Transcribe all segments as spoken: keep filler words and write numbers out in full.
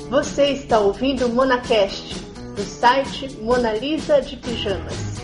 Você está ouvindo o MonaCast, do site Mona Lisa de Pijamas.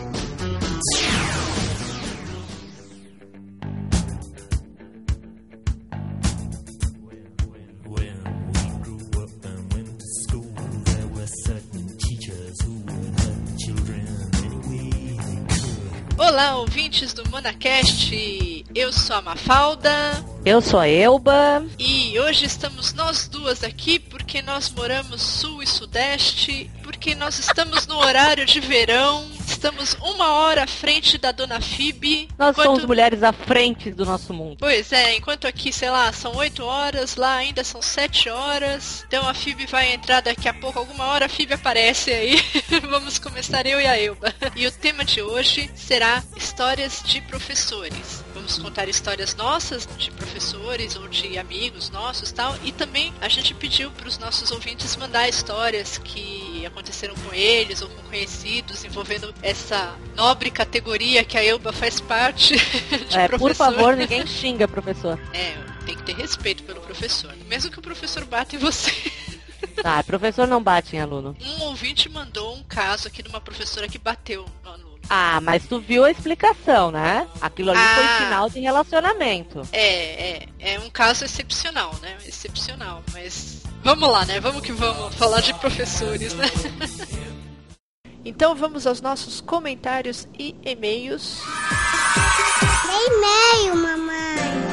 Olá, ouvintes do MonaCast, eu sou a Mafalda. Eu sou a Elba. E hoje estamos nós duas aqui porque nós moramos sul e sudeste, porque nós estamos no horário de verão, estamos uma hora à frente da Dona Phoebe. Nós enquanto... somos mulheres à frente do nosso mundo. Pois é, enquanto aqui, sei lá, são oito horas, lá ainda são sete horas. Então a Phoebe vai entrar daqui a pouco, alguma hora a Phoebe aparece aí. Vamos começar eu e a Elba. E o tema de hoje será histórias de professores. Vamos contar histórias nossas, de professores ou de amigos nossos e tal. E também a gente pediu para os nossos ouvintes mandar histórias que aconteceram com eles ou com conhecidos, envolvendo essa nobre categoria que a Elba faz parte de é, professor. Por favor, ninguém xinga professor. É, tem que ter respeito pelo professor. Mesmo que o professor bata em você. Ah, professor não bate em aluno. Um ouvinte mandou um caso aqui de uma professora que bateu no aluno. Ah, mas tu viu a explicação, né? Aquilo ali ah, foi sinal de relacionamento. É, é. É um caso excepcional, né? Excepcional, mas... Vamos lá, né? Vamos que vamos falar de professores, né? Então vamos aos nossos comentários e e-mails. Tem e-mail, mamãe.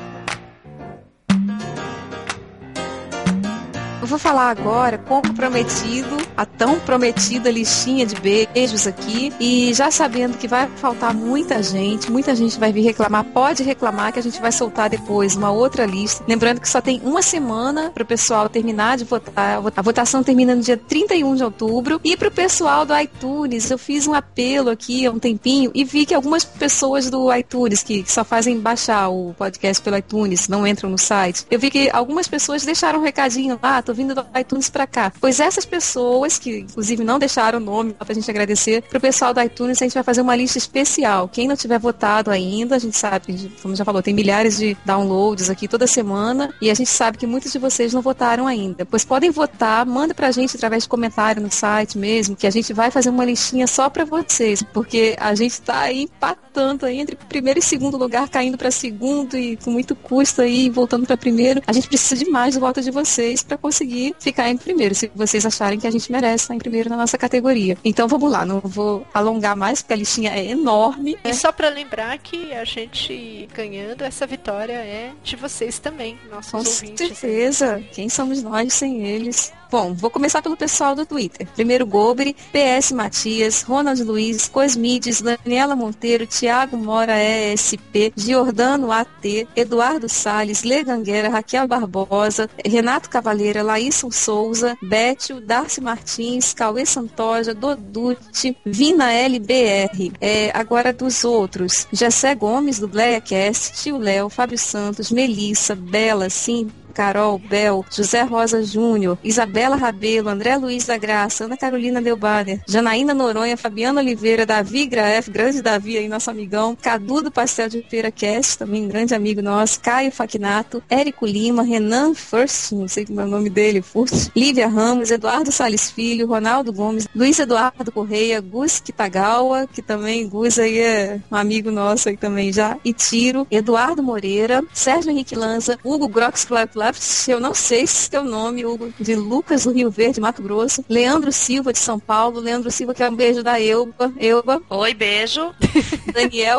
Eu vou falar agora, como prometido, a tão prometida listinha de beijos aqui. E já sabendo que vai faltar muita gente, muita gente vai vir reclamar, pode reclamar que a gente vai soltar depois uma outra lista. Lembrando que só tem uma semana para o pessoal terminar de votar. A votação termina no dia trinta e um de outubro. E para o pessoal do iTunes, eu fiz um apelo aqui há um tempinho e vi que algumas pessoas do iTunes, que só fazem baixar o podcast pelo iTunes, não entram no site. Eu vi que algumas pessoas deixaram um recadinho lá, tô vindo do iTunes pra cá. Pois essas pessoas, que inclusive não deixaram o nome pra gente agradecer, pro pessoal do iTunes a gente vai fazer uma lista especial. Quem não tiver votado ainda, a gente sabe, como já falou, tem milhares de downloads aqui toda semana e a gente sabe que muitos de vocês não votaram ainda. Pois podem votar, manda pra gente através de comentário no site mesmo, que a gente vai fazer uma listinha só pra vocês, porque a gente tá aí empatando aí entre primeiro e segundo lugar, caindo pra segundo e com muito custo aí, voltando pra primeiro. A gente precisa de mais do voto de vocês pra conseguir ficar em primeiro, se vocês acharem que a gente merece estar em primeiro na nossa categoria. Então vamos lá, não vou alongar mais, porque a listinha é enorme. E só pra lembrar que a gente ganhando essa vitória é de vocês também, nossos Com ouvintes. Com certeza, quem somos nós sem eles? Bom, vou começar pelo pessoal do Twitter. Primeiro Gobre, P S Matias, Ronald Luiz, Cosmides, Daniela Monteiro, Thiago Mora E S P, Giordano A T, Eduardo Salles, Lê Ganguera, Raquel Barbosa, Renato Cavaleira, Laísson Souza, Bétio, Darcy Martins, Cauê Santoja, Dodute, Vina L B R. É, agora dos outros, Jessé Gomes, do Blackcast, Tio Léo, Fábio Santos, Melissa, Bela, Sim, Carol, Bel, José Rosa Júnior, Isabela Rabelo, André Luiz da Graça, Ana Carolina Delbaner, Janaína Noronha, Fabiana Oliveira, Davi Graef, grande Davi aí, nosso amigão, Cadu do Pastel de Feira Cast, também um grande amigo nosso, Caio Faquinato, Érico Lima, Renan First, não sei como é o nome dele, First, Lívia Ramos, Eduardo Salles Filho, Ronaldo Gomes, Luiz Eduardo Correia, Gus Kitagawa, que também, Gus aí é um amigo nosso aí também já, e Tiro, Eduardo Moreira, Sérgio Henrique Lanza, Hugo Grox eu não sei se é o nome, Hugo, de Lucas do Rio Verde, Mato Grosso, Leandro Silva de São Paulo, Leandro Silva que é um beijo da Elba, Elba. Oi, beijo. Daniel,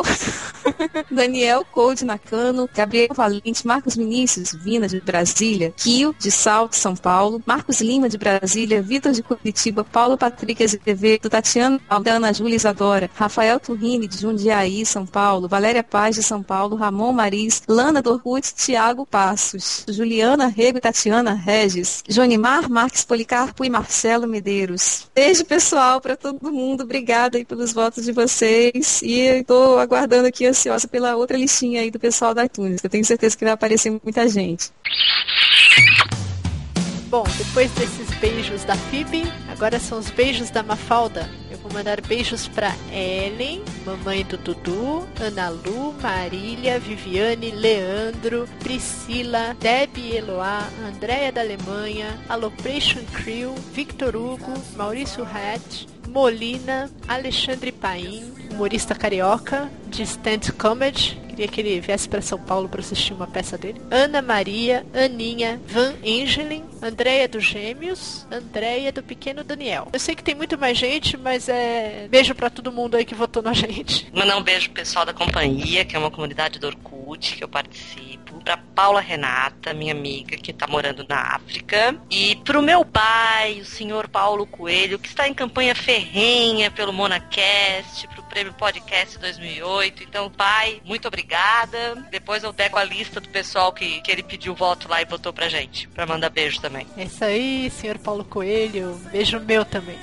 Daniel Code Nakano, Gabriel Valente, Marcos Vinícius, Vina de Brasília, Kio de Salto, São Paulo, Marcos Lima de Brasília, Vitor de Curitiba, Paulo Patrick Azevedo, Tatiana, Ana Júlia Isadora, Rafael Turrini de Jundiaí, São Paulo, Valéria Paz de São Paulo, Ramon Mariz, Lana Dorgut, Thiago Passos, Juliana Rego e Tatiana Regis, Jonimar, Marques Policarpo e Marcelo Medeiros. Beijo, pessoal, para todo mundo. Obrigada aí pelos votos de vocês. E estou aguardando aqui ansiosa pela outra listinha aí do pessoal da iTunes. Eu tenho certeza que vai aparecer muita gente. Bom, depois desses beijos da Phoebe, agora são os beijos da Mafalda. Eu vou mandar beijos pra Ellen, mamãe do Dudu, Ana Lu, Marília, Viviane, Leandro, Priscila, Debbie Eloá, Andréia da Alemanha, Alloperation Crew, Victor Hugo, Maurício Hatch, Molina, Alexandre Paim, humorista carioca de stand comedy. Queria que ele viesse para São Paulo para assistir uma peça dele. Ana Maria, Aninha, Van Angelin, Andréia do Gêmeos, Andréia do Pequeno Daniel. Eu sei que tem muito mais gente, mas é beijo para todo mundo aí que votou na gente. Mandar um beijo pro pessoal da companhia, que é uma comunidade do Orkut, que eu participo. Pra Paula Renata, minha amiga, que tá morando na África. E pro meu pai, o senhor Paulo Coelho, que está em campanha ferrenha pelo MonaCast, pro Prêmio Podcast dois mil e oito. Então, pai, muito obrigada. Depois eu pego a lista do pessoal que, que ele pediu voto lá e votou pra gente, pra mandar beijo também. É isso aí, senhor Paulo Coelho. Beijo meu também.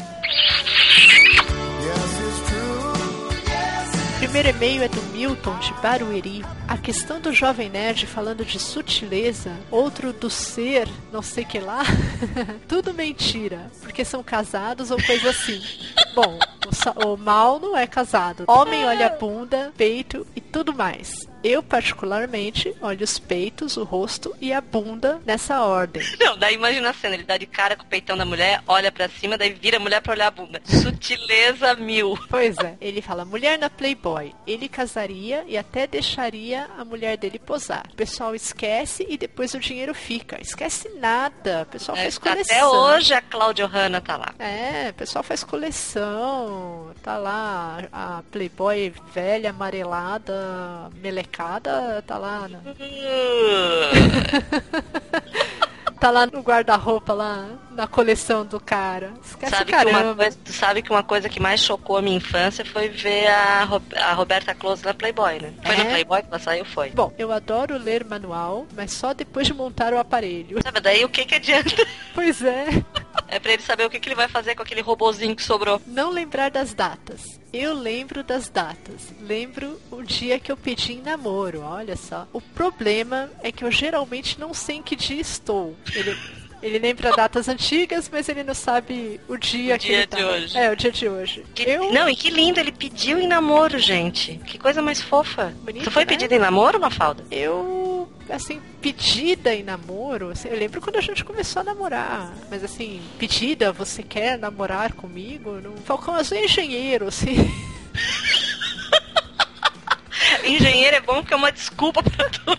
O primeiro e-mail é do Milton, de Barueri. A questão do Jovem Nerd falando de sutileza, outro do ser, não sei que lá, tudo mentira, porque são casados ou coisa assim. Bom, o, o mal não é casado. Homem olha a bunda, peito e tudo mais. Eu, particularmente, olho os peitos, o rosto e a bunda nessa ordem. Não, daí imagina a cena, ele dá de cara com o peitão da mulher, olha pra cima, daí vira a mulher pra olhar a bunda. Sutileza mil. Pois é. Ele fala, mulher na Playboy. Ele casaria e até deixaria a mulher dele posar. O pessoal esquece e depois o dinheiro fica. Esquece nada. O pessoal é, faz coleção. Até hoje a Cláudia Hanna tá lá. É, o pessoal faz coleção. Tá lá a Playboy velha, amarelada, melecada. Tá lá, né? Tá lá no guarda-roupa, lá na coleção do cara. Esquece sabe caramba. Que uma coisa, tu sabe que uma coisa que mais chocou a minha infância foi ver a, a Roberta Close na Playboy, né? Foi é? na Playboy que ela saiu, foi. Bom, eu adoro ler manual, mas só depois de montar o aparelho. Sabe, daí o que que adianta? Pois é. É pra ele saber o que que ele vai fazer com aquele robozinho que sobrou. Não lembrar das datas. Eu lembro das datas. Lembro o dia que eu pedi em namoro, olha só. O problema é que eu geralmente não sei em que dia estou. Ele, ele lembra datas antigas, mas ele não sabe o dia o que dia ele de tá. hoje. É, o dia de hoje. Que... Eu... Não, e que lindo, ele pediu em namoro, gente. Que coisa mais fofa. Bonito, tu foi né? pedido em namoro, Mafalda? Eu... assim, pedida em namoro, assim, eu lembro quando a gente começou a namorar, mas assim, pedida, você quer namorar comigo? Não... Falcão Azul é engenheiro, assim. Engenheiro é bom porque é uma desculpa pra tudo.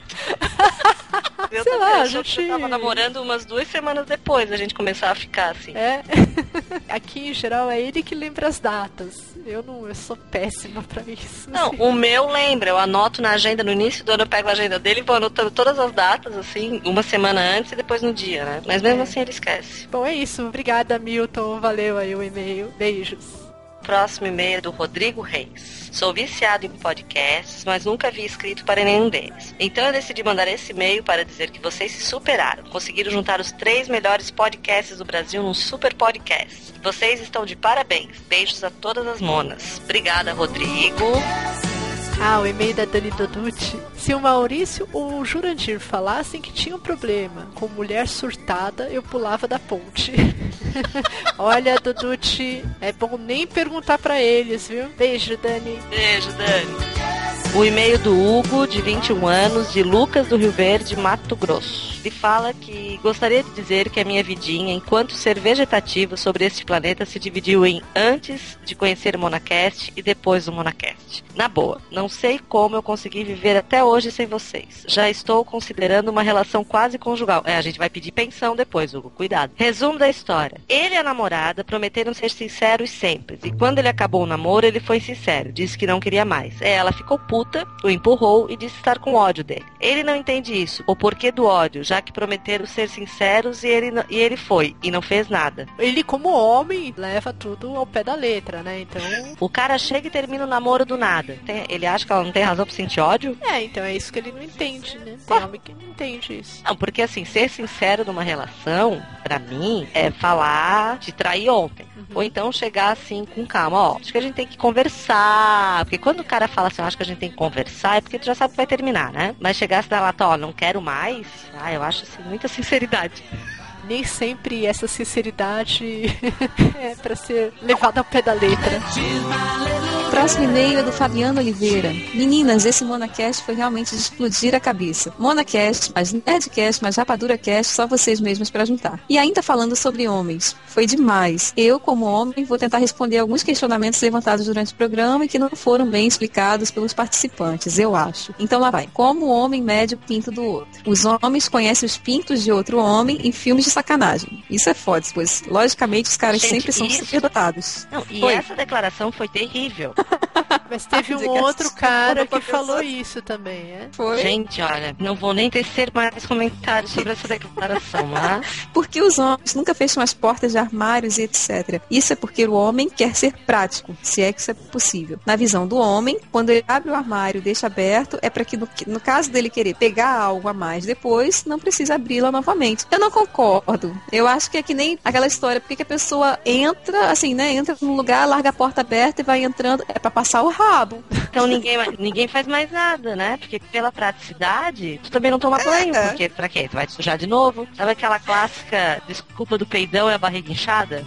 Eu, Sei tô, lá, eu, a gente... eu tava namorando umas duas semanas depois da gente começar a ficar assim. É. Aqui, em geral, é ele que lembra as datas. Eu não, eu sou péssima pra isso. Não, assim. o meu lembra, eu anoto na agenda, no início do ano eu pego a agenda dele e vou anotando todas as datas, assim, uma semana antes e depois no dia, né? Mas mesmo é. assim ele esquece. Bom, é isso. Obrigada, Milton. Valeu aí o e-mail. Beijos. Próximo e-mail é do Rodrigo Reis. Sou viciado em podcasts, mas nunca havia escrito para nenhum deles. Então eu decidi mandar esse e-mail para dizer que vocês se superaram. Conseguiram juntar os três melhores podcasts do Brasil num super podcast. Vocês estão de parabéns. Beijos a todas as monas. Obrigada, Rodrigo. Ah, o e-mail da Dani Doducci. Se o Maurício ou o Jurandir falassem que tinha um problema com mulher surtada, eu pulava da ponte. Olha, Doducci, é bom nem perguntar pra eles, viu? Beijo, Dani. Beijo, Dani. O e-mail do Hugo, de vinte e um anos, de Lucas do Rio Verde, Mato Grosso. Ele fala que gostaria de dizer que a minha vidinha, enquanto ser vegetativo sobre este planeta, se dividiu em antes de conhecer o MonaCast e depois do MonaCast. Na boa, não sei como eu consegui viver até hoje sem vocês. Já estou considerando uma relação quase conjugal. É, a gente vai pedir pensão depois, Hugo, cuidado. Resumo da história. Ele e a namorada prometeram ser sinceros sempre. E quando ele acabou o namoro, ele foi sincero. Disse que não queria mais. É, ela ficou puta, o empurrou e disse estar com ódio dele. Ele não entende isso. O porquê do ódio, já que prometeram ser sinceros e ele, e ele foi. E não fez nada. Ele, como homem, leva tudo ao pé da letra, né? Então... O cara chega e termina o namoro do nada. Tem, ele acha que ela não tem razão pra sentir ódio? É, então é isso que ele não entende, né? Tem homem que não entende isso. Não, porque assim, ser sincero numa relação, pra mim, é falar de trair ontem. Uhum. Ou então chegar assim com calma, ó, acho que a gente tem que conversar. Porque quando o cara fala assim, eu acho que a gente tem que conversar, é porque tu já sabe que vai terminar, né? Mas chegar assim da lata, ó, não quero mais, ah, eu acho assim, muita sinceridade. nem sempre essa sinceridade é pra ser levada ao pé da letra. O próximo e-mail é do Fabiano Oliveira. Meninas, esse MonaCast foi realmente de explodir a cabeça. MonaCast, mais Nerdcast, mais RapaduraCast, só vocês mesmas para juntar. E ainda falando sobre homens. Foi demais. Eu, como homem, vou tentar responder alguns questionamentos levantados durante o programa e que não foram bem explicados pelos participantes, eu acho. Então lá vai. Como o homem mede o pinto do outro? Os homens conhecem os pintos de outro homem em filmes de sacanagem. Isso é foda, pois, logicamente, os caras Gente, sempre são isso... superdotados. Não, e foi. essa declaração foi terrível. Mas teve um outro cara que falou isso também, é? Foi. Gente, olha, não vou nem tecer mais comentários sobre essa declaração, mas... Porque os homens nunca fecham as portas de armários e etcétera. Isso é porque o homem quer ser prático, se é que isso é possível. Na visão do homem, quando ele abre o armário e deixa aberto, é para que no, no caso dele querer pegar algo a mais depois, não precisa abri-la novamente. Eu não concordo. Eu acho que é que nem aquela história, porque que a pessoa entra, assim, né, entra num lugar, larga a porta aberta e vai entrando, é para passar o rabo. Então ninguém, ninguém faz mais nada, né? Porque pela praticidade, tu também não toma banho. É. Porque pra quê? Tu vai te sujar de novo? Sabe aquela clássica desculpa do peidão e a barriga inchada?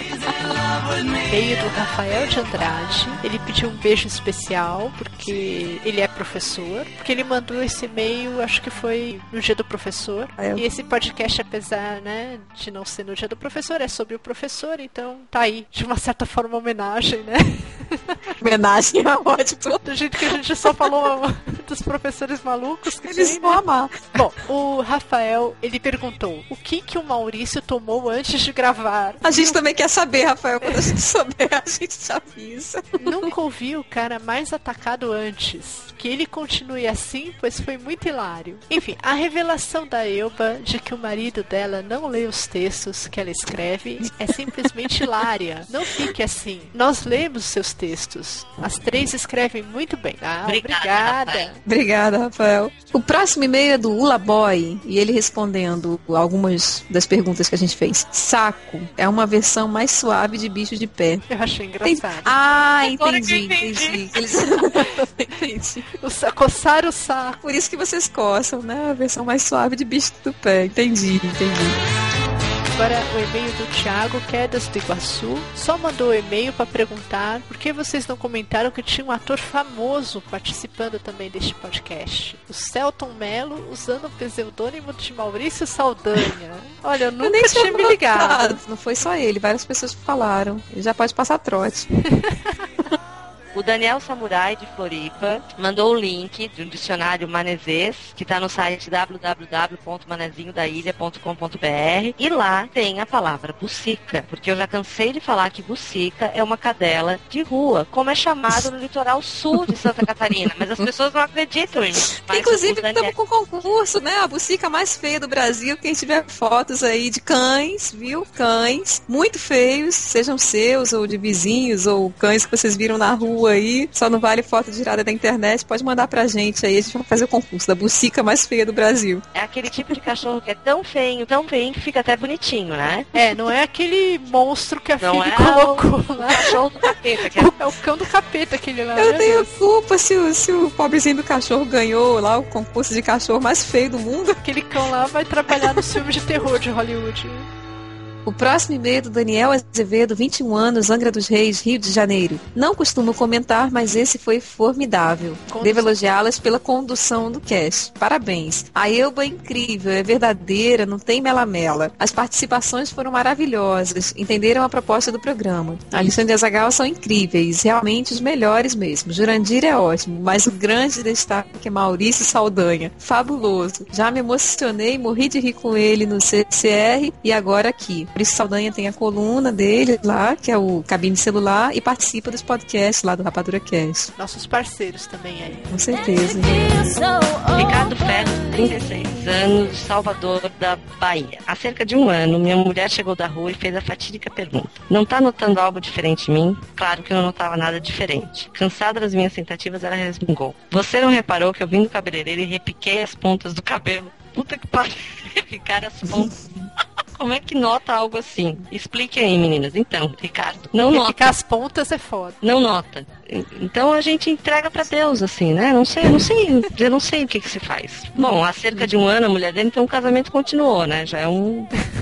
Veio do Rafael de Andrade. Ele pediu um beijo especial porque ele é professor. Porque ele mandou esse e-mail, acho que foi no dia do professor. É. E esse podcast, apesar, né, de não ser no dia do professor, é sobre o professor. Então tá aí, de uma certa forma, uma homenagem, né? Homenagem é ótimo. Do jeito que a gente só falou dos professores malucos que eles tem, vão né? amar. Bom, o Rafael, ele perguntou o que que o Maurício tomou antes de gravar. A gente também quer saber, Rafael. Quando a gente souber, a gente já avisa. Nunca ouvi o cara mais atacado antes. Que ele continue assim, pois foi muito hilário. Enfim, a revelação da Elba de que o marido dela não lê os textos que ela escreve é simplesmente hilária. Não fique assim. Nós lemos seus textos. As três escrevem muito bem. Ah, obrigada. Obrigada, obrigada, Rafael. O próximo e-mail é do Ula Boy e ele respondendo algumas das perguntas que a gente fez. Saco é uma versão mais suave de bicho de pé. Eu achei engraçado. Tem... Ah, entendi, entendi. Eles... entendi. O sa... Coçar o saco. Por isso que vocês coçam, né? A versão mais suave de bicho do pé. Entendi, entendi. Agora o e-mail do Thiago Quedas do Iguaçu só mandou o e-mail para perguntar por que vocês não comentaram que tinha um ator famoso participando também deste podcast. O Celton Mello usando o pseudônimo de Maurício Saldanha. Olha, eu nunca eu nem tinha me ligado. Não foi só ele, várias pessoas falaram. Ele já pode passar trote. O Daniel Samurai, de Floripa, mandou o link de um dicionário manezês, que está no site w w w ponto manezinho da ilha ponto com ponto b r, e lá tem a palavra bucica, porque eu já cansei de falar que bucica é uma cadela de rua, como é chamado no litoral sul de Santa Catarina, mas as pessoas não acreditam em mim. Inclusive, Daniel... estamos com concurso, né? A bucica mais feia do Brasil, quem tiver fotos aí de cães, viu? Cães muito feios, sejam seus ou de vizinhos, ou cães que vocês viram na rua aí, só não vale foto tirada da internet, pode mandar pra gente aí, a gente vai fazer o concurso da bucica mais feia do Brasil. É aquele tipo de cachorro que é tão feio, tão feio que fica até bonitinho, né? É, não é aquele monstro que a não Phoebe é colocou o, lá. O cachorro do capeta. Que é... é o cão do capeta aquele lá. Eu tenho culpa se o, se o pobrezinho do cachorro ganhou lá o concurso de cachorro mais feio do mundo. Aquele cão lá vai trabalhar nos filmes de terror de Hollywood. O próximo e-mail é do Daniel Azevedo, vinte e um anos, Angra dos Reis, Rio de Janeiro. Não costumo comentar, mas esse foi formidável. Condução. Devo elogiá-las pela condução do cast. Parabéns. A Elba é incrível, é verdadeira, não tem melamela. As participações foram maravilhosas, entenderam a proposta do programa. A Alexandre e a Zagal são incríveis, realmente os melhores mesmo. Jurandir é ótimo, mas o grande destaque é Maurício Saldanha. Fabuloso. Já me emocionei, morri de rir com ele no C C R e agora aqui. Maurício Saldanha tem a coluna dele lá, que é o Cabine Celular, e participa dos podcasts lá do Rapadura Cast. Nossos parceiros também aí. Com certeza. Ricardo Ferro, trinta e seis anos, Salvador da Bahia. Há cerca de um ano, minha mulher chegou da rua e fez a fatídica pergunta. Não tá notando algo diferente em mim? Claro que eu não notava nada diferente. Cansada das minhas tentativas, ela resmungou. Você não reparou que eu vim do cabeleireiro e repiquei as pontas do cabelo? Puta que pariu, repicar as pontas. Como é que nota algo assim? Explique aí, meninas. Então, Ricardo, não nota. Ficar as pontas é foda. Não nota. Então a gente entrega pra Deus, assim, né? Não sei, não sei, eu não sei o que que se faz. Bom, há cerca de um ano a mulher dele, então o casamento continuou, né? Já é um...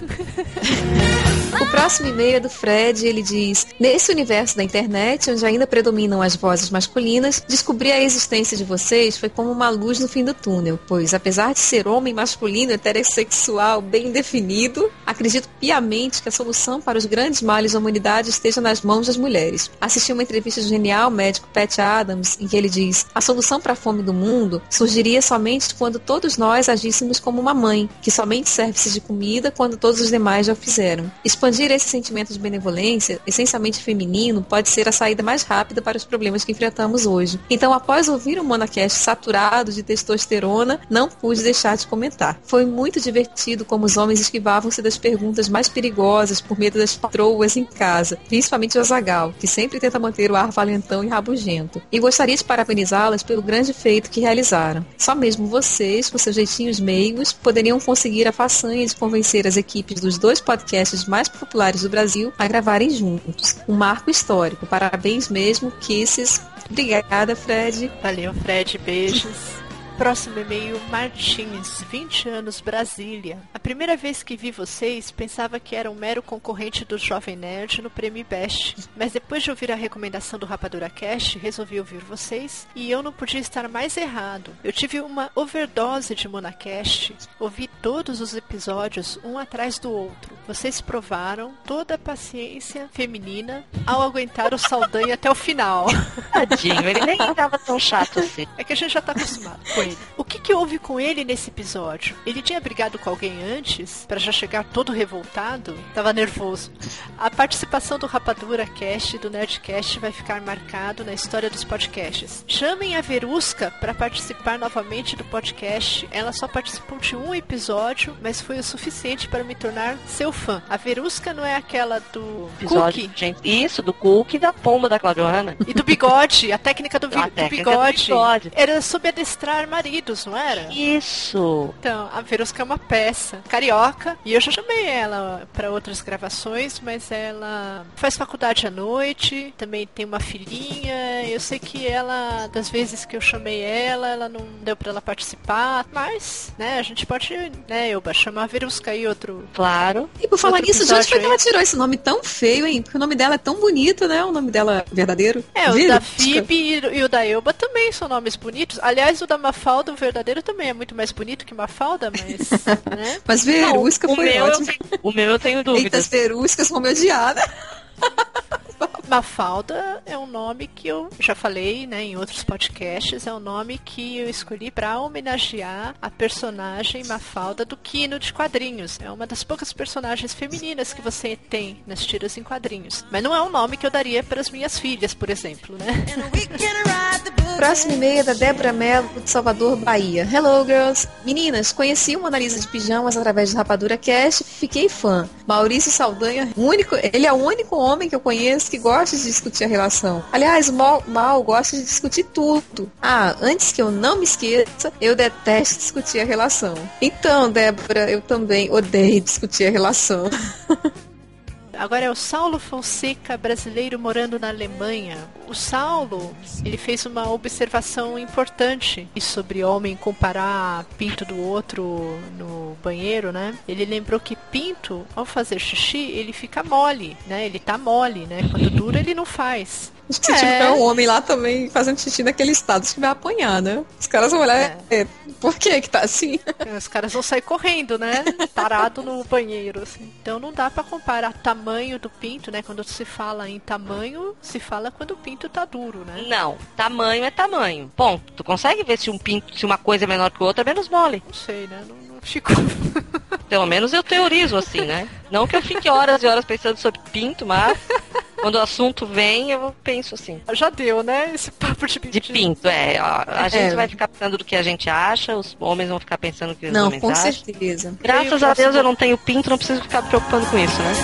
O próximo e-mail é do Fred, ele diz: nesse universo da internet, onde ainda predominam as vozes masculinas, descobrir a existência de vocês foi como uma luz no fim do túnel, pois apesar de ser homem masculino heterossexual bem definido, acredito piamente que a solução para os grandes males da humanidade esteja nas mãos das mulheres. Assisti uma entrevista do genial médico Pat Adams, em que ele diz: a solução para a fome do mundo surgiria somente quando todos nós agíssemos como uma mãe, que somente serve-se de comida quando todos os demais já o fizeram. Expandir esse sentimento de benevolência, essencialmente feminino, pode ser a saída mais rápida para os problemas que enfrentamos hoje. Então, após ouvir um Monacast saturado de testosterona, não pude deixar de comentar. Foi muito divertido como os homens esquivavam-se das perguntas mais perigosas por medo das patroas em casa, principalmente o Azaghal, que sempre tenta manter o ar valentão e rabugento. E gostaria de parabenizá-las pelo grande feito que realizaram. Só mesmo vocês, com seus jeitinhos meigos, poderiam conseguir a façanha de convencer as equipes dos dois podcasts mais populares do Brasil a gravarem juntos. Um marco histórico. Parabéns mesmo, Kisses. Obrigada, Fred. Valeu, Fred. Beijos. Próximo e-mail, Martins, vinte anos, Brasília. A primeira vez que vi vocês, pensava que era um mero concorrente do Jovem Nerd no Prêmio Best. Mas depois de ouvir a recomendação do Rapadura Cast, resolvi ouvir vocês e eu não podia estar mais errado. Eu tive uma overdose de Monacast, ouvi todos os episódios um atrás do outro. Vocês provaram toda a paciência feminina ao aguentar o Saldanha até o final. Tadinho, ele nem estava tão chato assim. É que a gente já tá acostumado com ele. O que que houve com ele nesse episódio? Ele tinha brigado com alguém antes, pra já chegar todo revoltado? Tava nervoso. A participação do Rapadura Cast e do Nerdcast vai ficar marcado na história dos podcasts. Chamem a Verusca pra participar novamente do podcast. Ela só participou de um episódio, mas foi o suficiente para me tornar seu fã. A Verusca não é aquela do episódio, Cookie? Gente, isso, do Cookie e da pomba da Claudiana. E do bigode, a técnica do, vi- a do, técnica bigode. do bigode. Era sobre adestrar maridos, não era? Isso. Então, a Verusca é uma peça carioca, e eu já chamei ela para outras gravações, mas ela faz faculdade à noite, também tem uma filhinha. Eu sei que ela, das vezes que eu chamei ela, ela não deu para ela participar, mas, né, a gente pode, né, Elba, chamar a Verusca aí outro. Claro. E por falar nisso, de onde foi que aí? ela tirou esse nome tão feio, hein? Porque o nome dela é tão bonito, né? O nome dela verdadeiro. É, o Verusca. da Phoebe e, e o da Elba também são nomes bonitos. Aliás, o da Mafalda, o verdadeiro, também é muito mais bonito que Mafalda, mas, né? Mas Verusca Não, o foi meu ótimo. eu tenho, o meu eu tenho dúvidas. Eita, as Veruscas vão me odiar, né? Mafalda é um nome que eu já falei, né, em outros podcasts, é um nome que eu escolhi para homenagear a personagem Mafalda do Kino de quadrinhos. É uma das poucas personagens femininas que você tem nas tiras em quadrinhos. Mas não é um nome que eu daria para as minhas filhas, por exemplo, né? Próximo e-mail é da Débora Mello, de Salvador, Bahia. Hello, girls. Meninas, conheci o Mona Lisa de Pijamas através do Rapadura Cast e fiquei fã. Maurício Saldanha, único, ele é o único homem que eu conheço que gosta de discutir a relação. Aliás, o Mal, Mal gosta de discutir tudo. Ah, antes que eu não me esqueça, eu detesto discutir a relação. Então, Débora, eu também odeio discutir a relação. Agora é o Saulo Fonseca, brasileiro morando na Alemanha. O Saulo, ele fez uma observação importante sobre homem comparar pinto do outro no banheiro, né? Ele lembrou que pinto, ao fazer xixi, ele fica mole, né? Ele tá mole, né? Quando dura, ele não faz. Acho que se tiver um homem lá também fazendo xixi naquele estado, acho que vai apanhar, né? Os caras vão olhar, é. É, por que que tá assim? Os caras vão sair correndo, né? Parado no banheiro, assim. Então não dá pra comparar tamanho do pinto, né? Quando se fala em tamanho, se fala quando o pinto tá duro, né? Não, tamanho é tamanho. Bom, tu consegue ver se um pinto, se uma coisa é menor que outra, é menos mole. Não sei, né? Não, não fico... Pelo menos eu teorizo assim, né? Não que eu fique horas e horas pensando sobre pinto, mas quando o assunto vem, eu penso assim. Já deu, né? Esse papo de pinto. De pinto, é. A, a é. gente vai ficar pensando do que a gente acha, os homens vão ficar pensando o que os não, homens com acham. certeza. Graças a Deus eu não tenho pinto, não preciso ficar me preocupando com isso, né?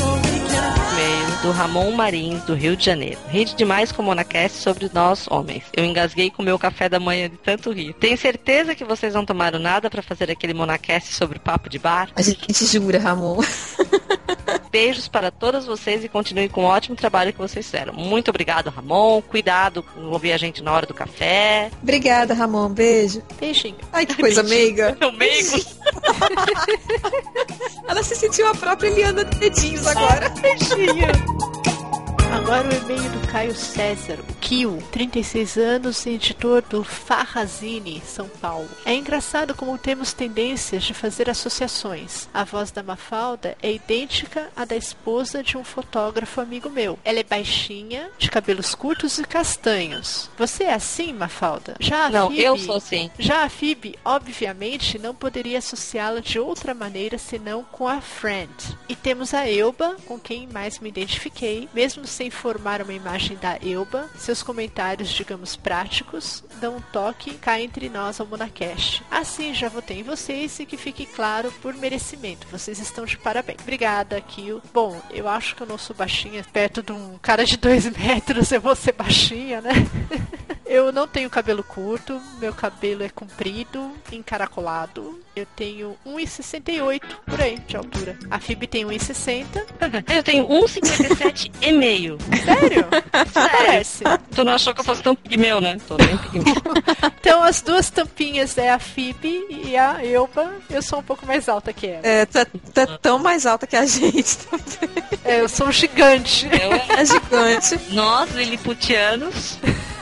E-mail do Ramon Marins, do Rio de Janeiro. Rede demais com o Monacast sobre nós homens. Eu engasguei com o meu café da manhã de tanto rir. Tenho certeza que vocês não tomaram nada pra fazer aquele Monacast sobre papo de bar? A gente jura, Ramon. Beijos para todas vocês e continuem com o ótimo trabalho que vocês fizeram. Muito obrigado, Ramon. Cuidado com ouvir a gente na hora do café. Obrigada, Ramon. Beijo. Beijinho. Ai, que coisa meiga. Eu meigo. Ela se sentiu a própria Eliana de dedinhos agora. Beijinho. Agora o e-mail do Caio César, o Kio, trinta e seis anos, editor do Farrazine, São Paulo. É engraçado como temos tendências de fazer associações. A voz da Mafalda é idêntica à da esposa de um fotógrafo amigo meu. Ela é baixinha, de cabelos curtos e castanhos. Você é assim, Mafalda? Já a Não, Phoebe, eu sou assim. Já a Phoebe, obviamente, não poderia associá-la de outra maneira senão com a Friend. E temos a Elba, com quem mais me identifiquei, mesmo sem formar uma imagem da Elba. Seus comentários, digamos, práticos, dão um toque cá entre nós ao Monacast. Assim, já votei em vocês e que fique claro, por merecimento. Vocês estão de parabéns. Obrigada, Kio. Bom, eu acho que eu não sou baixinha. Perto de um cara de dois metros, eu vou ser baixinha, né? Eu não tenho cabelo curto, meu cabelo é comprido, encaracolado. Eu tenho um e sessenta e oito por aí de altura. A Phoebe tem um e sessenta. Eu tenho um e cinquenta e sete e meio. Sério? Parece. Tu não achou que eu fosse tão pigmeu, né? Tô bem pigmeu. Então as duas tampinhas é a Phoebe e a Elba. Eu sou um pouco mais alta que ela. É, tá, tá tão mais alta que a gente também. É, eu sou um gigante. Eu é gigante. Nós, liliputianos.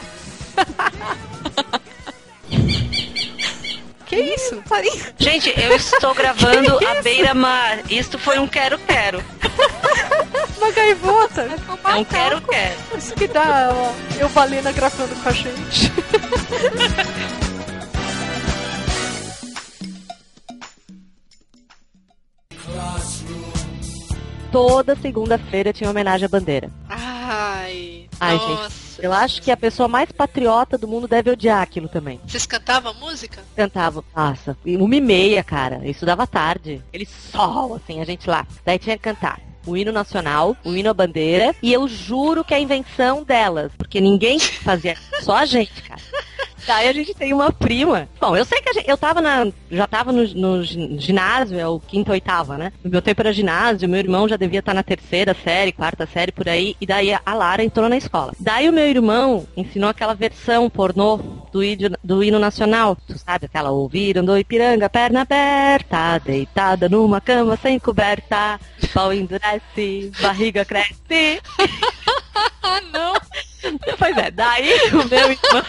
Que isso? Gente, eu estou gravando a beira-mar. Isto foi um quero-quero. Uma gaivota. É um quero-quero. Isso que dá, ó, eu Valena gravando com a gente. Toda segunda-feira tinha homenagem à bandeira. Ai, Ai, nossa. gente, eu acho que a pessoa mais patriota do mundo deve odiar aquilo também. Vocês cantavam música? Cantava, nossa, uma e meia, cara. Eu estudava tarde. Aquele sol, assim, a gente lá. Daí tinha que cantar o hino nacional, o hino à bandeira, e eu juro que é a invenção delas, porque ninguém fazia, só a gente, cara. Daí a gente tem uma prima. Bom, eu sei que a gente, eu tava na, já tava no, no ginásio, é o quinta, oitava, né? No meu tempo era ginásio, meu irmão já devia estar na terceira série, quarta série, por aí, e daí a Lara entrou na escola. Daí o meu irmão ensinou aquela versão pornô do hino, do hino nacional. Tu sabe, aquela ouviram do Ipiranga, perna aberta, deitada numa cama sem coberta, pau endurece, barriga cresce. Ah, não! Pois é, daí o meu irmão...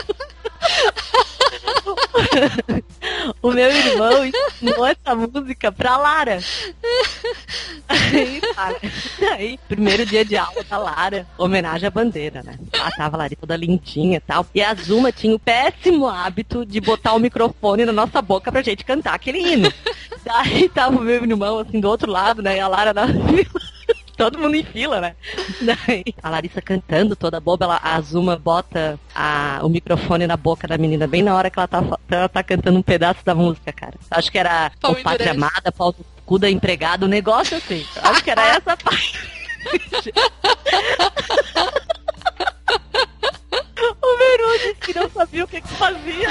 O meu irmão ensinou essa música pra Lara. Aí, Lara. Aí, primeiro dia de aula da Lara, homenagem à bandeira, né? Ela tava lá toda lindinha e tal. E a Zuma tinha o péssimo hábito de botar o microfone na nossa boca pra gente cantar aquele hino. Daí tava o meu irmão assim do outro lado, né? E a Lara na todo mundo em fila, né? Daí, a Larissa cantando toda boba, ela, a Zuma bota a, o microfone na boca da menina bem na hora que ela tá, ela tá cantando um pedaço da música, cara. Acho que era Pau o Pátria Amada, Pau do Cu da Empregada, um negócio assim. Acho que era essa parte. O meu irmão disse que não sabia o que que fazia.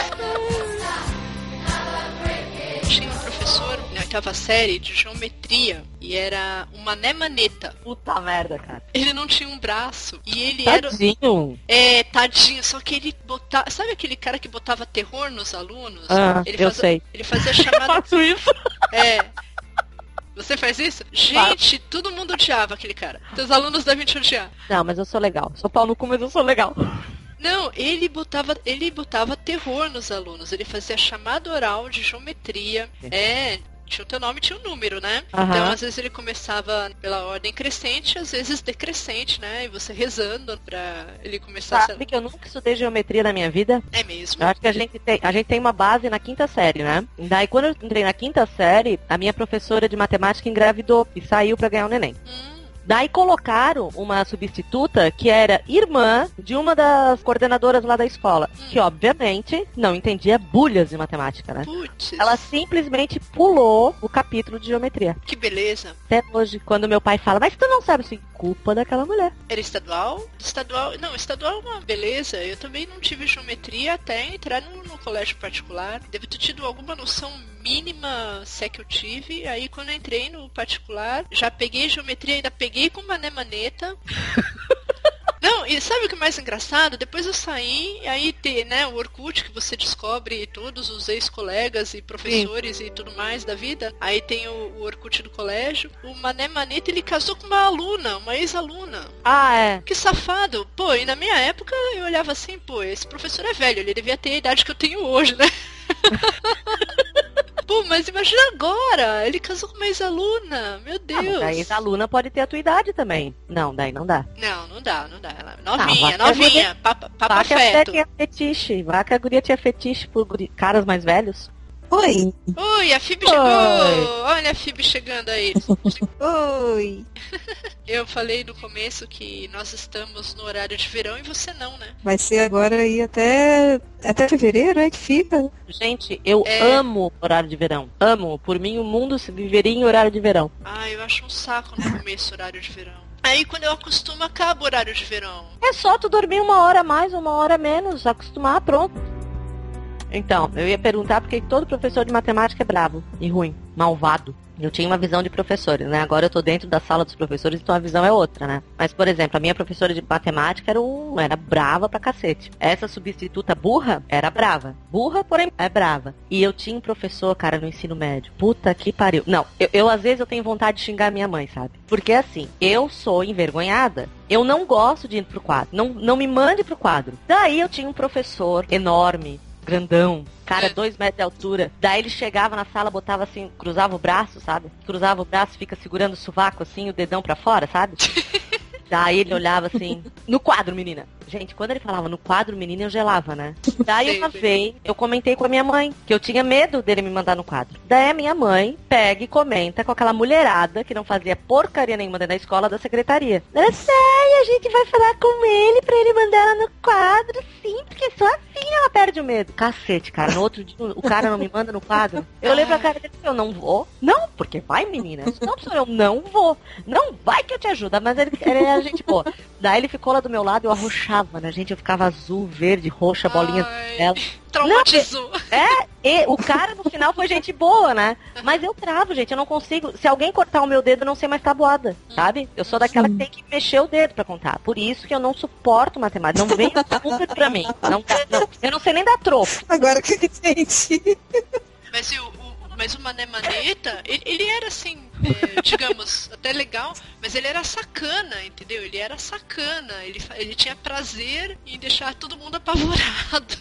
Tinha um professor na oitava série de geometria e era uma nemaneta. Puta merda, cara. Ele não tinha um braço e ele Tadinho. era... É, tadinho, só que ele botava... Sabe aquele cara que botava terror nos alunos? Ah, ele eu fazia... sei. Ele fazia chamada... Eu faço isso. É... Você faz isso? Gente, todo mundo odiava aquele cara. Teus alunos devem te odiar. Não, mas eu sou legal. Sou pau no cu, mas eu sou legal. Não, ele botava, ele botava terror nos alunos. Ele fazia chamada oral de geometria. É, tinha o teu nome, tinha o um número, né? Uhum. Então, às vezes ele começava pela ordem crescente, às vezes decrescente, né? E você rezando pra ele começar Sabe a... que eu nunca estudei geometria na minha vida? É mesmo? Eu acho que a gente tem, a gente tem uma base na quinta série, né? Daí, quando eu entrei na quinta série, a minha professora de matemática engravidou e saiu pra ganhar o neném. Hum. Daí colocaram uma substituta que era irmã de uma das coordenadoras lá da escola, hum. que obviamente não entendia bulhas de matemática, né? Puts. Ela simplesmente pulou o capítulo de geometria. Que beleza. Até hoje, quando meu pai fala, mas tu não sabe, assim, culpa daquela mulher. Era estadual? Estadual, não, estadual é uma beleza. Eu também não tive geometria até entrar no, no colégio particular. Devo ter tido alguma noção mínima, se é que eu tive. Aí quando eu entrei no particular, já peguei geometria, ainda peguei com uma nemaneta. Não, Não, e sabe o que é mais engraçado? Depois eu saí, e aí tem, né, o Orkut, que você descobre todos os ex-colegas e professores Sim. e tudo mais da vida. Aí tem o, o Orkut do colégio. O Mané Maneta, ele casou com uma aluna, uma ex-aluna. Ah, é? Que safado. Pô, e na minha época eu olhava assim, pô, esse professor é velho, ele devia ter a idade que eu tenho hoje, né? Pô, mas imagina agora, ele casou com uma ex-aluna, meu Deus. Ah, a ex-aluna pode ter a tua idade também. Não, daí não dá. Não, não dá, não dá. Ela é novinha, ah, novinha, papa, papa feto. Tinha fetiche, vai que a guria tinha fetiche por guri... caras mais velhos. Oi. Oi, a Phoebe chegou. Olha a Phoebe chegando aí. Oi. Eu falei no começo que nós estamos no horário de verão e você não, né? Vai ser agora aí até, até fevereiro, é que fica. Gente, eu é... amo horário de verão. Amo. Por mim, o mundo se viveria em horário de verão. Ah, eu acho um saco no começo horário de verão. Aí quando eu acostumo, acaba o horário de verão. É só tu dormir uma hora a mais, uma hora a menos, acostumar, pronto. Então, eu ia perguntar porque todo professor de matemática é bravo e ruim, malvado. Eu tinha uma visão de professores, né? Agora eu tô dentro da sala dos professores, então a visão é outra, né? Mas, por exemplo, a minha professora de matemática era, um, era brava pra cacete. Essa substituta burra era brava. Burra, porém, é brava. E eu tinha um professor, cara, no ensino médio. Puta que pariu. Não, eu, eu às vezes eu tenho vontade de xingar minha mãe, sabe? Porque assim, eu sou envergonhada. Eu não gosto de ir pro quadro. Não, não me mande pro quadro. Daí eu tinha um professor enorme, grandão, cara, dois metros de altura. Daí ele chegava na sala, botava assim, cruzava o braço, sabe? Cruzava o braço, fica segurando o sovaco assim, o dedão pra fora, sabe? Daí ele olhava assim, no quadro, menina. Gente, quando ele falava no quadro, menina, eu gelava, né? Daí uma vez, eu comentei com a minha mãe, que eu tinha medo dele me mandar no quadro. Daí a minha mãe pega e comenta com aquela mulherada que não fazia porcaria nenhuma dentro da escola, da secretaria. Eu sei, a gente vai falar com ele pra ele mandar ela no quadro, sim, porque só assim ela perde o medo. Cacete, cara, no outro dia o cara não me manda no quadro. Eu olhei pra cara dele e eu não vou. Não, porque vai, menina. Não, professor, eu não vou. Não vai que eu te ajudo, mas ele, ele era gente boa. Daí ele ficou lá do meu lado e eu arrochava, né, gente? Eu ficava azul, verde, roxa, bolinha dela. Traumatizou. Não, é, e o cara no final foi gente boa, né? Mas eu travo, gente, eu não consigo. Se alguém cortar o meu dedo, eu não sei mais tabuada, sabe? Eu sou daquela que tem que mexer o dedo pra contar. Por isso que eu não suporto matemática. Não vem super pra mim. Não, não, eu não sei nem dar troco. Agora que eu entendi. Mas o, o, mas o Mané Maneta, ele, ele era assim, é, digamos, até legal, mas ele era sacana, entendeu? Ele era sacana, ele, ele tinha prazer em deixar todo mundo apavorado.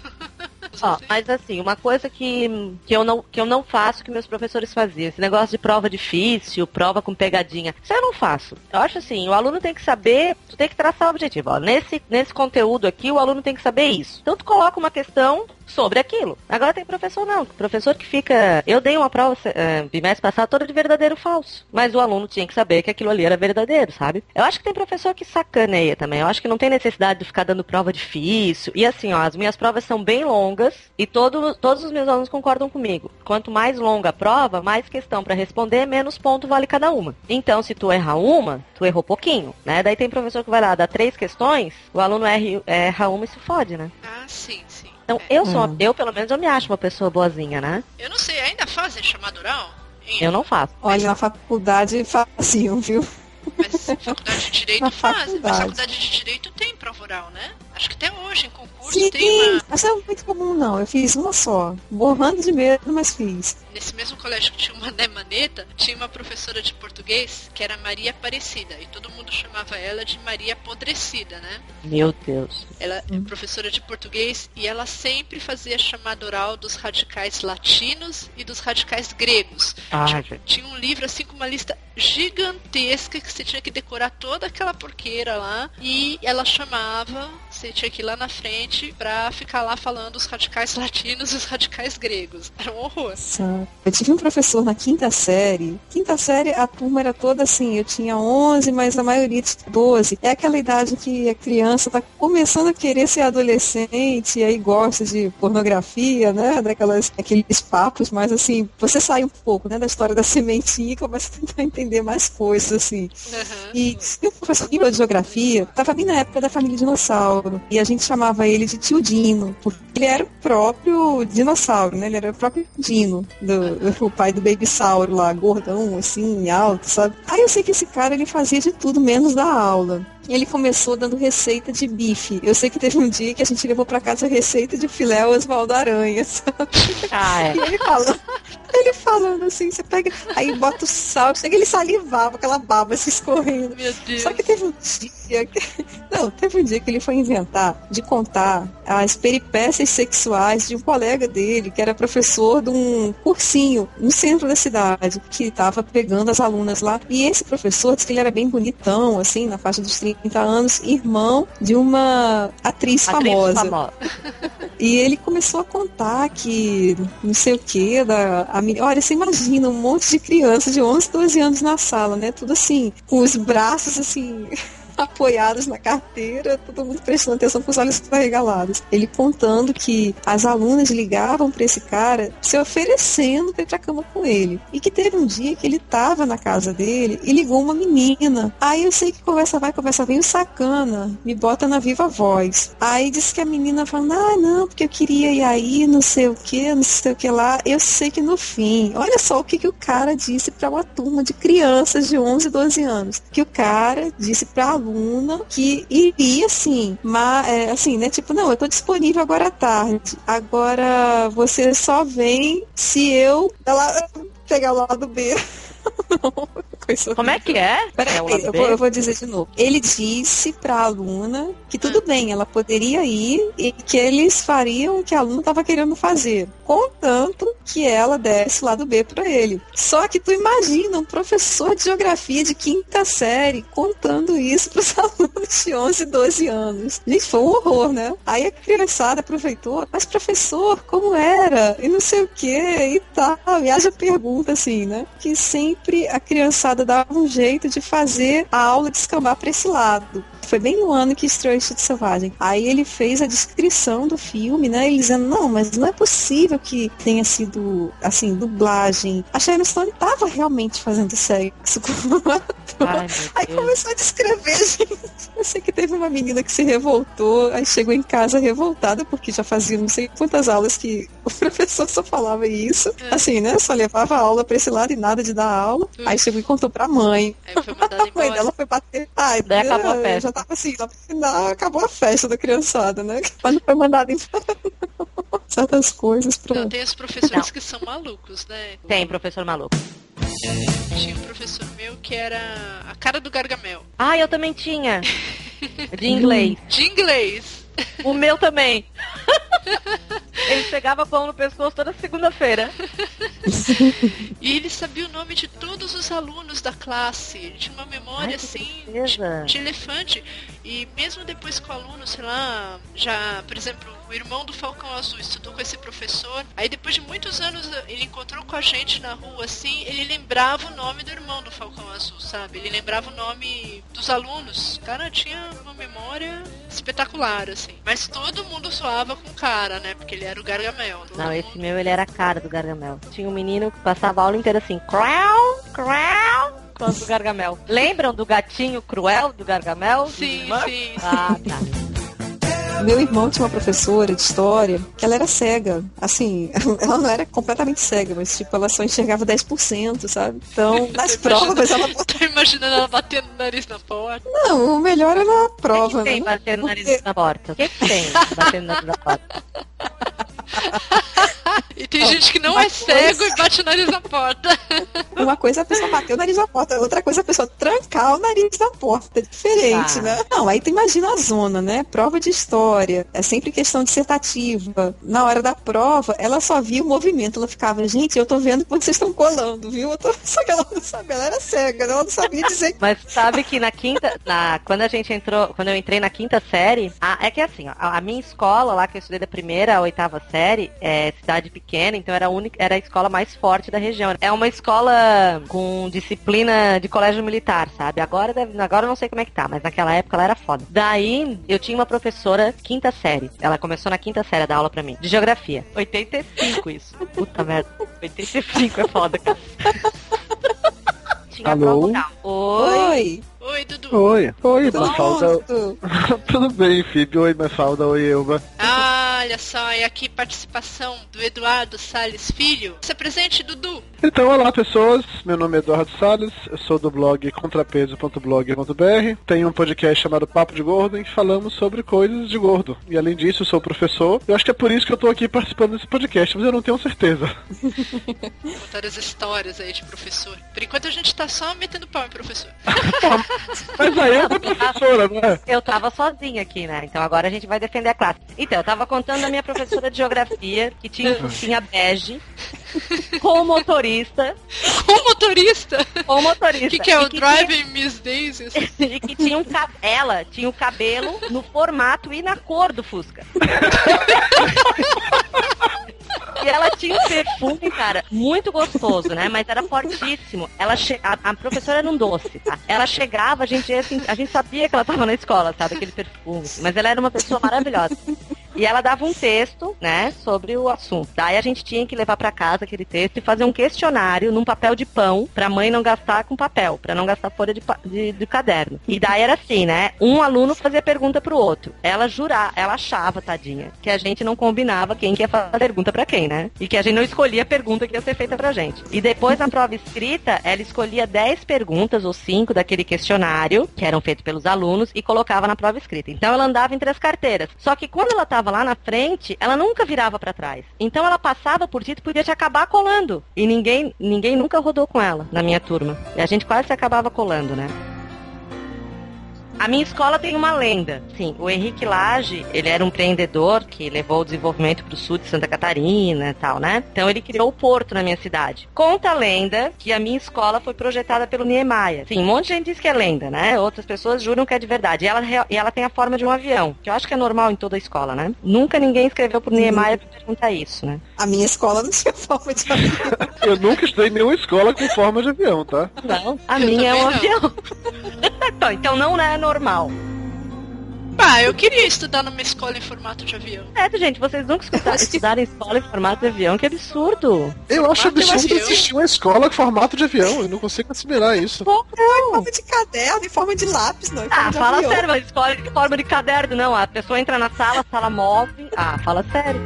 Ó, mas assim, uma coisa que, que, eu não, que eu não faço que meus professores faziam, esse negócio de prova difícil, prova com pegadinha, isso eu não faço. Eu acho assim, o aluno tem que saber, tu tem que traçar o objetivo. Ó, nesse, nesse conteúdo aqui, o aluno tem que saber isso. Então tu coloca uma questão sobre aquilo. Agora tem professor não, professor que fica... Eu dei uma prova uh, bimestre passado toda de verdadeiro ou falso, mas o aluno tinha que saber que aquilo ali era verdadeiro, sabe? Eu acho que tem professor que sacaneia também, eu acho que não tem necessidade de ficar dando prova difícil. E assim, ó, as minhas provas são bem longas e todo, todos os meus alunos concordam comigo. Quanto mais longa a prova, mais questão pra responder, menos ponto vale cada uma. Então, se tu errar uma, tu errou pouquinho, né? Daí tem professor que vai lá dar três questões, o aluno erra, erra uma e se fode, né? Ah, sim, sim. Então, eu sou, hum. eu pelo menos eu me acho uma pessoa boazinha, né? Eu não sei, ainda fazem chamado oral? Eu não faço. Olha, na faculdade faziam, viu? Mas faculdade de Direito faz. Mas faculdade de Direito tem prova oral, né? Acho que até hoje, em concurso, Sim, tem uma... mas não é muito comum, não. Eu fiz uma só. Borrando de medo, mas fiz. Nesse mesmo colégio que tinha uma Mané Maneta, tinha uma professora de português que era Maria Aparecida. E todo mundo chamava ela de Maria Apodrecida, né? Meu Deus. Ela é professora de português e ela sempre fazia chamada oral dos radicais latinos e dos radicais gregos. Ah, tinha, gente. tinha um livro assim com uma lista gigantesca que você tinha que decorar toda aquela porqueira lá. E ela chamava... Você tinha que ir lá na frente pra ficar lá falando os radicais latinos e os radicais gregos. Era um horror. Eu tive um professor na quinta série. Quinta série, a turma era toda assim, eu tinha onze, mas a maioria tinha doze. É aquela idade que a criança tá começando a querer ser adolescente, e aí gosta de pornografia, né? Daquelas, aqueles papos, mas assim, você sai um pouco, né, da história da sementinha e começa a tentar entender mais coisas, assim. Uhum. E o professor de geografia tava bem na época da família dinossauro. E a gente chamava ele de tio Dino, porque ele era o próprio dinossauro, né? Ele era o próprio Dino, do, o pai do Babysauro lá, gordão, assim, alto, sabe? Aí eu sei que esse cara, ele fazia de tudo menos da aula. ele começou dando receita de bife. Eu sei que teve um dia que a gente levou pra casa receita de filé Oswaldo Aranha, sabe? Ah, é. E ele falando, ele falando assim, você pega, aí bota o sal, chega, ele salivava, aquela baba se escorrendo. Meu Deus. Só que teve um dia que... Não, teve um dia que ele foi inventar de contar as peripécias sexuais de um colega dele, que era professor de um cursinho no centro da cidade, que estava pegando as alunas lá. E esse professor disse que ele era bem bonitão, assim, na faixa dos trinta anos, irmão de uma atriz, Atriz famosa. famosa. E ele começou a contar que não sei o que, da, a, olha, você imagina um monte de criança de onze, doze anos na sala, né? Tudo assim, com os braços assim... apoiados na carteira, todo mundo prestando atenção com os olhos arregalados. Ele contando que as alunas ligavam para esse cara se oferecendo para ir pra cama com ele. E que teve um dia que ele tava na casa dele e ligou uma menina. Aí eu sei que conversa vai, conversa vem, o sacana me bota na viva voz. Aí disse que a menina falando, ah, não, porque eu queria ir aí, não sei o que, não sei o que lá. Eu sei que no fim, olha só o que, que o cara disse para uma turma de crianças de onze, doze anos. Que o cara disse pra aluna que iria assim, mas é, assim, né? Tipo, não, eu tô disponível agora à tarde. Agora você só vem se eu ela, pegar o lado B. Não, como é que é? Peraí, é eu, vou, eu vou dizer de novo. Ele disse pra aluna que tudo bem, ela poderia ir e que eles fariam o que a aluna estava querendo fazer, contanto que ela desse o lado B pra ele. Só que tu imagina um professor de geografia de quinta série contando isso pros alunos de onze, doze anos. Gente, foi um horror, né? Aí a criançada aproveitou, mas professor, como era? E não sei o que e tal. E haja pergunta assim, né? Que sempre a criançada dava um jeito de fazer a aula descambar para esse lado. Foi bem no ano que estreou Instinto Selvagem. Aí ele fez a descrição do filme, né? Ele dizendo, não, mas não é possível que tenha sido, assim, dublagem. A Sharon Stone estava realmente fazendo sexo com o ator. Aí começou a descrever, gente. Eu sei que teve uma menina que se revoltou, aí chegou em casa revoltada, porque já fazia não sei quantas aulas que o professor só falava isso. Assim, né? Só levava a aula pra esse lado e nada de dar aula. Hum. Aí chegou e contou pra mãe. Aí foi mandada embora. A mãe dela foi bater. Ai, daí acabou a festa. Já tava assim, no final acabou a festa da criançada, né? Mas não foi mandada embora. Certas coisas pra... Não, tem os professores não. que são malucos, né? Tem professor maluco. Tinha um professor meu que era a cara do Gargamel. Ah, eu também tinha. De inglês. De inglês. O meu também. Ele pegava pão no pescoço toda segunda-feira. E ele sabia o nome de todos os alunos da classe. Ele tinha uma memória, ai, assim, de, de elefante. E mesmo depois que o aluno, sei lá, já, por exemplo, o irmão do Falcão Azul estudou com esse professor. Aí depois de muitos anos ele encontrou com a gente na rua, assim, ele lembrava o nome do irmão do Falcão Azul, sabe? Ele lembrava o nome dos alunos. O cara tinha uma memória espetacular, assim. Mas todo mundo zoava com o cara, né? Porque ele era o Gargamel. Não, mundo... esse meu, ele era a cara do Gargamel. Tinha um menino que passava a aula inteira assim, crau, crau, quanto o Gargamel. Lembram do gatinho cruel do Gargamel? Sim, sim. Ah, tá. Meu irmão tinha uma professora de história que ela era cega. Assim, ela não era completamente cega, mas tipo, ela só enxergava dez por cento, sabe? Então, nas provas ela... Tá imaginando ela batendo o nariz na porta? Não, o melhor era na prova, o que que tem né? batendo o nariz na porta? O que que tem batendo o nariz na porta? E tem gente que não é cego coisa... e bate o nariz na porta. Uma coisa é a pessoa bater o nariz na porta, outra coisa é a pessoa trancar o nariz na porta. É diferente, ah. né? Não, aí tu imagina a zona, né? Prova de história, é sempre questão dissertativa. Na hora da prova, ela só via o movimento, ela ficava, gente, eu tô vendo que vocês estão colando, viu? Eu tô... Só que ela não sabia, ela era cega, ela não sabia dizer. Mas sabe que na quinta, na... quando a gente entrou, quando eu entrei na quinta série, a... é que assim, ó, a minha escola lá, que eu estudei da primeira à oitava série, é cidade pequena, então era a única, era a escola mais forte da região. É uma escola com disciplina de colégio militar, sabe? Agora, deve, agora eu não sei como é que tá, mas naquela época ela era foda. Daí, eu tinha uma professora quinta série. Ela começou na quinta série a dar aula pra mim, de geografia. oitenta e cinco isso. Puta merda. oitenta e cinco é foda, cara. Tinha alô? Oi. Oi, Dudu. Oi. Oi, Tudo Mafalda. bom, Tudo bem, Phoebe. Oi, Mafalda. Oi, Elba. Ah, olha só, e aqui participação do Eduardo Salles Filho. Se apresente, Dudu. Então, olá pessoas, meu nome é Eduardo Salles, eu sou do blog contrapeso ponto blog ponto b r, tenho um podcast chamado Papo de Gordo em que falamos sobre coisas de gordo. E além disso, eu sou professor, eu acho que é por isso que eu tô aqui participando desse podcast, mas eu não tenho certeza. Contar as histórias aí de professor. Por enquanto a gente tá só metendo pau em professor. Mas aí eu sou professora, não é? Eu tava sozinha aqui, né? Então agora a gente vai defender a classe. Então, eu tava contando da minha professora de geografia, que tinha um Fusquinha bege, com motorista. Com motorista? Com motorista. O que, que é o que Driving tinha... Miss Daisy? E que tinha um cab... ela tinha o cabelo no formato e na cor do Fusca. E ela tinha um perfume, cara, muito gostoso, né? Mas era fortíssimo. Ela che... a, a professora era um doce, tá? Ela chegava, a gente, assim, a gente sabia que ela tava na escola, sabe? Aquele perfume. Mas ela era uma pessoa maravilhosa. E ela dava um texto, né, sobre o assunto. Daí a gente tinha que levar pra casa aquele texto e fazer um questionário num papel de pão pra mãe não gastar com papel, pra não gastar folha de, de, de caderno. E daí era assim, né? Um aluno fazia pergunta pro outro. Ela jurava, ela achava, tadinha, que a gente não combinava quem que ia fazer a pergunta pra quem, né? E que a gente não escolhia a pergunta que ia ser feita pra gente. E depois, na prova escrita, ela escolhia dez perguntas ou cinco daquele questionário, que eram feitos pelos alunos, e colocava na prova escrita. Então ela andava entre as carteiras. Só que quando ela tava lá na frente, ela nunca virava pra trás. Então ela passava por ti e podia te acabar colando. E ninguém, ninguém nunca rodou com ela na minha turma. E a gente quase se acabava colando, né? A minha escola tem uma lenda. Sim, o Henrique Lage, ele era um empreendedor que levou o desenvolvimento para o sul de Santa Catarina e tal, né? Então ele criou o porto na minha cidade. Conta a lenda que a minha escola foi projetada pelo Niemeyer. Sim, um monte de gente diz que é lenda, né? Outras pessoas juram que é de verdade. E ela, e ela tem a forma de um avião, que eu acho que é normal em toda a escola, né? Nunca ninguém escreveu pro Niemeyer para perguntar isso, né? A minha escola não tinha forma de avião. Eu nunca estudei em nenhuma escola com forma de avião, tá? Não, a Eu minha é um não. avião. Então não é normal. Ah, eu queria estudar numa escola em formato de avião. É, gente, vocês nunca escutaram, Acho que- estudaram em escola em formato de avião, que absurdo. Eu acho Formato de absurdo avião. existir uma escola com formato de avião, eu não consigo assimilar isso. Pô, não. Forma de caderno, em forma de lápis, não. Em forma Ah, de fala avião. sério, mas escola de forma de caderno, não. A pessoa entra na sala, a sala move. Ah, fala sério.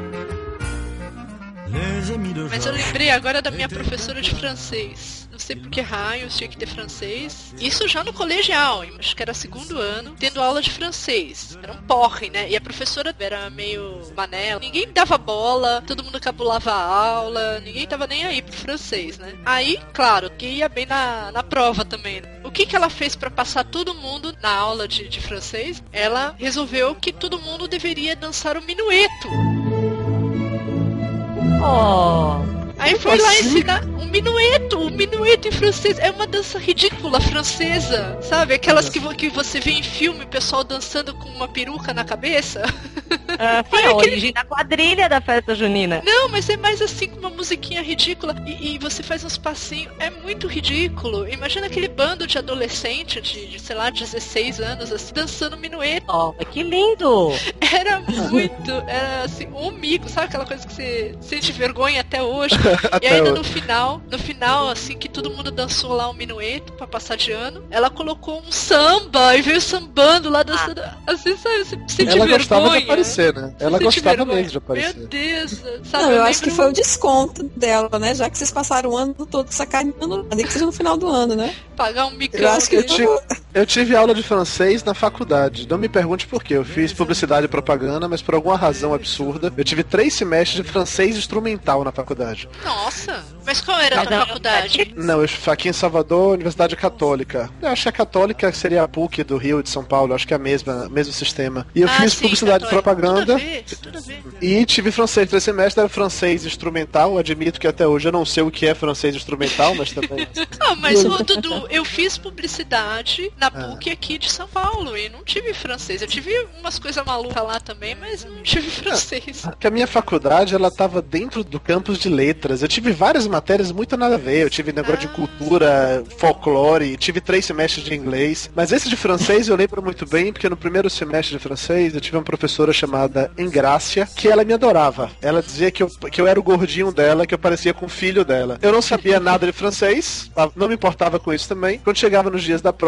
Mas eu lembrei agora da minha professora de francês. Não sei por que raios tinha que ter francês. Isso já no colegial, hein? Acho que era segundo ano, tendo aula de francês. Era um porre, né? E a professora era meio manela. Ninguém dava bola, todo mundo cabulava a aula, ninguém tava nem aí pro francês, né? Aí, claro, que ia bem na, na prova também. Né? O que que ela fez pra passar todo mundo na aula de, de francês? Ela resolveu que todo mundo deveria dançar o minueto. Oh. Aí foi lá ensinar um minueto, um minueto em francês. É uma dança ridícula francesa, sabe? Aquelas que, vo- que você vê em filme, o pessoal dançando com uma peruca na cabeça. Ah, foi Olha a aquele- origem da quadrilha da festa junina. Não, mas é mais assim com uma musiquinha ridícula. E, e você faz uns passinhos. É muito ridículo. Imagina aquele bando de adolescente de, de, sei lá, dezesseis anos, assim, dançando minueto. Oh, que lindo! Era muito, era assim, um mico, sabe aquela coisa que você sente vergonha até hoje? Até E ainda hoje. no final, no final, assim, que todo mundo dançou lá um minueto pra passar de ano, ela colocou um samba e veio sambando lá dançando. Assim, sabe, você sente Ela vergonha. gostava de aparecer, né? Você Ela sente gostava vergonha. mesmo de aparecer. Meu Deus, sabe? Não, eu acho que lembro- foi o desconto dela, né? Já que vocês passaram o ano todo sacaneando, nem que seja no final do ano, né? pagar um micão. Eu acho que eu dele. tive, eu tive aula de francês na faculdade. Não me pergunte por quê. Eu fiz publicidade e propaganda, mas por alguma razão absurda, eu tive três semestres de francês instrumental na faculdade. Nossa, mas qual era a Mas tua não, faculdade? Não, eu aqui em Salvador, Universidade Católica. Eu acho que a Católica seria a P U C do Rio e de São Paulo. Eu acho que é a mesma, mesmo sistema. E eu Ah, fiz sim, publicidade e católico. propaganda. Tudo a ver, tudo a ver. E tive francês três semestres, era francês instrumental. Admito que até hoje eu não sei o que é francês instrumental, mas também. Ah, mas ô, Dudu, eu fiz publicidade na P U C aqui de São Paulo e não tive francês. Eu tive umas coisas malucas lá também, mas não tive francês. Porque a minha faculdade, ela tava dentro do campus de letras. Eu tive várias matérias muito nada a ver. Eu tive negócio de cultura, folclore, tive três semestres de inglês. Mas esse de francês eu lembro muito bem, porque no primeiro semestre de francês eu tive uma professora chamada Engrácia, que ela me adorava. Ela dizia que eu, que eu era o gordinho dela, que eu parecia com o filho dela. Eu não sabia nada de francês, não me importava com isso também. Quando chegava nos dias da prova, ela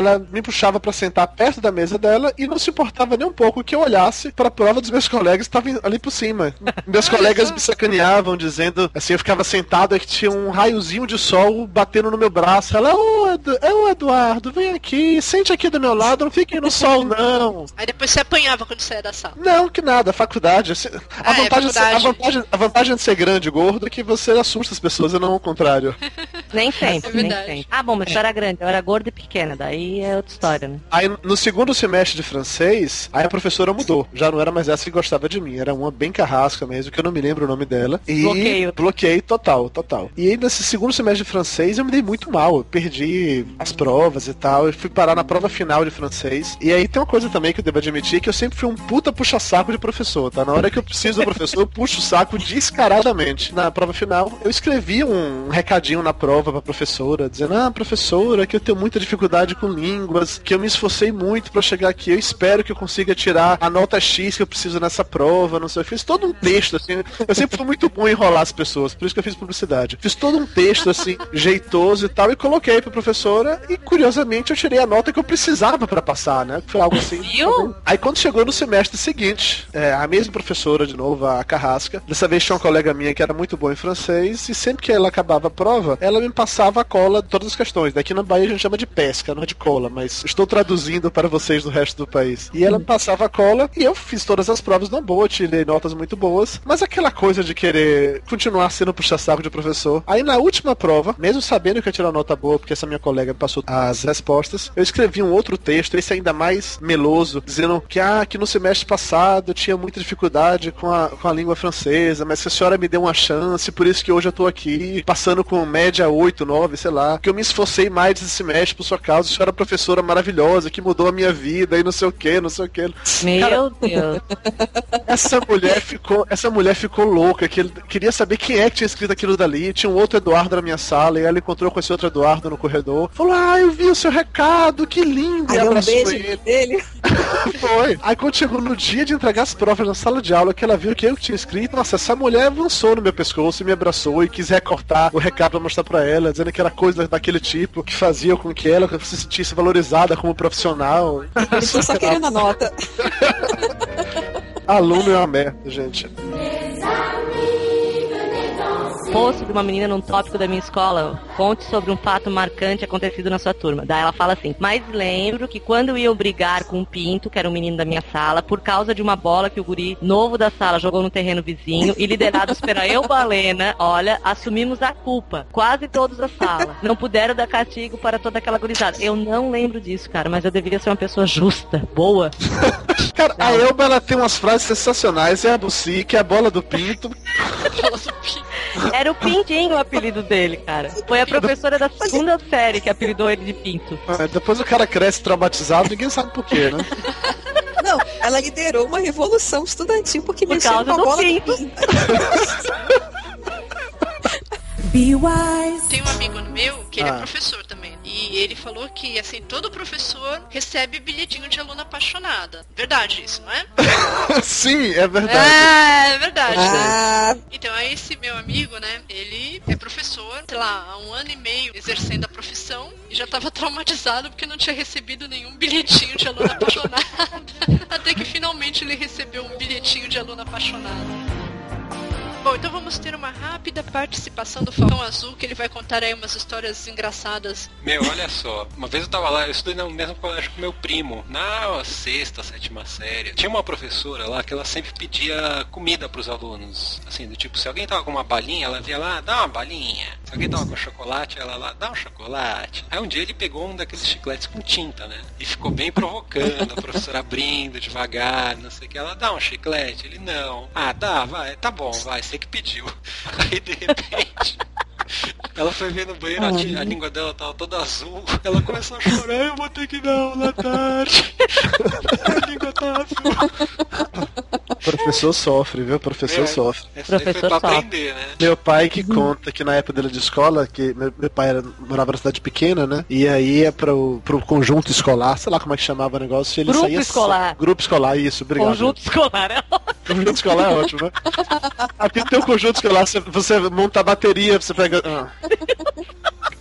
ela me puxava pra sentar perto da mesa dela e não se importava nem um pouco que eu olhasse pra prova dos meus colegas que estavam ali por cima. Meus colegas me sacaneavam, dizendo, assim, eu ficava sentado e que tinha um raiozinho de sol batendo no meu braço. Ela, ô, Edu, é o Eduardo, vem aqui, sente aqui do meu lado, não fique no sol, não. Aí depois você apanhava quando você ia da sala. Não, que nada, faculdade. A, Ah, é vantagem, de ser- a, faculdade. vantagem, a vantagem de ser grande e gordo é que você assusta as pessoas e não o contrário. Nem sempre, É nem verdade. sempre. Ah, bom, mas eu era grande, eu era gorda e pequena, daí é outra história, né? Aí no segundo semestre de francês, aí a professora mudou. Já não era mais essa que gostava de mim, era uma bem carrasca mesmo, que eu não me lembro o nome dela. E Bloqueio. bloqueei total, total. E aí nesse segundo semestre de francês eu me dei muito mal. Eu perdi as provas e tal. Eu fui parar na prova final de francês. E aí tem uma coisa também que eu devo admitir, que eu sempre fui um puta puxa-saco de professor, tá? Na hora que eu preciso do professor, eu puxo o saco descaradamente. Na prova final, eu escrevi um recadinho na prova pra professora, dizendo, ah, professora, que eu tenho muita dificuldade com línguas, que eu me esforcei muito pra chegar aqui, eu espero que eu consiga tirar a nota X que eu preciso nessa prova, não sei, eu fiz todo um texto, assim, eu sempre fui muito bom em enrolar as pessoas, por isso que eu fiz publicidade. Fiz todo um texto, assim, jeitoso e tal, e coloquei pra professora, e curiosamente eu tirei a nota que eu precisava pra passar, né? Foi algo assim. Viu? Aí quando chegou no semestre seguinte, é, a mesma professora, de novo, a Carrasca, dessa vez tinha uma colega minha que era muito boa em francês, e sempre que ela acabava a prova, ela me passava a cola de todas as questões. Daqui na Bahia a gente chama de pesca, não é de cola, mas estou traduzindo para vocês do resto do país. E ela me passava a cola, e eu fiz todas as provas na boa, tirei notas muito boas, mas aquela coisa de querer continuar sendo puxa-saco de professor. Aí na última prova, mesmo sabendo que eu ia tirar nota boa, porque essa minha colega me passou as respostas, eu escrevi um outro texto, esse ainda mais meloso, dizendo que, ah, que no semestre passado eu tinha muita dificuldade com a, com a língua francesa, mas que a senhora me deu uma chance, por isso que hoje eu tô aqui, passando com média oito, nove, sei lá, que eu me esforcei mais esse semestre por sua causa, a senhora é professora maravilhosa, que mudou a minha vida, e não sei o que, não sei o que. Meu Cara, Deus. essa mulher ficou, essa mulher ficou louca, que ele queria saber quem é que tinha escrito aquilo dali. Tinha um outro Eduardo na minha sala e ela encontrou com esse outro Eduardo no corredor. Falou: "Ah, eu vi o seu recado, que lindo!" E Aí um abraçou beijo ele. dele. Foi. Aí quando chegou no dia de entregar as provas na sala de aula, que ela viu que eu tinha escrito, nossa, essa mulher avançou no meu pescoço e me abraçou e quis recortar o recado pra mostrar pra ela, dizendo que era coisa daquele tipo que fazia com que ela se sentisse valorizada como profissional. Ele ficou só querendo a nota. Aluno é uma merda, gente. Post de uma menina num tópico da minha escola, conte sobre um fato marcante acontecido na sua turma. Daí ela fala assim: mas lembro que quando eu ia brigar com um Pinto, que era um menino da minha sala, por causa de uma bola que o guri novo da sala jogou no terreno vizinho, e liderados pela eu, Balena, olha, assumimos a culpa. Quase todos da sala. Não puderam dar castigo para toda aquela gurizada. Eu não lembro disso, cara, mas eu deveria ser uma pessoa justa, boa. Cara, a Elba, ela tem umas frases sensacionais. É a Buci, que é a bola do Pinto. Era o Pintinho o apelido dele, cara. Foi a professora da segunda série que apelidou ele de Pinto. Ah, depois o cara cresce traumatizado, ninguém sabe por quê, né? Não, ela liderou uma revolução estudantil porque Por mexeu causa com a do bola Pinto. do Pinto. Be wise. Tem um amigo meu que ele Ah. é professor também. E ele falou que, assim, todo professor recebe bilhetinho de aluna apaixonada. Verdade isso, não é? Sim, é verdade. É, é verdade, né? Ah, Então, aí esse meu amigo, né, ele é professor, sei lá, há um ano e meio exercendo a profissão e já tava traumatizado porque não tinha recebido nenhum bilhetinho de aluna apaixonada. Até que finalmente ele recebeu um bilhetinho de aluna apaixonada. Bom, então vamos ter uma rápida participação do Falcão Azul, que ele vai contar aí umas histórias engraçadas. Meu, olha só, uma vez eu tava lá, eu estudei no mesmo colégio com meu primo, na sexta, sétima série. Tinha uma professora lá que ela sempre pedia comida pros alunos. Assim, do tipo, se alguém tava com uma balinha, ela via lá, dá uma balinha. Se alguém tava com chocolate, ela lá, dá um chocolate. Aí um dia ele pegou um daqueles chicletes com tinta, né? E ficou bem provocando, a professora abrindo devagar, não sei o que. Ela, dá um chiclete? Ele, não. Ah, dá, vai, tá bom, vai, você que pediu. Aí de repente... Ela foi ver no banheiro, a, ti- a língua dela tava toda azul. Ela começou a chorar, eu vou ter que dar aula à tarde. A língua tá azul. O professor sofre, viu? O professor É. sofre. Essa aí foi Professor pra sofre. aprender, né? Meu pai que conta que na época dele de escola, que meu, meu pai era, morava na cidade pequena, né? E aí ia pro, pro conjunto escolar, sei lá como é que chamava o negócio. Ele Grupo saía escolar. Grupo escolar, isso, obrigado. Conjunto escolar. é Conjunto escolar é ótimo, né? Aqui tem o conjunto escolar, você, você monta a bateria, você pega. Ah.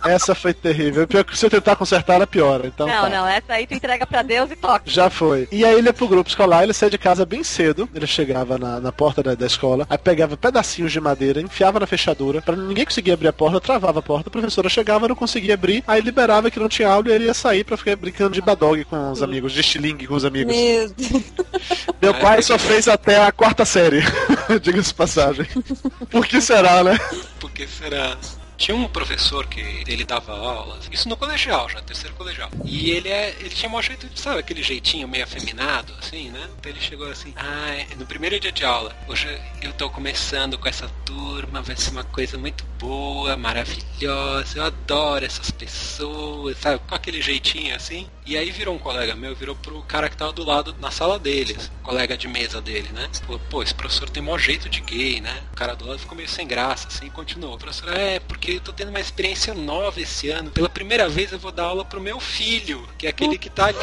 Essa foi terrível. Pior que se eu tentar consertar, ela piora. Então, não, tá. não, essa aí tu entrega pra Deus e toca. Já foi. E aí ele ia pro grupo escolar, ele saía de casa bem cedo, ele chegava na, na porta da, da escola, aí pegava pedacinhos de madeira, enfiava na fechadura, pra ninguém conseguir abrir a porta, travava a porta, a professora chegava, não conseguia abrir, aí liberava que não tinha aula e ele ia sair pra ficar brincando de badog com os amigos, de estilingue com os amigos. Meu Deus. Meu pai só fez até a quarta série, diga-se de passagem. Por que será, né? Por que será? Tinha um professor que ele dava aulas, isso no colegial já, terceiro colegial. E ele é, ele tinha um jeito de, sabe, aquele jeitinho meio afeminado, assim, né? Então ele chegou assim, ah, no primeiro dia de aula, hoje eu tô começando com essa turma, vai ser uma coisa muito boa, maravilhosa, eu adoro essas pessoas, sabe? Com aquele jeitinho assim. E aí virou um colega meu, virou pro cara que tava do lado, na sala deles, colega de mesa dele, né? Pô, pô, esse professor tem maior jeito de gay, né? O cara do lado ficou meio sem graça, assim, e continuou. O professor, é, porque eu tô tendo uma experiência nova esse ano. Pela primeira vez eu vou dar aula pro meu filho, que é aquele que tá ali.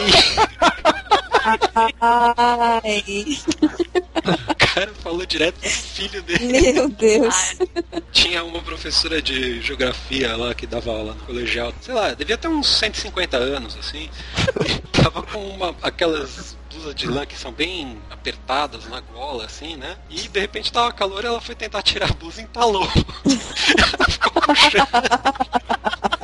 Ai. O cara falou direto pro filho dele. Meu Deus. Tinha uma professora de geografia lá que dava aula no colegial, sei lá, devia ter uns cento e cinquenta anos, assim. E tava com uma, aquelas blusas de lã que são bem apertadas na gola, assim, né? E de repente tava calor e ela foi tentar tirar a blusa e entalou. Ela ficou puxando.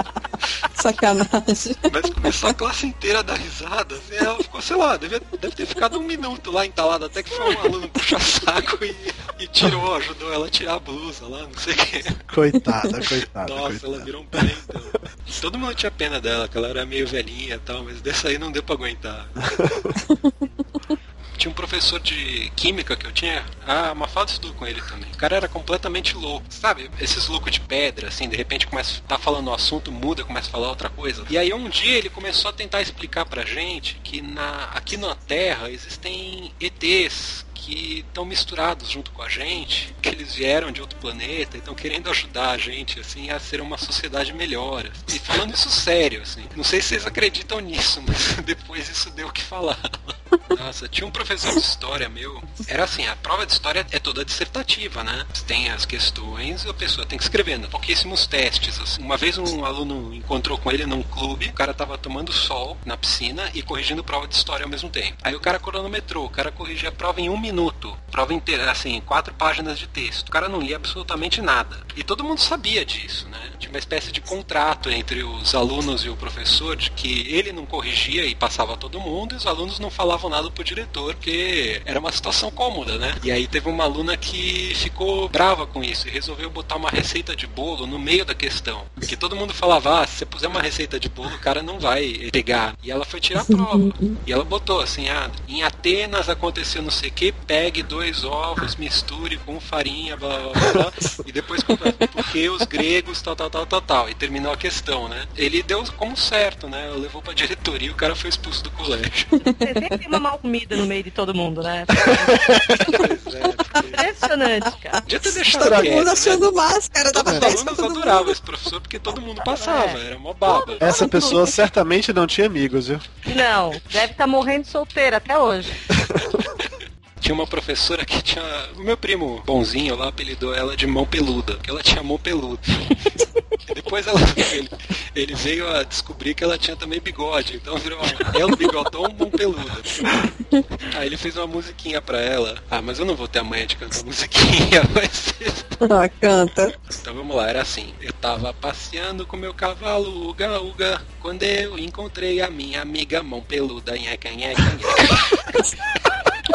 Sacanagem. Mas começou a classe inteira a dar risada, assim, ela ficou, sei lá, deve, deve ter ficado um minuto lá entalada, até que foi um aluno puxa-saco e, e tirou, ajudou ela a tirar a blusa lá, não sei o que. Coitada, coitada. Nossa, coitada. ela virou um pé, então. Todo mundo tinha pena dela, que ela era meio velhinha e tal, mas dessa aí não deu pra aguentar. Tinha um professor de química que eu tinha, ah, uma Mafalda estudou com ele também. O cara era completamente louco, sabe? Esses loucos de pedra, assim, de repente começa a tá falando o assunto, muda, começa a falar outra coisa. E aí um dia ele começou a tentar explicar pra gente que na, aqui na Terra existem E Tês que estão misturados junto com a gente, que eles vieram de outro planeta e estão querendo ajudar a gente, assim, a ser uma sociedade melhor. E falando isso sério, assim. Não sei se vocês acreditam nisso, mas depois isso deu o que falar. Nossa, tinha um professor de história meu, era assim, a prova de história é toda dissertativa, né? Tem as questões e a pessoa tem que escrever, né? Pouquíssimos testes, assim. Uma vez um aluno encontrou com ele num clube, o cara tava tomando sol na piscina e corrigindo prova de história ao mesmo tempo. Aí o cara cronometrou, o cara corrigia a prova em um minuto, prova inteira, assim, quatro páginas de texto. O cara não lia absolutamente nada. E todo mundo sabia disso, né? Tinha uma espécie de contrato entre os alunos e o professor, de que ele não corrigia e passava todo mundo, e os alunos não falavam nada pro diretor, porque era uma situação cômoda, né? E aí teve uma aluna que ficou brava com isso e resolveu botar uma receita de bolo no meio da questão. Porque todo mundo falava, ah, se você puser uma receita de bolo, o cara não vai pegar. E ela foi tirar a prova. E ela botou assim, ah, em Atenas aconteceu não sei o que, pegue dois ovos, misture com farinha, blá blá blá, blá e depois porque os gregos, tal, tal, tal, tal, tal. E terminou a questão, né? Ele deu como certo, né? Levou pra diretoria e o cara foi expulso do colégio. Você sempre tem uma mal comida no meio de todo mundo, né? Pois é, porque... Impressionante, cara. Podia ter deixado Todo quieto, mundo né? achando máscara da Todos os alunos adoravam esse professor porque todo mundo passava, era mó baba. Essa pessoa certamente não tinha amigos, viu? Não, deve estar morrendo solteira até hoje. Tinha uma professora que tinha... O meu primo bonzinho lá apelidou ela de mão peluda, porque ela tinha mão peluda. E depois ela, ele, ele veio a descobrir que ela tinha também bigode, então virou ela bigodão, mão peluda. Aí ele fez uma musiquinha pra ela. Ah, mas eu não vou ter a manha de cantar musiquinha, mas... Ah, canta. Então vamos lá, era assim. Eu tava passeando com meu cavalo, uga, uga, quando eu encontrei a minha amiga mão peluda, nheca, nheca, nheca.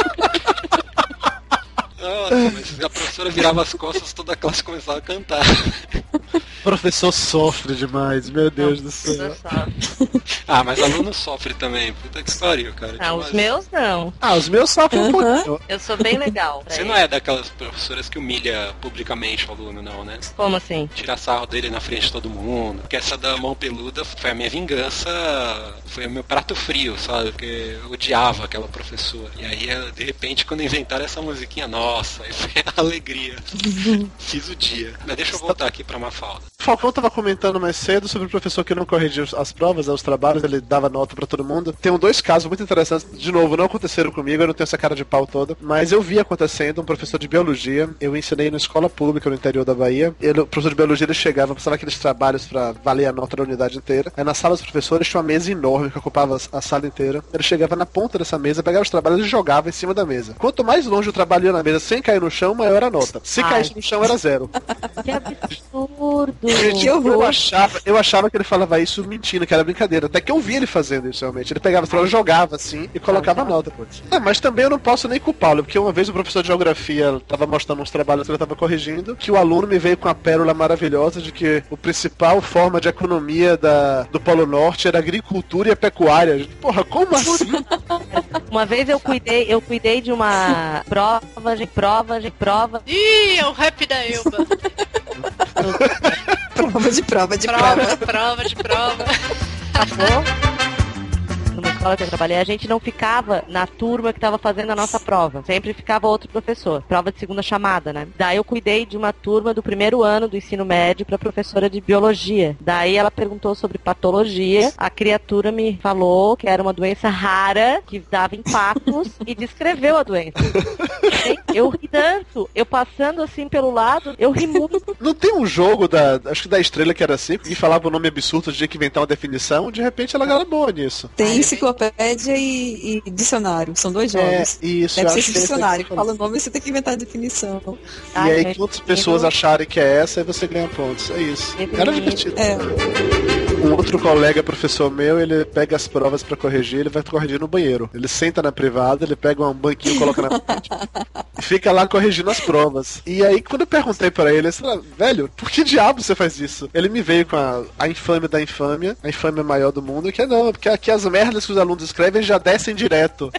Nossa, mas a professora virava as costas, toda a classe começava a cantar. O professor sofre demais, meu Deus do céu. Ah, mas aluno sofre também. Puta que pariu, cara. Ah, os meus não. Ah, os meus sofrem um pouquinho. Eu sou bem legal. Você não é daquelas professoras que humilha publicamente o aluno, não, né? Como assim? Tira sarro dele na frente de todo mundo. Porque essa da mão peluda foi a minha vingança, foi o meu prato frio, sabe? Porque eu odiava aquela professora. E aí, de repente, quando inventaram essa musiquinha, nossa, aí foi a alegria. Fiz o dia. Mas deixa eu voltar aqui pra Mafalda. O Falcão tava comentando mais cedo sobre o professor que não corrigia as provas, os trabalhos, ele dava nota pra todo mundo. Tem dois casos muito interessantes, de novo, não aconteceram comigo, eu não tenho essa cara de pau toda, mas eu vi acontecendo. Um professor de biologia, eu ensinei na escola pública no interior da Bahia, ele, o professor de biologia, ele chegava, passava aqueles trabalhos pra valer a nota da unidade inteira, aí na sala dos professores tinha uma mesa enorme que ocupava a sala inteira, ele chegava na ponta dessa mesa, pegava os trabalhos e jogava em cima da mesa. Quanto mais longe o trabalho ia na mesa sem cair no chão, maior a nota. Se Ai. caísse no chão, era zero. Que absurdo. Gente, eu achava, eu achava que ele falava isso mentindo, que era brincadeira. Até que eu vi ele fazendo isso realmente. Ele pegava as provas, jogava assim e colocava a nota. Pô. É, mas também eu não posso nem culpá-lo, porque uma vez o professor de geografia tava mostrando uns trabalhos que ele tava corrigindo, que o aluno me veio com a pérola maravilhosa de que o principal forma de economia da, do Polo Norte era a agricultura e a pecuária. Porra, como assim? Uma vez eu cuidei, eu cuidei de uma prova, de prova, de prova. Ih, é o rap da Elba. Prova de prova de prova. prova. de prova de prova. Acabou? Numa escola que eu trabalhei, a gente não ficava na turma que tava fazendo a nossa prova. Sempre ficava outro professor. Prova de segunda chamada, né? Daí eu cuidei de uma turma do primeiro ano do ensino médio pra professora de biologia. Daí ela perguntou sobre patologia. A criatura me falou que era uma doença rara, que dava impactos, e descreveu a doença. Eu ri tanto. Eu passando assim pelo lado, eu ri muito. Não tem um jogo da, acho que da Estrela que era assim, que falava o nome absurdo, tinha que inventar uma definição, de repente ela era boa nisso. Tem enciclopédia e, e dicionário, são dois jogos. É, isso, Deve eu ser acho esse que dicionário, que que fala o nome e você tem que inventar a definição. E Ai, aí, gente, quantas pessoas eu... acharem que é essa, aí você ganha pontos. É isso. Eu Era vi. divertido. É. Um outro colega, professor meu, ele pega as provas pra corrigir, ele vai corrigir no banheiro. Ele senta na privada, ele pega um banquinho e coloca na frente. E fica lá corrigindo as provas. E aí, quando eu perguntei pra ele, ele falou, velho, por que diabo você faz isso? Ele me veio com a, a infâmia da infâmia, a infâmia maior do mundo, que é não, porque aqui as merdas que os alunos escrevem já descem direto.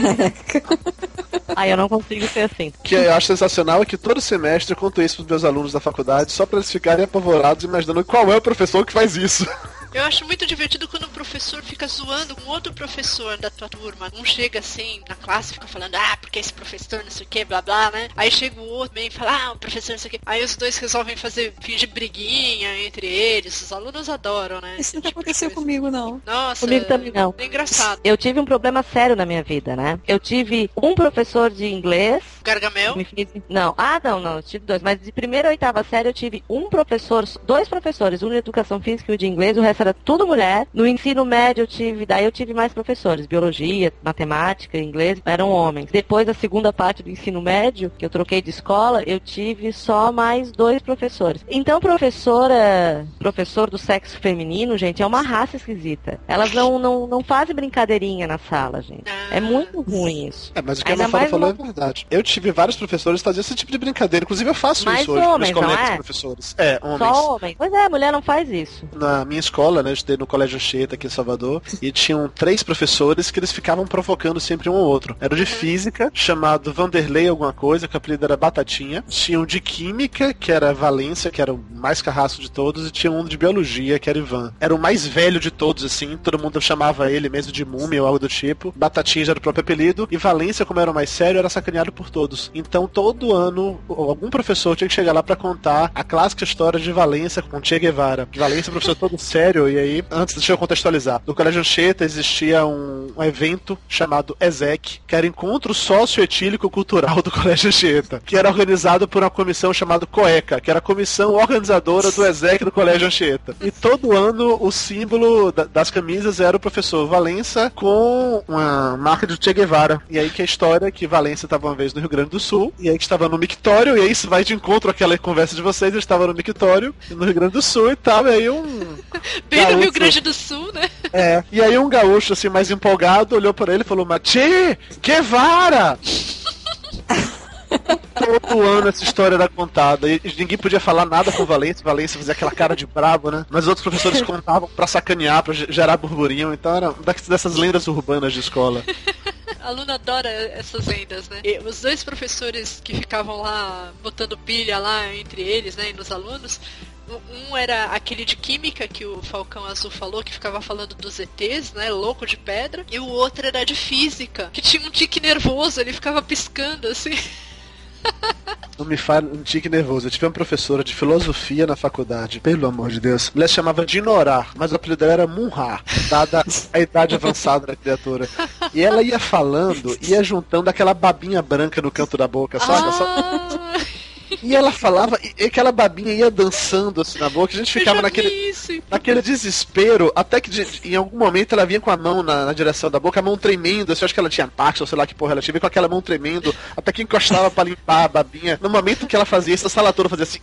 Ai, eu não consigo ser assim. O que eu acho sensacional é que todo semestre eu conto isso pros meus alunos da faculdade, só pra eles ficarem apavorados, imaginando qual é o professor que faz isso. Eu acho muito divertido quando o professor fica zoando com outro professor da tua turma. Um chega assim na classe e fica falando, ah, porque esse professor não sei o que, blá blá, né? Aí chega o outro e fala, ah, o professor não sei o que. Aí os dois resolvem fazer, fingir briguinha entre eles. Os alunos adoram, né? Isso nunca tipo aconteceu comigo, não. Nossa, Comigo também não. É engraçado. Eu tive um problema sério na minha vida, né? Eu tive um professor de inglês. Gargamel? Me fiz... Não, ah, não, não, eu tive dois. Mas de primeira a oitava série eu tive um professor, dois professores, um de educação física e um de inglês, o resto era tudo mulher. No ensino médio eu tive, daí eu tive mais professores, biologia, matemática, inglês, eram homens. Depois da segunda parte do ensino médio, que eu troquei de escola, eu tive só mais dois professores. Então, professora, professor do sexo feminino, gente, é uma raça esquisita. Elas não, não, não fazem brincadeirinha na sala, gente. É muito ruim isso. É, mas o que a Ainda Ana Fala mais falou uma- é verdade. Eu tive vários professores que faziam esse tipo de brincadeira. Inclusive eu faço Mas isso hoje com meus homens, não colegas é? professores. É, homens. Só homem. Pois é, mulher não faz isso. Na minha escola, né, eu estudei no Colégio Anchieta aqui em Salvador, e tinham três professores que eles ficavam provocando sempre um ao outro. Era o de física, chamado Vanderlei alguma coisa, que o apelido era Batatinha. Tinha um de química, que era Valência, que era o mais carrasco de todos, e tinha um de biologia, que era Ivan. Era o mais velho de todos, assim, todo mundo chamava ele mesmo de múmia ou algo do tipo. Batatinha já era o próprio apelido, e Valência, como era o mais sério, era sacaneado por todos. Então, todo ano, algum professor tinha que chegar lá pra contar a clássica história de Valência com Che Guevara. Valência é um professor todo sério, e aí, antes, deixa eu contextualizar. No Colégio Anchieta existia um, um evento chamado ESEC, que era Encontro Socioetílico Cultural do Colégio Anchieta, que era organizado por uma comissão chamada COECA, que era a comissão organizadora do ESEC do Colégio Anchieta. E todo ano o símbolo da, das camisas era o professor Valença com uma marca de Che Guevara. E aí que a história é que Valença estava uma vez no Rio Grande do Sul, e aí que estava no mictório, e aí isso vai de encontro àquela conversa de vocês, ele estava no mictório, no Rio Grande do Sul e tal, e aí um... Bem no gaúcho- Rio Grande do Sul, né? É, e aí um gaúcho assim mais empolgado olhou pra ele e falou, mas Che Guevara! Todo ano essa história era contada e ninguém podia falar nada com o Valência, Valência fazia aquela cara de brabo, né? Mas outros professores contavam pra sacanear, pra gerar burburinho, então era dessas lendas urbanas de escola. A aluna adora essas lendas, né? E os dois professores que ficavam lá botando pilha lá entre eles, né, e nos alunos, um era aquele de química que o Falcão Azul falou, que ficava falando dos E Tês, né, louco de pedra, e o outro era de física, que tinha um tique nervoso, ele ficava piscando assim. Não me fale um tique nervoso. Eu tive uma professora de filosofia na faculdade, pelo amor de Deus. A mulher se chamava Dinorar, mas o apelido dela era Munhar, dada a idade avançada da criatura. E ela ia falando, ia juntando aquela babinha branca no canto da boca, sabe? Ah. Só... E ela falava, e aquela babinha ia dançando assim na boca, a gente ficava naquele, naquele desespero, até que de, em algum momento ela vinha com a mão na, na direção da boca, a mão tremendo, assim, eu acho que ela tinha Pax, ou sei lá que porra ela tinha, com aquela mão tremendo, até que encostava pra limpar a babinha. No momento que ela fazia isso, a sala toda fazia assim.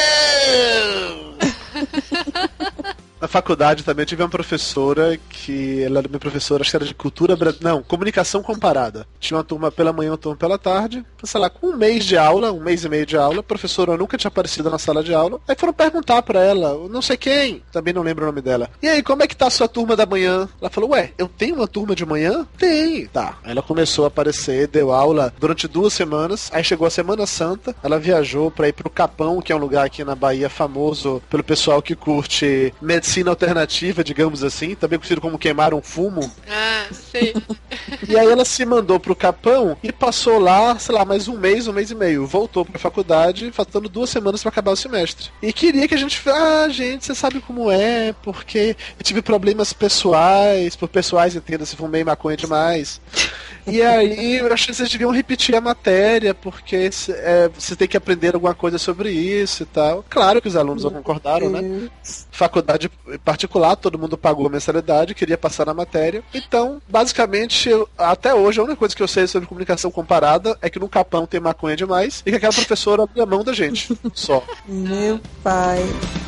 Na faculdade também eu tive uma professora que ela era minha professora, acho que era de cultura, não, comunicação comparada. Tinha uma turma pela manhã, uma turma pela tarde, sei lá, com um mês de aula, um mês e meio de aula, a professora nunca tinha aparecido na sala de aula. Aí foram perguntar pra ela, não sei quem, também não lembro o nome dela. E aí, como é que tá a sua turma da manhã? Ela falou, ué, eu tenho uma turma de manhã? Tem. Tá. Aí ela começou a aparecer, deu aula durante duas semanas, aí chegou a Semana Santa, ela viajou pra ir pro Capão, que é um lugar aqui na Bahia famoso pelo pessoal que curte medicina alternativa, digamos assim, também conhecido como queimar um fumo. Ah, sei. E aí ela se mandou pro Capão e passou lá, sei lá, mais um mês, um mês e meio. Voltou pra faculdade, faltando duas semanas pra acabar o semestre. E queria que a gente... Ah, gente, você sabe como é, porque eu tive problemas pessoais, por pessoais, entenda, se fumei maconha demais. E aí, eu acho que vocês deviam repetir a matéria, porque é, você tem que aprender alguma coisa sobre isso e tal. Claro que os alunos não concordaram, né? Faculdade particular, todo mundo pagou a mensalidade, queria passar na matéria. Então, basicamente, eu, até hoje, a única coisa que eu sei sobre comunicação comparada é que no Capão tem maconha demais e que aquela professora abriu a mão da gente. Só. Meu pai...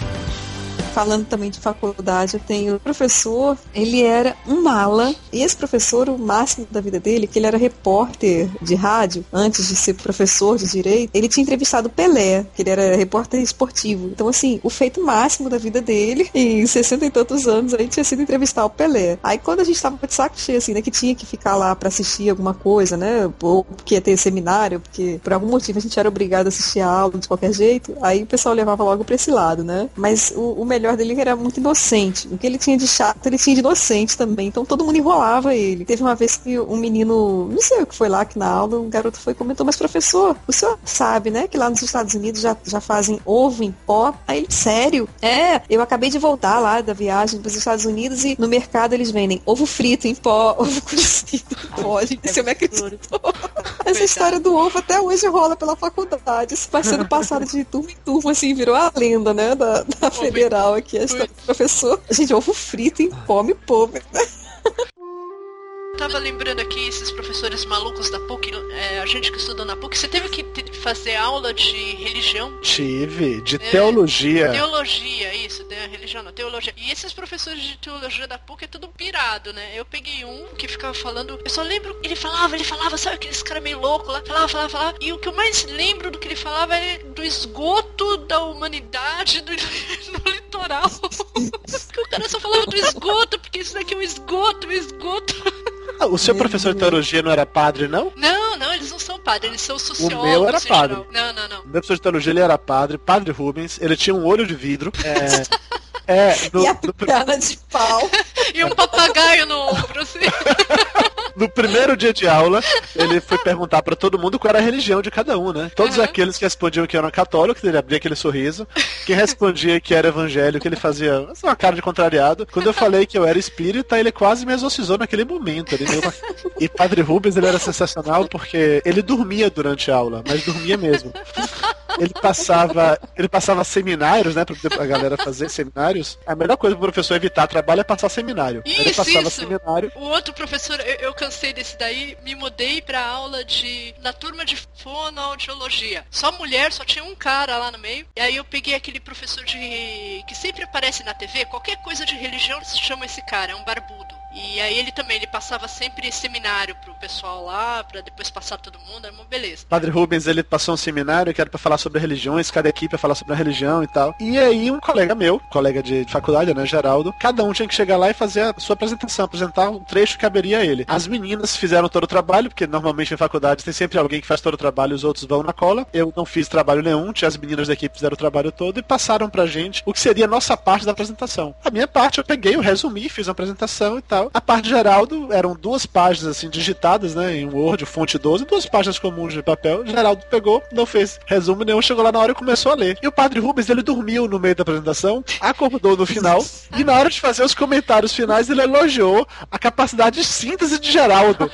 Falando também de faculdade, eu tenho um professor, ele era um mala, e esse professor, o máximo da vida dele, que ele era repórter de rádio, antes de ser professor de direito, ele tinha entrevistado Pelé, que ele era repórter esportivo. Então, assim, o feito máximo da vida dele, em sessenta e tantos anos, aí tinha sido entrevistar o Pelé. Aí, quando a gente tava de saco cheio, assim, né, que tinha que ficar lá pra assistir alguma coisa, né, ou porque ia ter seminário, porque por algum motivo a gente era obrigado a assistir a aula de qualquer jeito, aí o pessoal levava logo pra esse lado, né. Mas o, o melhor dele era muito inocente. O que ele tinha de chato, ele tinha de inocente também. Então todo mundo enrolava ele. Teve uma vez que um menino, não sei o que foi lá que na aula, um garoto foi e comentou, mas professor, o senhor sabe, né, que lá nos Estados Unidos já, já fazem ovo em pó? Aí ele, sério? É, eu acabei de voltar lá da viagem para os Estados Unidos e no mercado eles vendem ovo frito em pó, ovo cozido em pó. Gente, você me acreditou? Essa história do ovo até hoje rola pela faculdade. Isso vai sendo passado de turma em turma, assim, virou a lenda, né, da, da federal aqui, a história do professor. Gente, ovo frito em pó, me pobre, né? Tava lembrando aqui esses professores malucos da P U C, é, a gente que estudou na P U C, você teve que te- fazer aula de religião? Tive, de É, teologia. Teologia, isso, de religião não, teologia. E esses professores de teologia da P U C é tudo pirado, né? Eu peguei um que ficava falando, eu só lembro, ele falava, ele falava, sabe aqueles caras meio loucos lá? Falava, falava, falava. E o que eu mais lembro do que ele falava é do esgoto da humanidade do, no litoral. Que o cara só falava do esgoto, porque isso daqui é um esgoto, um esgoto. Ah, o seu professor de teologia não era padre, não? Não, não, eles não são padres, eles são sociólogos. O meu era em padre. geral. Não, não, não. O meu professor de teologia ele era padre, padre Rubens, ele tinha um olho de vidro. É, é no, E a no, perna de pau. E um papagaio no ombro, assim. no primeiro dia de aula, ele foi perguntar pra todo mundo qual era a religião de cada um, né? Todos Uhum. aqueles que respondiam que eram católicos, ele abria aquele sorriso. Quem respondia que era evangélico, ele fazia uma cara de contrariado. Quando eu falei que eu era espírita, ele quase me exorcizou naquele momento. Ele deu uma... E padre Rubens, ele era sensacional porque ele dormia durante a aula, mas dormia mesmo. Ele passava, ele passava seminários, né, pra, pra galera fazer seminários. A melhor coisa pro professor evitar trabalho é passar seminário. ele Isso, passava isso. seminário. O outro professor, eu, eu cansei desse daí, me mudei pra aula de... na turma de fonoaudiologia. Só mulher, só tinha um cara lá no meio. E aí eu peguei aquele professor de... que sempre aparece na T V, qualquer coisa de religião se chama esse cara, é um barbudo. E aí ele também, ele passava sempre seminário pro pessoal lá, pra depois passar todo mundo, era uma beleza. Padre Rubens, ele passou um seminário que era pra falar sobre religiões, cada equipe ia falar sobre a religião e tal. E aí um colega meu, colega de faculdade, né, Geraldo, cada um tinha que chegar lá e fazer a sua apresentação, apresentar um trecho que caberia a ele. As meninas fizeram todo o trabalho, porque normalmente em faculdade tem sempre alguém que faz todo o trabalho e os outros vão na cola. Eu não fiz trabalho nenhum, tinha as meninas da equipe fizeram o trabalho todo e passaram pra gente o que seria a nossa parte da apresentação. A minha parte eu peguei, eu resumi, fiz uma apresentação e tal. tal. A parte de Geraldo eram duas páginas assim digitadas, né, em Word, fonte doze, duas páginas comuns de papel. Geraldo pegou, não fez resumo nenhum, chegou lá na hora e começou a ler. E o Padre Rubens, ele dormiu no meio da apresentação, acordou no final, e na hora de fazer os comentários finais, ele elogiou a capacidade de síntese de Geraldo.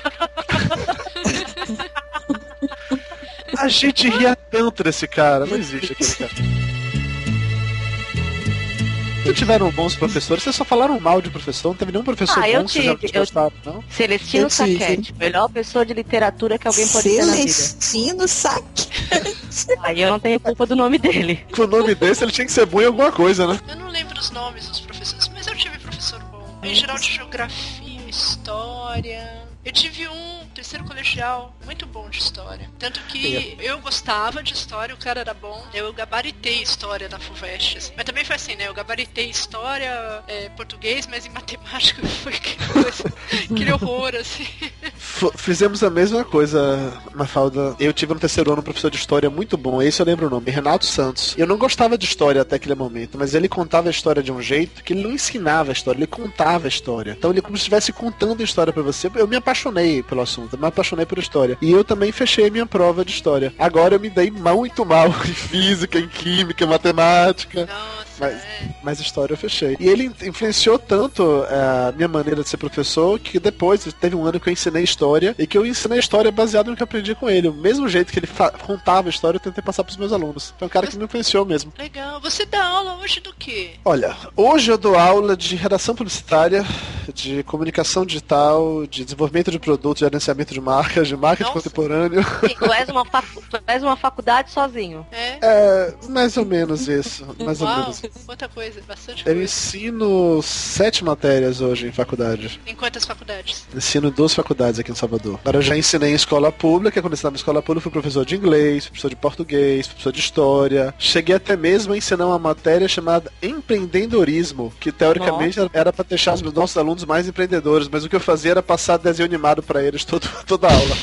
A gente ria tanto desse cara, não existe aquele cara. Não tiveram bons professores, vocês só falaram mal de professor, não teve nenhum professor ah, bom eu que vocês tive, já gostaram, não? Celestino Eu tive. Saquete, melhor pessoa de literatura que alguém pode ter na vida. Celestino Saquete. Aí eu não tenho culpa do nome dele. Com o nome desse, ele tinha que ser bom em alguma coisa, né? Eu não lembro os nomes dos professores, mas eu tive professor bom. Em geral de geografia, história. Eu tive um terceiro colegial muito bom de história. Tanto que eu gostava de história, o cara era bom. Eu gabaritei história na FUVEST. Assim. Mas também foi assim, né? Eu gabaritei história, é, português, mas em matemática foi aquele horror, assim. F- fizemos a mesma coisa, Mafalda. Eu tive no terceiro ano um professor de história muito bom, esse eu lembro o nome, Renato Santos. Eu não gostava de história até aquele momento, mas ele contava a história de um jeito que ele não ensinava a história, ele contava a história. Então ele como se estivesse contando a história pra você. Eu me apaixonei pelo assunto, eu me apaixonei por história. E eu também fechei a minha prova de história. Agora eu me dei muito mal em física, em química, em matemática. Nossa, Mas, é. mas história eu fechei. E ele influenciou tanto a minha maneira de ser professor que depois teve um ano que eu ensinei história e que eu ensinei história baseado no que eu aprendi com ele. O mesmo jeito que ele fa- contava a história, eu tentei passar pros meus alunos. Então é um cara que me influenciou mesmo. Legal. Você dá aula hoje do quê? Olha, hoje eu dou aula de redação publicitária, de comunicação digital, de desenvolvimento de produtos, de gerenciamento de marcas, de marketing Nossa. contemporâneo. Sim, tu és uma, facu- tu és uma faculdade sozinho. É? É, mais ou menos isso. Mais ou Uau, menos. quanta coisa, bastante Eu coisa. ensino sete matérias hoje em faculdade. Em quantas faculdades? Ensino em duas faculdades aqui em Salvador. Agora eu já ensinei em escola pública, quando eu ensinava em escola pública fui professor de inglês, professor de português, professor de história. Cheguei até mesmo a ensinar uma matéria chamada empreendedorismo, que teoricamente Nossa. era para deixar os nossos alunos mais empreendedores, mas o que eu fazia era passar desenho animado para eles todo, toda a aula.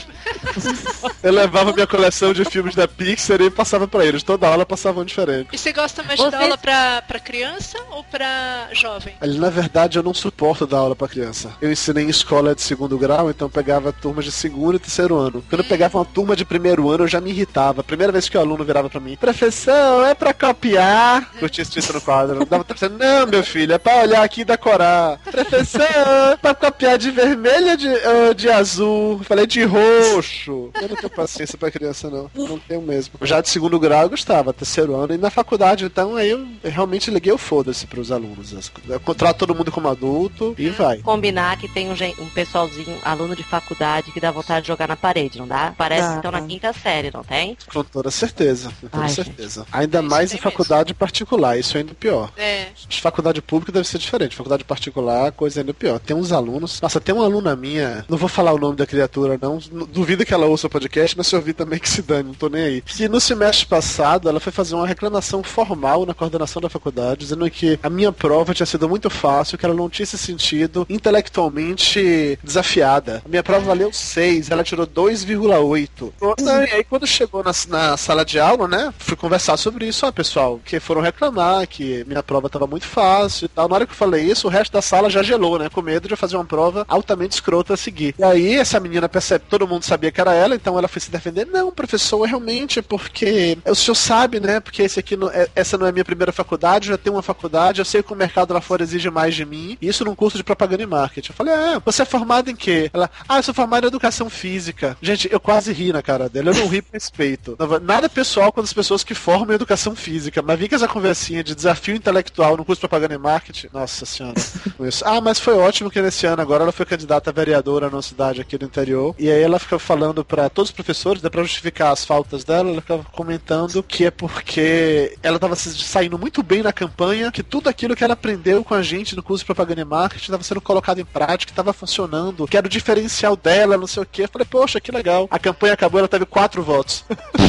Eu levava minha coleção de filmes da Pixar e passava para eles. Toda aula passava um diferente. E você gosta mais de Você- dar aula pra, pra criança ou pra jovem? Ali, na verdade, eu não suporto dar aula pra criança. Eu ensinei em escola de segundo grau, então eu pegava turmas de segundo e terceiro ano. Quando eu pegava uma turma de primeiro ano, eu já me irritava. A primeira vez que o aluno virava pra mim, professor, é pra copiar? Eu tinha escrito no quadro. Dava pra não, meu filho, é pra olhar aqui e decorar. Professor, é pra copiar de vermelho ou de, ou de azul? Eu falei de roxo. Eu não tenho paciência pra criança, não. Não tenho mesmo. Já de segundo grau eu gostava, terceiro ano. E na faculdade, então, aí eu realmente liguei o foda-se pros alunos. Eu contrato todo mundo como adulto e vai. Combinar que tem um, gen- um pessoalzinho, aluno de faculdade, que dá vontade de jogar na parede, não dá? Parece Dá, que estão na dá. quinta série, não tem? Com toda certeza, com toda Ai, certeza. Ainda Isso mais tem em faculdade particular, isso é ainda pior. É. De faculdade pública deve ser diferente. Faculdade particular, coisa ainda pior. Tem uns alunos. Nossa, tem uma aluna minha. Não vou falar o nome da criatura, não. Duvido que ela ouça o podcast, mas se eu ouvir também que se dane, não tô nem aí. Que no semestre passado ela foi fazer uma reclamação formal na coordenação da faculdade, dizendo que a minha prova tinha sido muito fácil, que ela não tinha se sentido intelectualmente desafiada. A minha prova valeu seis, ela tirou dois vírgula oito. E aí quando chegou na, na sala de aula, né, fui conversar sobre isso. Ah, pessoal, que foram reclamar que minha prova tava muito fácil e tal. Na hora que eu falei isso, o resto da sala já gelou, né, com medo de eu fazer uma prova altamente escrota a seguir. E aí essa menina percebe, todo mundo sabia que era ela, então ela foi se defender. Não, professor, realmente, porque o senhor sabe, né, porque esse aqui não é, essa não é a minha primeira faculdade, eu já tenho uma faculdade, eu sei que o mercado lá fora exige mais de mim, e isso num curso de propaganda e marketing. Eu falei, ah, você é formado em quê? Ela, ah, eu sou formado em educação física. Gente, eu quase ri na cara dela, eu não ri por respeito. Nada pessoal com as pessoas que formam em educação física, mas vi que essa conversinha de desafio intelectual no curso de propaganda e marketing, nossa senhora, com isso. Ah, mas foi ótimo que nesse ano agora ela foi candidata a vereadora numa cidade aqui do interior, e aí ela fica falando pra todos os professores, dá pra justificar as faltas dela, ela ficava comentando que é porque ela tava se saindo muito bem na campanha, que tudo aquilo que ela aprendeu com a gente no curso de propaganda e marketing estava sendo colocado em prática, estava funcionando, que era o diferencial dela, não sei o que. Eu falei, poxa, que legal. A campanha acabou, ela teve quatro votos.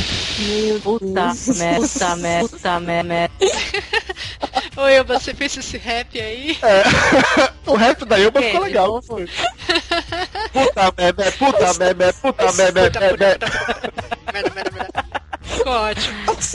Puta merda, merda, merda. Ô, Elba, você fez esse rap aí? É. O rap da Elba É, ficou de legal. novo? Foi. Puta meme, puta meme, puta meme, Puta, meme. puta, puta. Merda, merda, merda. Ficou ótimo.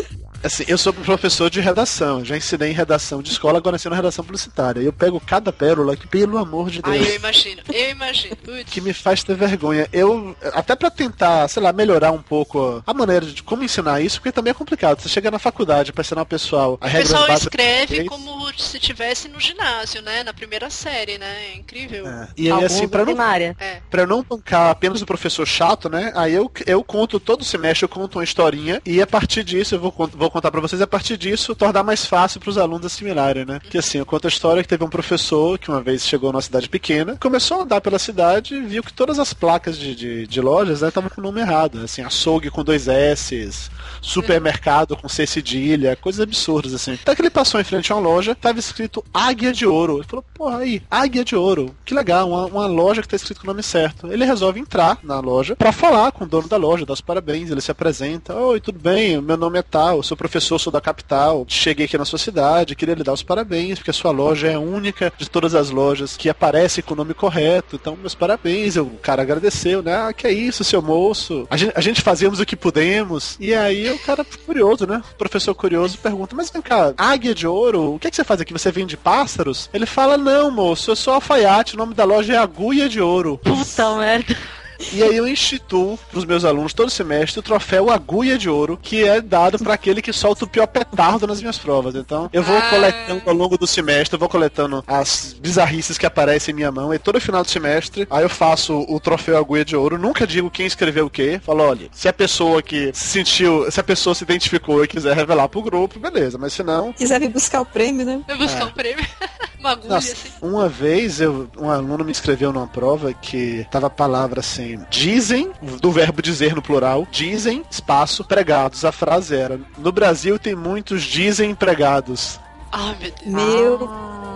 Assim, eu sou professor de redação, já ensinei em redação de escola, agora ensino redação publicitária. Eu pego cada pérola que, pelo amor de Deus... Ah, eu imagino, eu imagino. Putz. Que me faz ter vergonha. Eu, até pra tentar, sei lá, melhorar um pouco a maneira de como ensinar isso, porque também é complicado. Você chega na faculdade pra ensinar o pessoal a O regras pessoal básicas... escreve como se estivesse no ginásio, né? Na primeira série, né? É incrível. É. E aí, assim, pra não, É. pra eu não bancar apenas o professor chato, né? Aí eu, eu conto todo semestre, eu conto uma historinha, e a partir disso, eu vou, vou contar pra vocês, a partir disso, tornar mais fácil pros alunos assimilarem, né? Que assim, eu conto a história que teve um professor que uma vez chegou numa cidade pequena, começou a andar pela cidade e viu que todas as placas de, de, de lojas estavam, né, com o nome errado. Assim, açougue com dois S's, supermercado com C cedilha, coisas absurdas, assim. Até que ele passou em frente a uma loja, tava escrito Águia de Ouro. Ele falou, porra, aí, Águia de Ouro. Que legal, uma, uma loja que tá escrito com o nome certo. Ele resolve entrar na loja pra falar com o dono da loja, dar os parabéns. Ele se apresenta, oi, tudo bem, meu nome é tal, eu sou professor, sou da capital, cheguei aqui na sua cidade, queria lhe dar os parabéns, porque a sua loja é a única de todas as lojas que aparece com o nome correto, então meus parabéns. O cara agradeceu, né, ah, que é isso, seu moço, a gente, a gente fazíamos o que pudemos. E aí o cara curioso, né, o professor curioso pergunta, mas vem cá, Águia de Ouro, o que, é que você faz aqui, você vende pássaros? Ele fala, não, moço, eu sou alfaiate, o nome da loja é Agulha de Ouro. Puta merda. E aí eu instituo pros meus alunos todo semestre o troféu Agulha de Ouro, que é dado para aquele que solta o pior petardo nas minhas provas. Então eu vou coletando ao longo do semestre, eu vou coletando as bizarrices que aparecem em minha mão, e todo final do semestre aí eu faço o troféu Agulha de Ouro. Nunca digo quem escreveu o quê. Falo, olha, se a pessoa que se sentiu, se a pessoa se identificou e quiser revelar pro grupo, beleza, mas se não... Quiser vir buscar o prêmio, né? Vai buscar o É. prêmio. Uma agulha, Nossa, assim. uma vez eu, um aluno me escreveu numa prova que tava a palavra assim, dizem, do verbo dizer no plural, dizem, espaço, pregados. A frase era, no Brasil tem muitos dizem empregados. Ah, meu Deus. Meu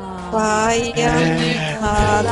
pai amado.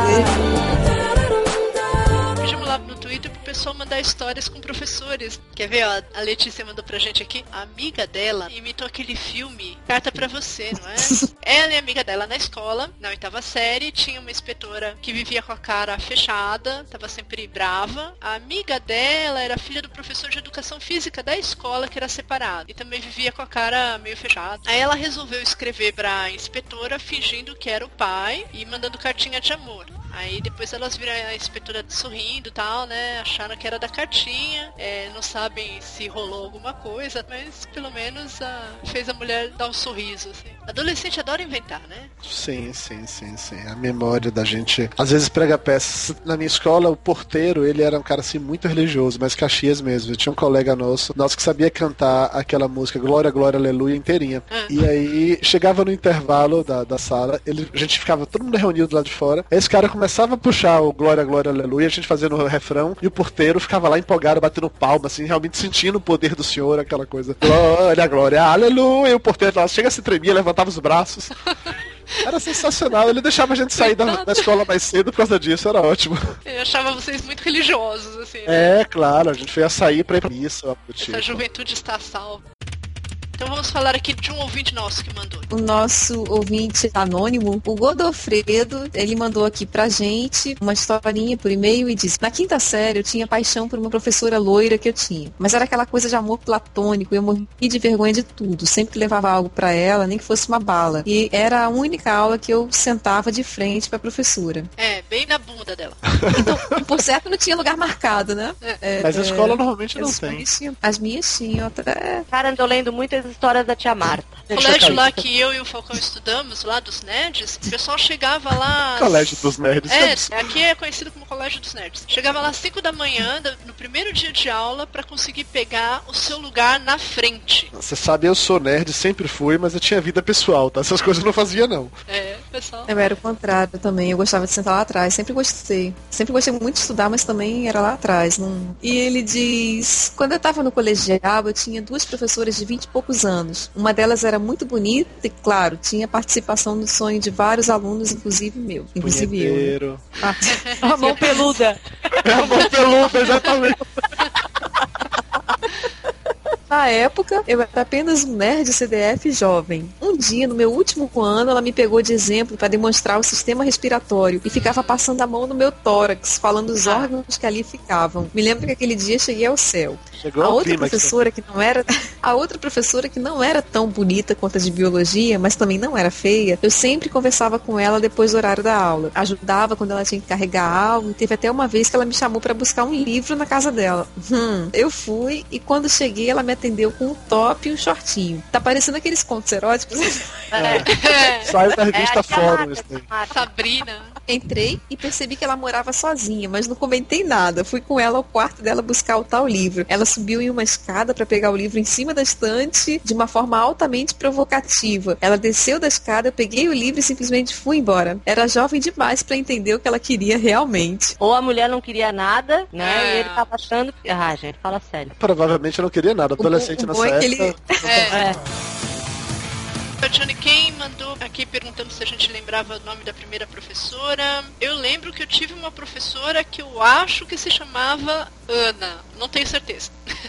Pedimos lá no Twitter pro pessoal mandar histórias com professores. Quer ver, ó? A Letícia mandou pra gente aqui. A amiga dela imitou aquele filme Carta Pra Você, não é? Ela e a amiga dela na escola, na oitava série, tinha uma inspetora que vivia com a cara fechada, tava sempre brava. A amiga dela era filha do professor de educação física da escola, que era separado, e também vivia com a cara meio fechada. Aí ela resolveu escrever pra inspetora fingindo que era o pai e mandando cartinha de amor. Aí depois elas viram a inspetora sorrindo e tal, né? Acharam que era da cartinha. É, não sabem se rolou alguma coisa, mas pelo menos a, fez a mulher dar um sorriso, assim. Adolescente adora inventar, né? Sim, sim, sim, sim. A memória da gente. Às vezes prega peças. Na minha escola, o porteiro, ele era um cara assim muito religioso, mas Caxias mesmo. Eu tinha um colega nosso, nosso que sabia cantar aquela música Glória, Glória, Aleluia inteirinha. Ah. E aí chegava no intervalo da, da sala, ele, a gente ficava todo mundo reunido lá de fora. Aí esse cara começava a puxar o Glória, Glória, Aleluia, a gente fazia no refrão, e o porteiro ficava lá empolgado, batendo palma, assim, realmente sentindo o poder do Senhor, aquela coisa. Glória, Glória, Aleluia. E o porteiro lá chega, se tremia, levantava os braços. Era sensacional, ele deixava a gente sair da, da escola mais cedo por causa disso, era ótimo. Eu achava vocês muito religiosos, assim. Né? É, claro, a gente ia sair pra ir pra missa. Essa tipo. Juventude está salva. Então vamos falar aqui de um ouvinte nosso que mandou. O nosso ouvinte anônimo, o Godofredo, ele mandou aqui pra gente uma historinha por e-mail e disse: na quinta série eu tinha paixão por uma professora loira que eu tinha, mas era aquela coisa de amor platônico e eu morri de vergonha de tudo, sempre que levava algo pra ela, nem que fosse uma bala, e era a única aula que eu sentava de frente pra professora. É, bem na bunda dela. Então, por certo não tinha lugar marcado, né? É. Mas a escola normalmente não as tem. Minhas tinham, as minhas tinham até... Cara, andou lendo muitas histórias da tia Marta. O colégio lá que eu e o Falcão estudamos, lá dos nerds, o pessoal chegava lá... Colégio dos nerds. É, aqui é conhecido como Colégio dos Nerds. Chegava lá às cinco da manhã, no primeiro dia de aula, pra conseguir pegar o seu lugar na frente. Você sabe, eu sou nerd, sempre fui, mas eu tinha vida pessoal, tá? Essas coisas eu não fazia, não. É, pessoal. Eu era o contrário também, eu gostava de sentar lá atrás, sempre gostei. Sempre gostei muito de estudar, mas também era lá atrás. Não... E ele diz, quando eu tava no colegial, eu tinha duas professoras de vinte e poucos anos. Uma delas era muito bonita e, claro, tinha participação no sonho de vários alunos, inclusive meu. Inclusive Punheteiro. eu. Ah. A mão peluda. É a mão peluda, exatamente. Na época, eu era apenas um nerd C D F jovem. Um um dia, no meu último ano, ela me pegou de exemplo para demonstrar o sistema respiratório e ficava passando a mão no meu tórax, falando os órgãos que ali ficavam. Me lembro que aquele dia cheguei ao céu. Chegou a ao outra clímax, professora que não era a outra professora que não era tão bonita quanto a de biologia, mas também não era feia, eu sempre conversava com ela depois do horário da aula. Ajudava quando ela tinha que carregar algo. Teve até uma vez que ela me chamou para buscar um livro na casa dela. Hum, eu fui e quando cheguei ela me atendeu com um top e um shortinho. Tá parecendo aqueles contos eróticos. É. Saiu da revista É, Fórum isso daí. Sabrina. Entrei e percebi que ela morava sozinha, mas não comentei nada. Fui com ela ao quarto dela buscar o tal livro. Ela subiu em uma escada para pegar o livro em cima da estante de uma forma altamente provocativa. Ela desceu da escada, eu peguei o livro e simplesmente fui embora. Era jovem demais para entender o que ela queria realmente. Ou a mulher não queria nada, né? É. E ele tava achando que... Ah, gente, fala sério. Provavelmente eu não queria nada. Adolescente o bom nessa é que época. ele- É. É. O Johnny Kane mandou aqui perguntando se a gente lembrava o nome da primeira professora. Eu lembro que eu tive uma professora que eu acho que se chamava Ana. Não tenho certeza.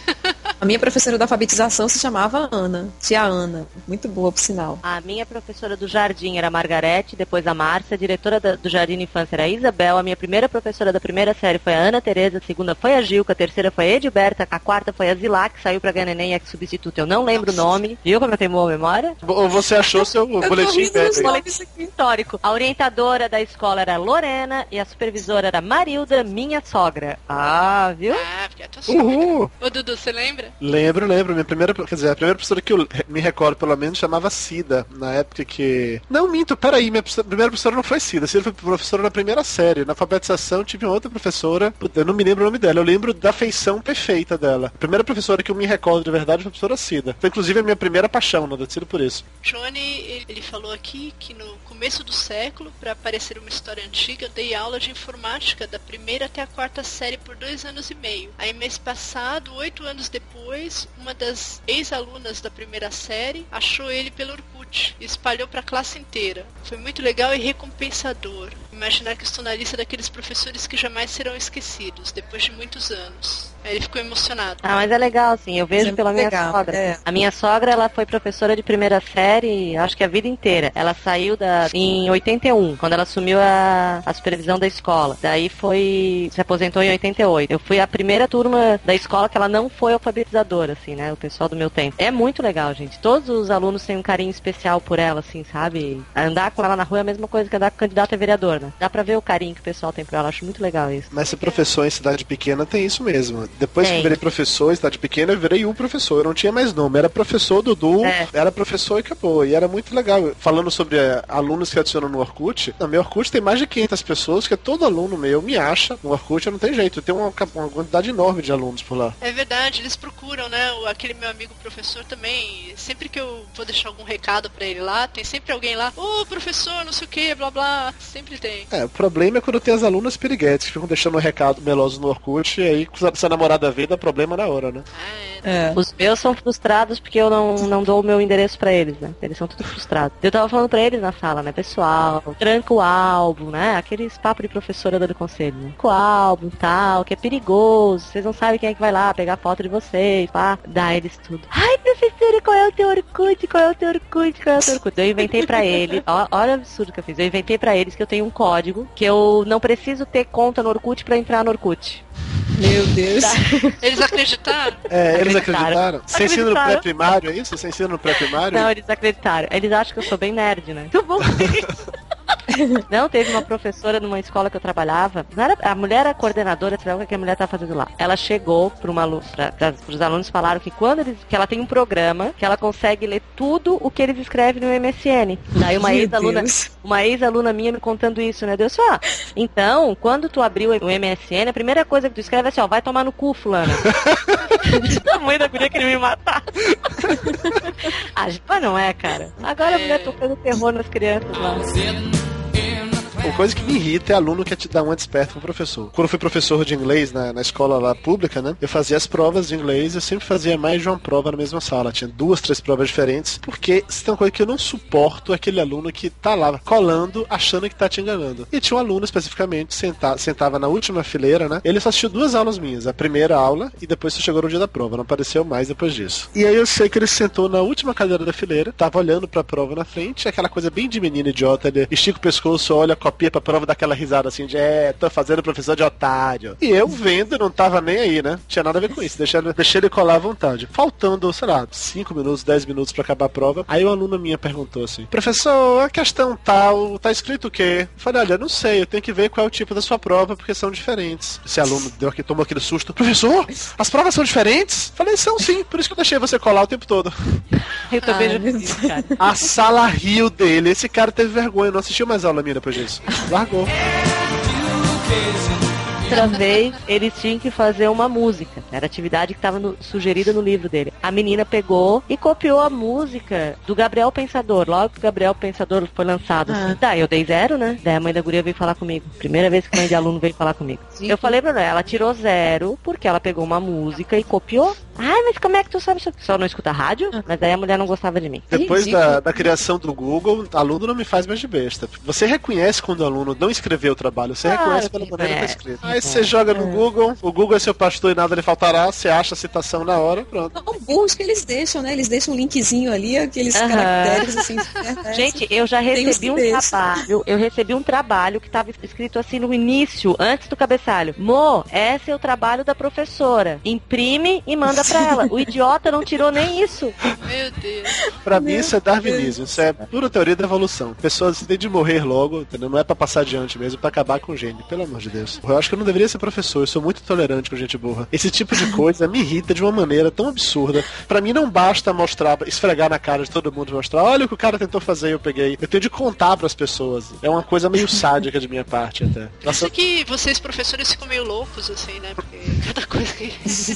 A minha professora da alfabetização se chamava Ana. Tia Ana. Muito boa, por sinal. A minha professora do jardim era a Margarete, depois a Márcia, a diretora da- do jardim de infância era a Isabel, a minha primeira professora da primeira série foi a Ana Tereza, a segunda foi a Gilca, a terceira foi a Edilberta, a quarta foi a Zilá, que saiu pra ganhar neném e é que substituto. Eu não lembro o nome. Viu como eu tenho boa memória? Ou você achou seu Eu tô boletim rindo dos velho? nomes aqui. Histórico. A orientadora da escola era a Lorena e a supervisora era a Marilda, minha sogra. Ah, viu? Ah, porque é a tua sogra. Uhul! Ô, Dudu, você lembra? Lembro, lembro. Minha primeira, quer dizer, a primeira professora que eu me recordo, pelo menos, chamava Cida. Na época que... Não, minto, peraí. Minha professora- primeira professora não foi Cida. Cida foi professora na primeira série. Na alfabetização tive uma outra professora. Puta, eu não me lembro o nome dela. Eu lembro da feição perfeita dela. A primeira professora que eu me recordo de verdade foi a professora Cida. Foi, inclusive, a minha primeira paixão, não decido por isso. Johnny, ele- ele falou aqui que no começo do século, para parecer uma história antiga, eu dei aula de informática da primeira até a quarta série por dois anos e meio. Aí mês passado, oito anos depois, uma das ex-alunas da primeira série achou ele pelo Orkut e espalhou para a classe inteira. Foi muito legal e recompensador. Imaginar que estou na lista daqueles professores que jamais serão esquecidos, depois de muitos anos. Aí ele ficou emocionado. Ah, mas é legal, assim, eu vejo Mas é pela minha legal, sogra. é. A minha sogra, ela foi professora de primeira série, acho que a vida inteira. Ela saiu da em oitenta e um, quando ela assumiu a, a supervisão da escola. Daí foi, se aposentou em oitenta e oito. Eu fui a primeira turma da escola que ela não foi alfabetizadora, assim, né, o pessoal do meu tempo. É muito legal, gente. Todos os alunos têm um carinho especial por ela, assim, sabe? Andar com ela na rua é a mesma coisa que andar com candidato a vereador, né? Dá pra ver o carinho que o pessoal tem por ela. Acho muito legal isso. Mas ser professor em cidade pequena tem isso mesmo. Depois Tem. que eu virei professor em cidade pequena, eu virei um professor. Eu não tinha mais nome. Era professor Dudu, É. era professor e acabou. E era muito legal. Falando sobre eh, alunos que adicionam no Orkut, no meu Orkut tem mais de quinhentas pessoas, que é todo aluno meu me acha. No Orkut não tem jeito. Tem uma, uma quantidade enorme de alunos por lá. É verdade, eles procuram, né? o- Aquele meu amigo professor também. Sempre que eu vou deixar algum recado pra ele lá, tem sempre alguém lá. Ô, professor, não sei o que, blá blá. Sempre tem. É, o problema é quando tem as alunas piriguetes que ficam deixando um recado meloso no Orkut, e aí se a namorada vê, dá problema na hora, né? Ah, é. É. Os meus são frustrados porque eu não, não dou o meu endereço pra eles, né? Eles são tudo frustrados. Eu tava falando pra eles na sala, né? Pessoal, tranca o álbum, né? Aqueles papos de professora dando conselho, né? Tranca o álbum e tal, que é perigoso. Vocês não sabem quem é que vai lá pegar foto de vocês, pá. Dá eles tudo. Ai, professora, qual é o teu Orkut? Qual é o teu Orkut? Qual é o teu Orkut? Eu inventei pra ele, ó, olha o absurdo que eu fiz. Eu inventei pra eles que eu tenho um código, que eu não preciso ter conta no Orkut pra entrar no Orkut. Meu Deus. Eles acreditaram? É, eles Acreditaram. acreditaram? Você ensina no Acreditaram. pré-primário, é isso? Você ensina no pré-primário? Não, eles acreditaram. Eles acham que eu sou bem nerd, né? Muito bom. Não, teve uma professora numa escola que eu trabalhava. Não era, a mulher era coordenadora, sei lá o que a mulher tá fazendo lá. Ela chegou para uma para os alunos, falaram que quando eles que ela tem um programa que ela consegue ler tudo o que eles escrevem no M S N. Daí uma Meu ex-aluna, Deus. uma ex-aluna minha me contando isso, né? Deu só. Ah, então, quando tu abriu o M S N, a primeira coisa que tu escreve é assim, ó, vai tomar no cu, fulana. A mãe da guria queria me matar. Ah, mas não é, cara. Agora a mulher tocando terror nas crianças lá. Uma coisa que me irrita é aluno que quer te dar uma desperta com o professor. Quando eu fui professor de inglês na, na escola lá pública, né? Eu fazia as provas de inglês, eu sempre fazia mais de uma prova na mesma sala. Tinha duas, três provas diferentes, porque se tem uma coisa que eu não suporto é aquele aluno que tá lá colando, achando que tá te enganando. E tinha um aluno especificamente, senta, sentava na última fileira, né? Ele só assistiu duas aulas minhas. A primeira aula e depois só chegou no dia da prova. Não apareceu mais depois disso. E aí eu sei que ele sentou na última cadeira da fileira, tava olhando pra prova na frente, aquela coisa bem de menino idiota, ele estica o pescoço, olha, copia pra prova, dá aquela risada assim de, é, tô fazendo professor de otário. E eu vendo, não tava nem aí, né? Tinha nada a ver com isso, deixei, deixei ele colar à vontade. Faltando, sei lá, cinco minutos, dez minutos pra acabar a prova, aí uma aluna minha perguntou assim, professor, a questão tal, tá escrito o quê? Eu falei, olha, não sei, eu tenho que ver qual é o tipo da sua prova, porque são diferentes. Esse aluno deu aqui, tomou aquele susto, professor, as provas são diferentes? Eu falei, são sim, por isso que eu deixei você colar o tempo todo. Eu também já fiz isso, cara. A sala riu dele, esse cara teve vergonha, não assistiu mais aula minha depois disso. Largou. Outra vez, eles tinham que fazer uma música. Era a atividade que estava sugerida no livro dele. A menina pegou e copiou a música do Gabriel Pensador. Logo que o Gabriel Pensador foi lançado. Ah. Assim. Daí eu dei zero, né? Daí a mãe da guria veio falar comigo. Primeira vez que a mãe de aluno veio falar comigo. Sim. Eu falei pra ela, ela tirou zero porque ela pegou uma música e copiou. Ai, mas como é que tu sabe isso? Só não escuta rádio? Ah. Mas daí a mulher não gostava de mim. Depois da, da criação do Google, aluno não me faz mais de besta. Você reconhece quando o aluno não escreveu o trabalho. Você ah, reconhece pela maneira que tá escrito. Aí você joga no Google, o Google é seu pastor e nada lhe faltará, você acha a citação na hora, pronto. São burros que eles deixam, né? Eles deixam um linkzinho ali, aqueles uhum. caracteres assim. Gente, eu já recebi um desse. trabalho, eu recebi um trabalho que estava escrito assim no início, antes do cabeçalho. Mo, esse é o trabalho da professora. Imprime e manda pra ela. O idiota não tirou nem isso. Meu Deus. Pra Meu mim isso é darwinismo, isso é pura teoria da evolução. Pessoas têm de morrer logo, entendeu? Não é pra passar adiante mesmo, é pra acabar com o gênio, pelo amor de Deus. Eu acho que eu não deveria ser professor. Eu sou muito tolerante com gente burra. Esse tipo de coisa me irrita de uma maneira tão absurda. Pra mim não basta mostrar, esfregar na cara de todo mundo, mostrar, olha o que o cara tentou fazer e eu peguei. Eu tenho de contar pras pessoas. É uma coisa meio sádica de minha parte até. Nossa... Isso que vocês professores ficam meio loucos assim, né? Porque cada coisa que...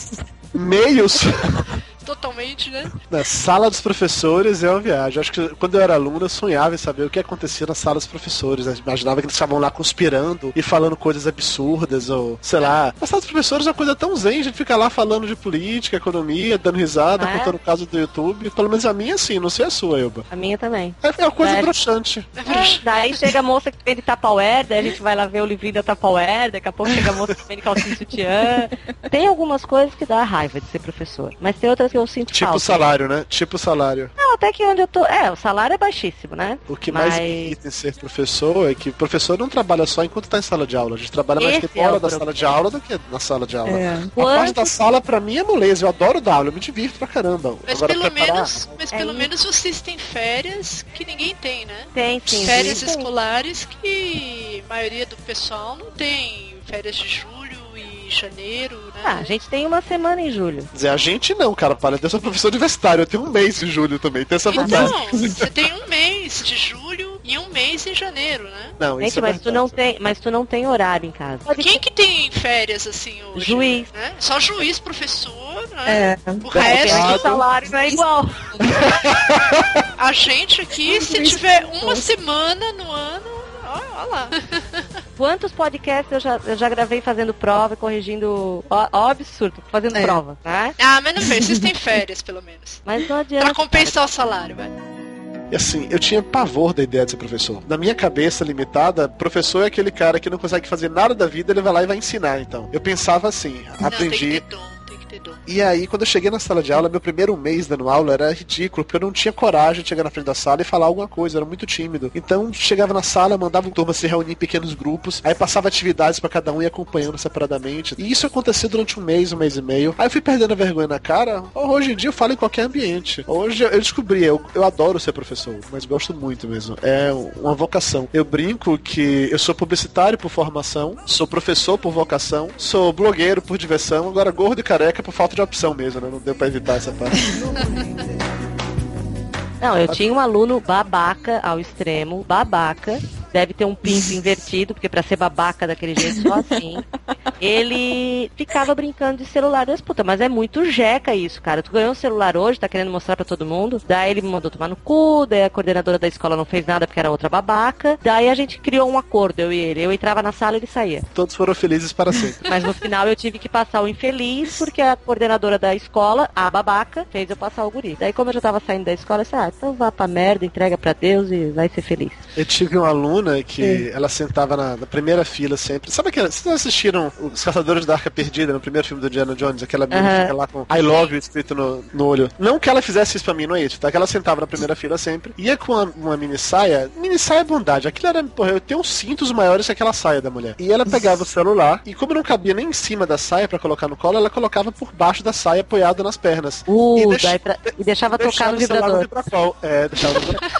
Meios? Totalmente, né? Na sala dos professores é uma viagem. Acho que quando eu era aluno eu sonhava em saber o que acontecia na sala dos professores. Eu imaginava que eles estavam lá conspirando e falando coisas absurdas ou, sei lá. Na sala dos professores é uma coisa tão zen, a gente fica lá falando de política, economia, dando risada, ah, contando o caso do YouTube. Pelo menos a minha sim, não sei a sua, Elba. A minha também. É, é uma coisa é. broxante. É, daí chega a moça que vende Tupperware, daí a gente vai lá ver o livrinho da Tupperware, daqui a pouco chega a moça que vende calcinha sutiã. Tem algumas coisas que dá raiva de ser professor, mas tem outras que eu sinto tipo falta. Tipo salário, né? Tipo salário. Não, até que onde eu tô... É, o salário é baixíssimo, né? O que mas... mais irrita em ser professor é que o professor não trabalha só enquanto tá em sala de aula. A gente trabalha mais tempo fora é da problema. sala de aula do que na sala de aula. É. A Quanto... parte da sala, pra mim, é moleza. Eu adoro dar aula, eu me divirto pra caramba. Mas Agora, pelo, preparar... menos, mas é pelo menos vocês têm férias que ninguém tem, né? Tem, sim. Férias sim. escolares que a maioria do pessoal não tem. Férias de julho e janeiro, né? Ah, a gente tem uma semana em julho. Dizer, a gente não, cara, para, eu sou professor universitário, eu tenho um mês em julho também, tem essa vantagem. Então, você tem um mês de julho e um mês em janeiro, né? Não, gente, isso é mas tu não tem, mas tu não tem horário em casa. Quem que tem férias assim hoje? Juiz. Né? Só juiz, professor, né? É. O é, resto... O salário não é igual. A gente aqui, se tiver uma semana no ano... Olha lá. Quantos podcasts eu já, eu já gravei fazendo prova, corrigindo... Ó, ó absurdo, fazendo é. prova, tá? Ah, mas não veio, vocês têm férias, pelo menos. Mas não adianta. Pra compensar cara. o salário, vai. E assim, eu tinha pavor da ideia de ser professor. Na minha cabeça limitada, professor é aquele cara que não consegue fazer nada da vida, ele vai lá e vai ensinar, então. Eu pensava assim, não, aprendi... Tem que ter dom. E aí, quando eu cheguei na sala de aula, meu primeiro mês dando aula era ridículo, porque eu não tinha coragem de chegar na frente da sala e falar alguma coisa, eu era muito tímido. Então, chegava na sala, mandava uma turma se reunir em pequenos grupos, aí passava atividades pra cada um e acompanhando separadamente. E isso aconteceu durante um mês, um mês e meio. Aí eu fui perdendo a vergonha na cara. Hoje em dia eu falo em qualquer ambiente. Hoje eu descobri, eu, eu adoro ser professor, mas gosto muito mesmo. É uma vocação. Eu brinco que eu sou publicitário por formação, sou professor por vocação, sou blogueiro por diversão, agora gordo e careca por falta de opção mesmo, né? Não deu pra evitar essa parte. Não, eu tinha um aluno babaca ao extremo, babaca. Deve ter um pinto invertido, porque pra ser babaca daquele jeito só assim. ele ficava brincando de celular das putas. Mas é muito jeca isso, cara. Tu ganhou um celular hoje, tá querendo mostrar pra todo mundo. Daí ele me mandou tomar no cu, daí a coordenadora da escola não fez nada porque era outra babaca. Daí a gente criou um acordo, eu e ele. Eu entrava na sala e ele saía. Todos foram felizes para sempre. Mas no final eu tive que passar o infeliz, porque a coordenadora da escola, a babaca, fez eu passar o guri. Daí como eu já tava saindo da escola, eu disse, ah, então vá pra merda, entrega pra Deus e vai ser feliz. Eu tive uma aluna que é. ela sentava na, na primeira fila sempre. Sabe aquela... Vocês assistiram Os Caçadores da Arca Perdida, no primeiro filme do Indiana Jones? Aquela menina uh-huh. que fica lá com I love you escrito no, no olho. Não que ela fizesse isso pra mim, não é isso, tá? Que ela sentava na primeira fila sempre. Ia com uma, uma mini saia. Mini saia é bondade. Aquilo era, porra, eu tenho uns cintos maiores que aquela saia da mulher. E ela pegava o celular e como não cabia nem em cima da saia pra colocar no colo, ela colocava por baixo da saia apoiado nas pernas. Uh, e, deixa... pra... e deixava, deixava tocar no vibrador. No vibrador. É, deixava no vibrador.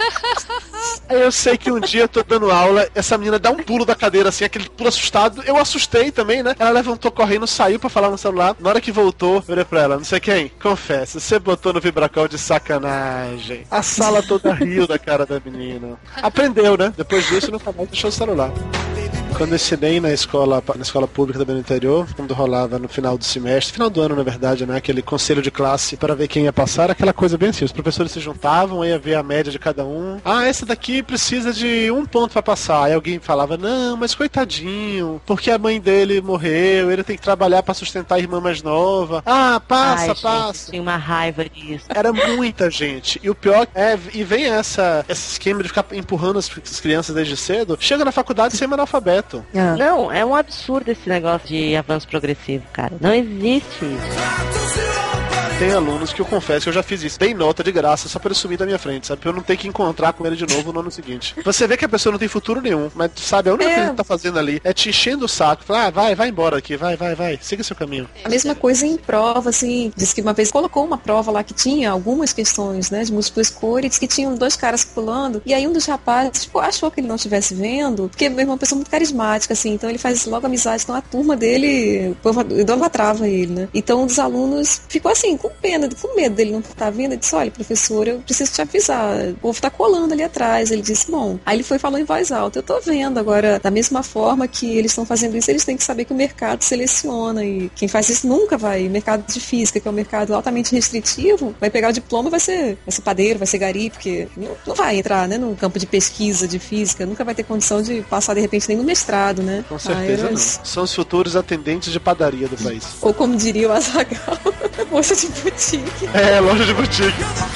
Eu sei que um dia eu tô dando aula, essa menina dá um pulo da cadeira assim, aquele pulo assustado. Eu assustei também, né? Ela levantou correndo, saiu pra falar no celular. Na hora que voltou, eu olhei pra ela, não sei quem, confessa, você botou no vibracol de sacanagem. A sala toda riu da cara da menina. Aprendeu, né? Depois disso, nunca mais deixou o celular. Quando eu ensinei na escola, na escola pública também no interior, quando rolava no final do semestre, final do ano na verdade, né, aquele conselho de classe para ver quem ia passar, aquela coisa bem assim, os professores se juntavam, ia ver a média de cada um. Ah, essa daqui precisa de um ponto para passar. Aí alguém falava, não, mas coitadinho, porque a mãe dele morreu, ele tem que trabalhar para sustentar a irmã mais nova. Ah, passa, Ai, passa. Gente, tem uma raiva disso. Era muita gente. E o pior é, e vem essa, esse esquema de ficar empurrando as crianças desde cedo, chega na faculdade sem analfabeto. Ah. Não, é um absurdo esse negócio de avanço progressivo, cara. Não existe isso. Tem alunos que eu confesso que eu já fiz isso. Dei nota de graça só pra ele sumir da minha frente, sabe? Pra eu não ter que encontrar com ele de novo no ano seguinte. Você vê que a pessoa não tem futuro nenhum, mas sabe, a única é. coisa que ele tá fazendo ali é te enchendo o saco. Fala, ah, vai, vai embora aqui, vai, vai, vai. Siga seu caminho. A mesma coisa em prova, assim, disse que uma vez colocou uma prova lá que tinha algumas questões, né, de múltipla escolha, e disse que tinham dois caras pulando, e aí um dos rapazes, tipo, achou que ele não estivesse vendo, porque é uma pessoa muito carismática, assim, então ele faz logo amizade, então a turma dele, o povo idolatrava ele, né? Então um dos alunos ficou assim, com pena, com medo dele não estar vendo, ele disse, olha, professor, eu preciso te avisar, o povo tá colando ali atrás. Ele disse, bom, aí ele foi e falou em voz alta, eu tô vendo agora, da mesma forma que eles estão fazendo isso, eles têm que saber que o mercado seleciona, e quem faz isso nunca vai, o mercado de física, que é um mercado altamente restritivo, vai pegar o diploma e vai ser, vai ser padeiro, vai ser gari, porque não, não vai entrar, né, no campo de pesquisa de física, nunca vai ter condição de passar de repente nem no mestrado, né? Com certeza ah, não. São os futuros atendentes de padaria do país. Ou como diria o Azaghal, moça de boutique. É, loja de boutique.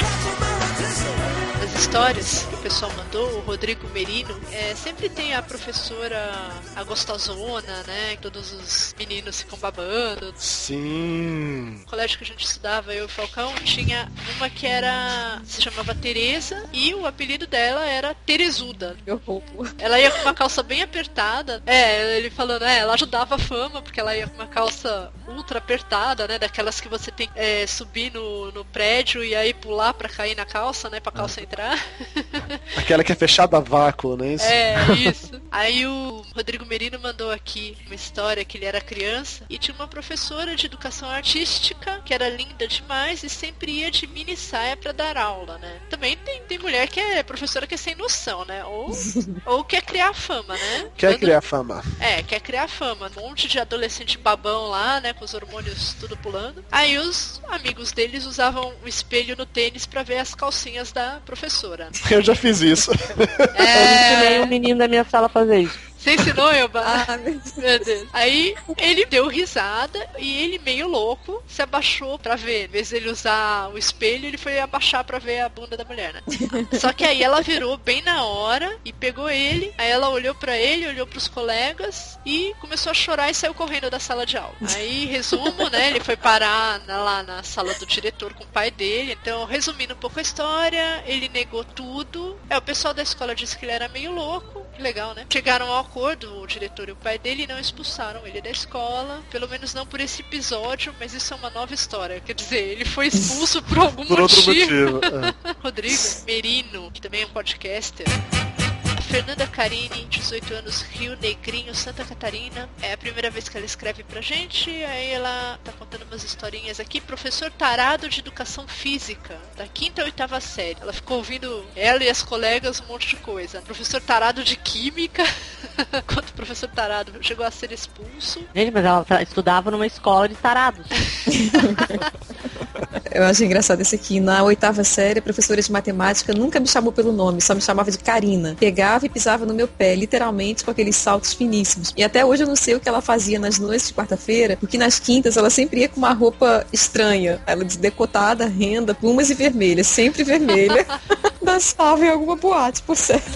As histórias que o pessoal mandou, o Rodrigo Merino, é, sempre tem a professora, a gostosona, né? Todos os meninos ficam babando. Sim. No colégio que a gente estudava, eu e o Falcão, tinha uma que era, se chamava Tereza, e o apelido dela era Terezuda. Meu roubo. Ela ia com uma calça bem apertada. É, ele falando, é, ela ajudava a fama, porque ela ia com uma calça ultra apertada, né? Daquelas que você tem que é, subir no, no prédio e aí pular pra cair na calça, né? Pra calça ah. entrar. Aquela que é fechada a vácuo, né? Isso? É, isso. Aí o Rodrigo Merino mandou aqui uma história que ele era criança e tinha uma professora de educação artística que era linda demais e sempre ia de mini saia pra dar aula, né? Também tem, tem mulher que é professora que é sem noção, né? Ou, ou quer criar fama, né? Quer Quando... criar fama. É, quer criar fama. Um monte de adolescente babão lá, né? Com os hormônios tudo pulando. Aí os amigos deles usavam o espelho no tênis pra ver as calcinhas da professora. Eu já fiz isso. É... Eu ensinei um menino da minha sala a fazer isso. Você ensinou, Elba? Ah, meu Deus. Aí ele deu risada e ele, meio louco, se abaixou pra ver. Em vez de ele usar o espelho, ele foi abaixar pra ver a bunda da mulher, né? Só que aí ela virou bem na hora e pegou ele. Aí ela olhou pra ele, olhou pros colegas e começou a chorar e saiu correndo da sala de aula. Aí, resumo, né? Ele foi parar na, lá na sala do diretor com o pai dele. Então, resumindo um pouco a história, ele negou tudo. É, o pessoal da escola disse que ele era meio louco. Que legal, né? Chegaram ao acordo, o diretor e o pai dele, não expulsaram ele da escola, pelo menos não por esse episódio, mas isso é uma nova história. Quer dizer, ele foi expulso por algum por motivo. Outro motivo. É. Rodrigo Merino, que também é um podcaster, Fernanda Carini, dezoito anos, Rio Negrinho, Santa Catarina. É a primeira vez que ela escreve pra gente. Aí ela tá contando umas historinhas aqui. Professor tarado de educação física, da quinta a oitava série. Ela ficou ouvindo, ela e as colegas, um monte de coisa. Professor tarado de química. Quando o professor tarado chegou a ser expulso. Gente, mas ela estudava numa escola de tarados. Eu acho engraçado esse aqui. Na oitava série, a professora de matemática nunca me chamou pelo nome, só me chamava de Karina. Pegava e pisava no meu pé, literalmente com aqueles saltos finíssimos. E até hoje eu não sei o que ela fazia nas noites de quarta-feira, porque nas quintas ela sempre ia com uma roupa estranha. Ela decotada, renda, plumas e vermelha, sempre vermelha. Dançava em alguma boate, por certo.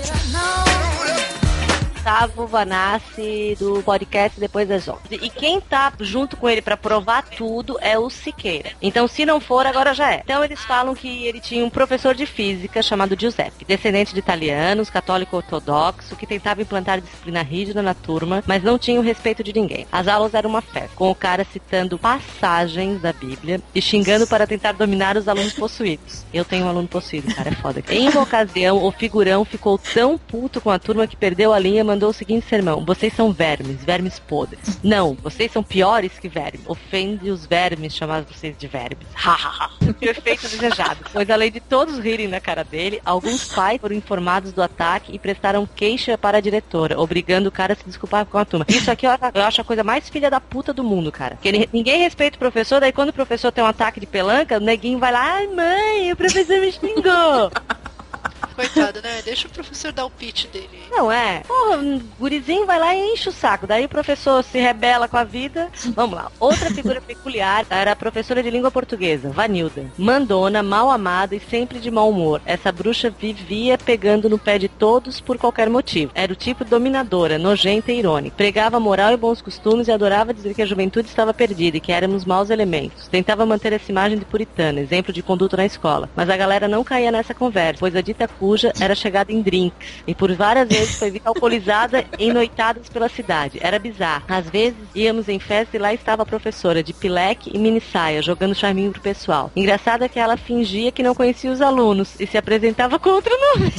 Gustavo Vanassi, do podcast Depois das onze. E quem tá junto com ele pra provar tudo é o Siqueira. Então, se não for, agora já é. Então, eles falam que ele tinha um professor de física chamado Giuseppe, descendente de italianos, católico ortodoxo, que tentava implantar disciplina rígida na turma, mas não tinha o respeito de ninguém. As aulas eram uma festa, com o cara citando passagens da Bíblia e xingando para tentar dominar os alunos possuídos. Eu tenho um aluno possuído, cara, é foda. Em uma ocasião, o figurão ficou tão puto com a turma que perdeu a linha, mandou o seguinte sermão: vocês são vermes, vermes podres. Não, vocês são piores que vermes. Ofende os vermes chamar vocês de vermes. Hahaha. O efeito desejado. Pois além de todos rirem na cara dele, alguns pais foram informados do ataque e prestaram queixa para a diretora, obrigando o cara a se desculpar com a turma. Isso aqui eu acho a coisa mais filha da puta do mundo, cara. Porque ninguém respeita o professor, daí quando o professor tem um ataque de pelanca, o neguinho vai lá: ai mãe, o professor me xingou. Coitado, né? Deixa o professor dar o pitch dele. Não é. Porra, um gurizinho vai lá e enche o saco. Daí o professor se rebela com a vida. Vamos lá. Outra figura peculiar era a professora de língua portuguesa, Vanilda. Mandona, mal amada e sempre de mau humor. Essa bruxa vivia pegando no pé de todos por qualquer motivo. Era o tipo dominadora, nojenta e irônica. Pregava moral e bons costumes e adorava dizer que a juventude estava perdida e que éramos maus elementos. Tentava manter essa imagem de puritana, exemplo de conduta na escola. Mas a galera não caía nessa conversa, pois a dita cuja era chegada em drinks e por várias vezes foi vista alcoolizada em noitadas pela cidade. Era bizarro. Às vezes íamos em festa e lá estava a professora de pileque e mini saia jogando charminho pro pessoal. Engraçado é que ela fingia que não conhecia os alunos e se apresentava com outro nome.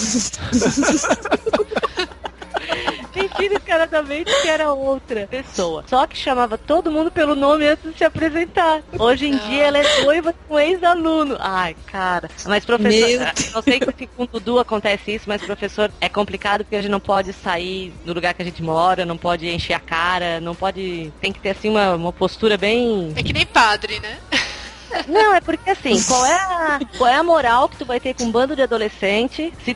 Fingindo descaradamente que era outra pessoa. Só que chamava todo mundo pelo nome antes de se apresentar. Hoje em dia ela é noiva com um ex-aluno. Ai, cara. Mas professor, não sei que com o Dudu acontece isso, mas professor, é complicado porque a gente não pode sair do lugar que a gente mora, não pode encher a cara, não pode... Tem que ter assim uma, uma postura bem... É que nem padre, né? Não, é porque assim, qual é, a, qual é a moral que tu vai ter com um bando de adolescente se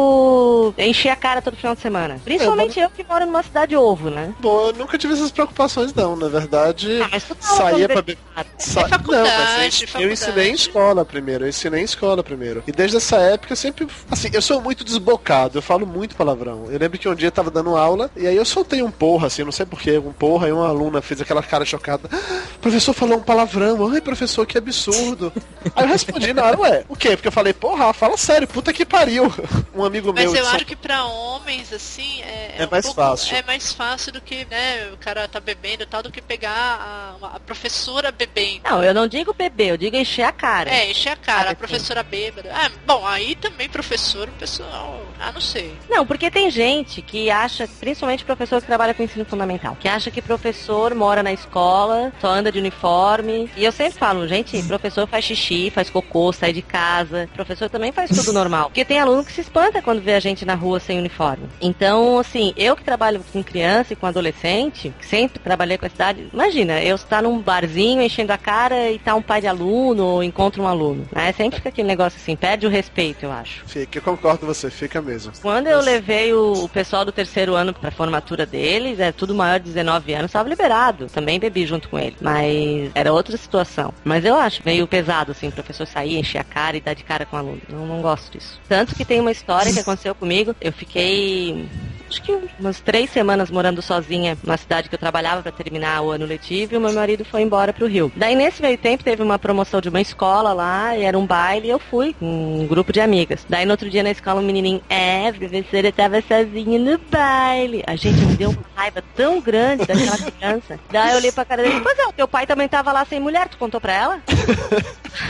tu encher a cara todo final de semana? Principalmente é, eu que moro numa cidade ovo, né? Bom, eu nunca tive essas preocupações não, na verdade. Ah, mas tu saía pra beber. Sa... É faculdade, não, mas eu, eu ensinei em escola primeiro, eu ensinei em escola primeiro. E desde essa época eu sempre, assim, eu sou muito desbocado, eu falo muito palavrão. Eu lembro que um dia eu tava dando aula e aí eu soltei um porra, assim, não sei porquê, um porra, e uma aluna fez aquela cara chocada. Ah, o professor falou um palavrão, ai professor, que absurdo. Aí eu respondi na hora, ué, o quê? Porque eu falei, porra, fala sério, puta que pariu. Um amigo Mas meu... Mas eu acho São... que pra homens, assim, é, é, é um mais pouco, fácil. É mais fácil do que, né, o cara tá bebendo e tal, do que pegar a, a professora bebendo. Não, eu não digo beber, eu digo encher a cara. É, encher a cara, ah, a professora assim. Bêbada. Ah, bom, aí também professor, o pessoal, ah, não sei. Não, porque tem gente que acha, principalmente professor que trabalha com ensino fundamental, que acha que professor mora na escola, só anda de uniforme. E eu sempre falo, gente, professor faz xixi, faz cocô, sai de casa. Professor também faz tudo normal. Porque tem aluno que se espanta quando vê a gente na rua sem uniforme. Então, assim, eu que trabalho com criança e com adolescente, que sempre trabalhei com a cidade, imagina, eu estar num barzinho enchendo a cara e tá um pai de aluno ou encontro um aluno. Né? Sempre fica aquele negócio assim, perde o respeito, eu acho. Fica, eu concordo com você, fica mesmo. Quando eu levei o, o pessoal do terceiro ano pra formatura deles, é tudo maior de dezenove anos, estava liberado. Também bebi junto com ele. Mas era outra situação. Mas eu acho meio pesado, assim, o professor sair, encher a cara e dar de cara com o aluno. Não, não gosto disso. Tanto que tem uma história que aconteceu comigo. Eu fiquei... acho que umas três semanas morando sozinha na cidade que eu trabalhava para terminar o ano letivo e o meu marido foi embora pro Rio. Daí nesse meio tempo teve uma promoção de uma escola lá e era um baile e eu fui com um grupo de amigas. Daí no outro dia na escola um menininho, é, a professora tava sozinha no baile. A gente me deu uma raiva tão grande daquela criança. Daí eu olhei pra cara dele, pois é, o teu pai também tava lá sem mulher, tu contou pra ela?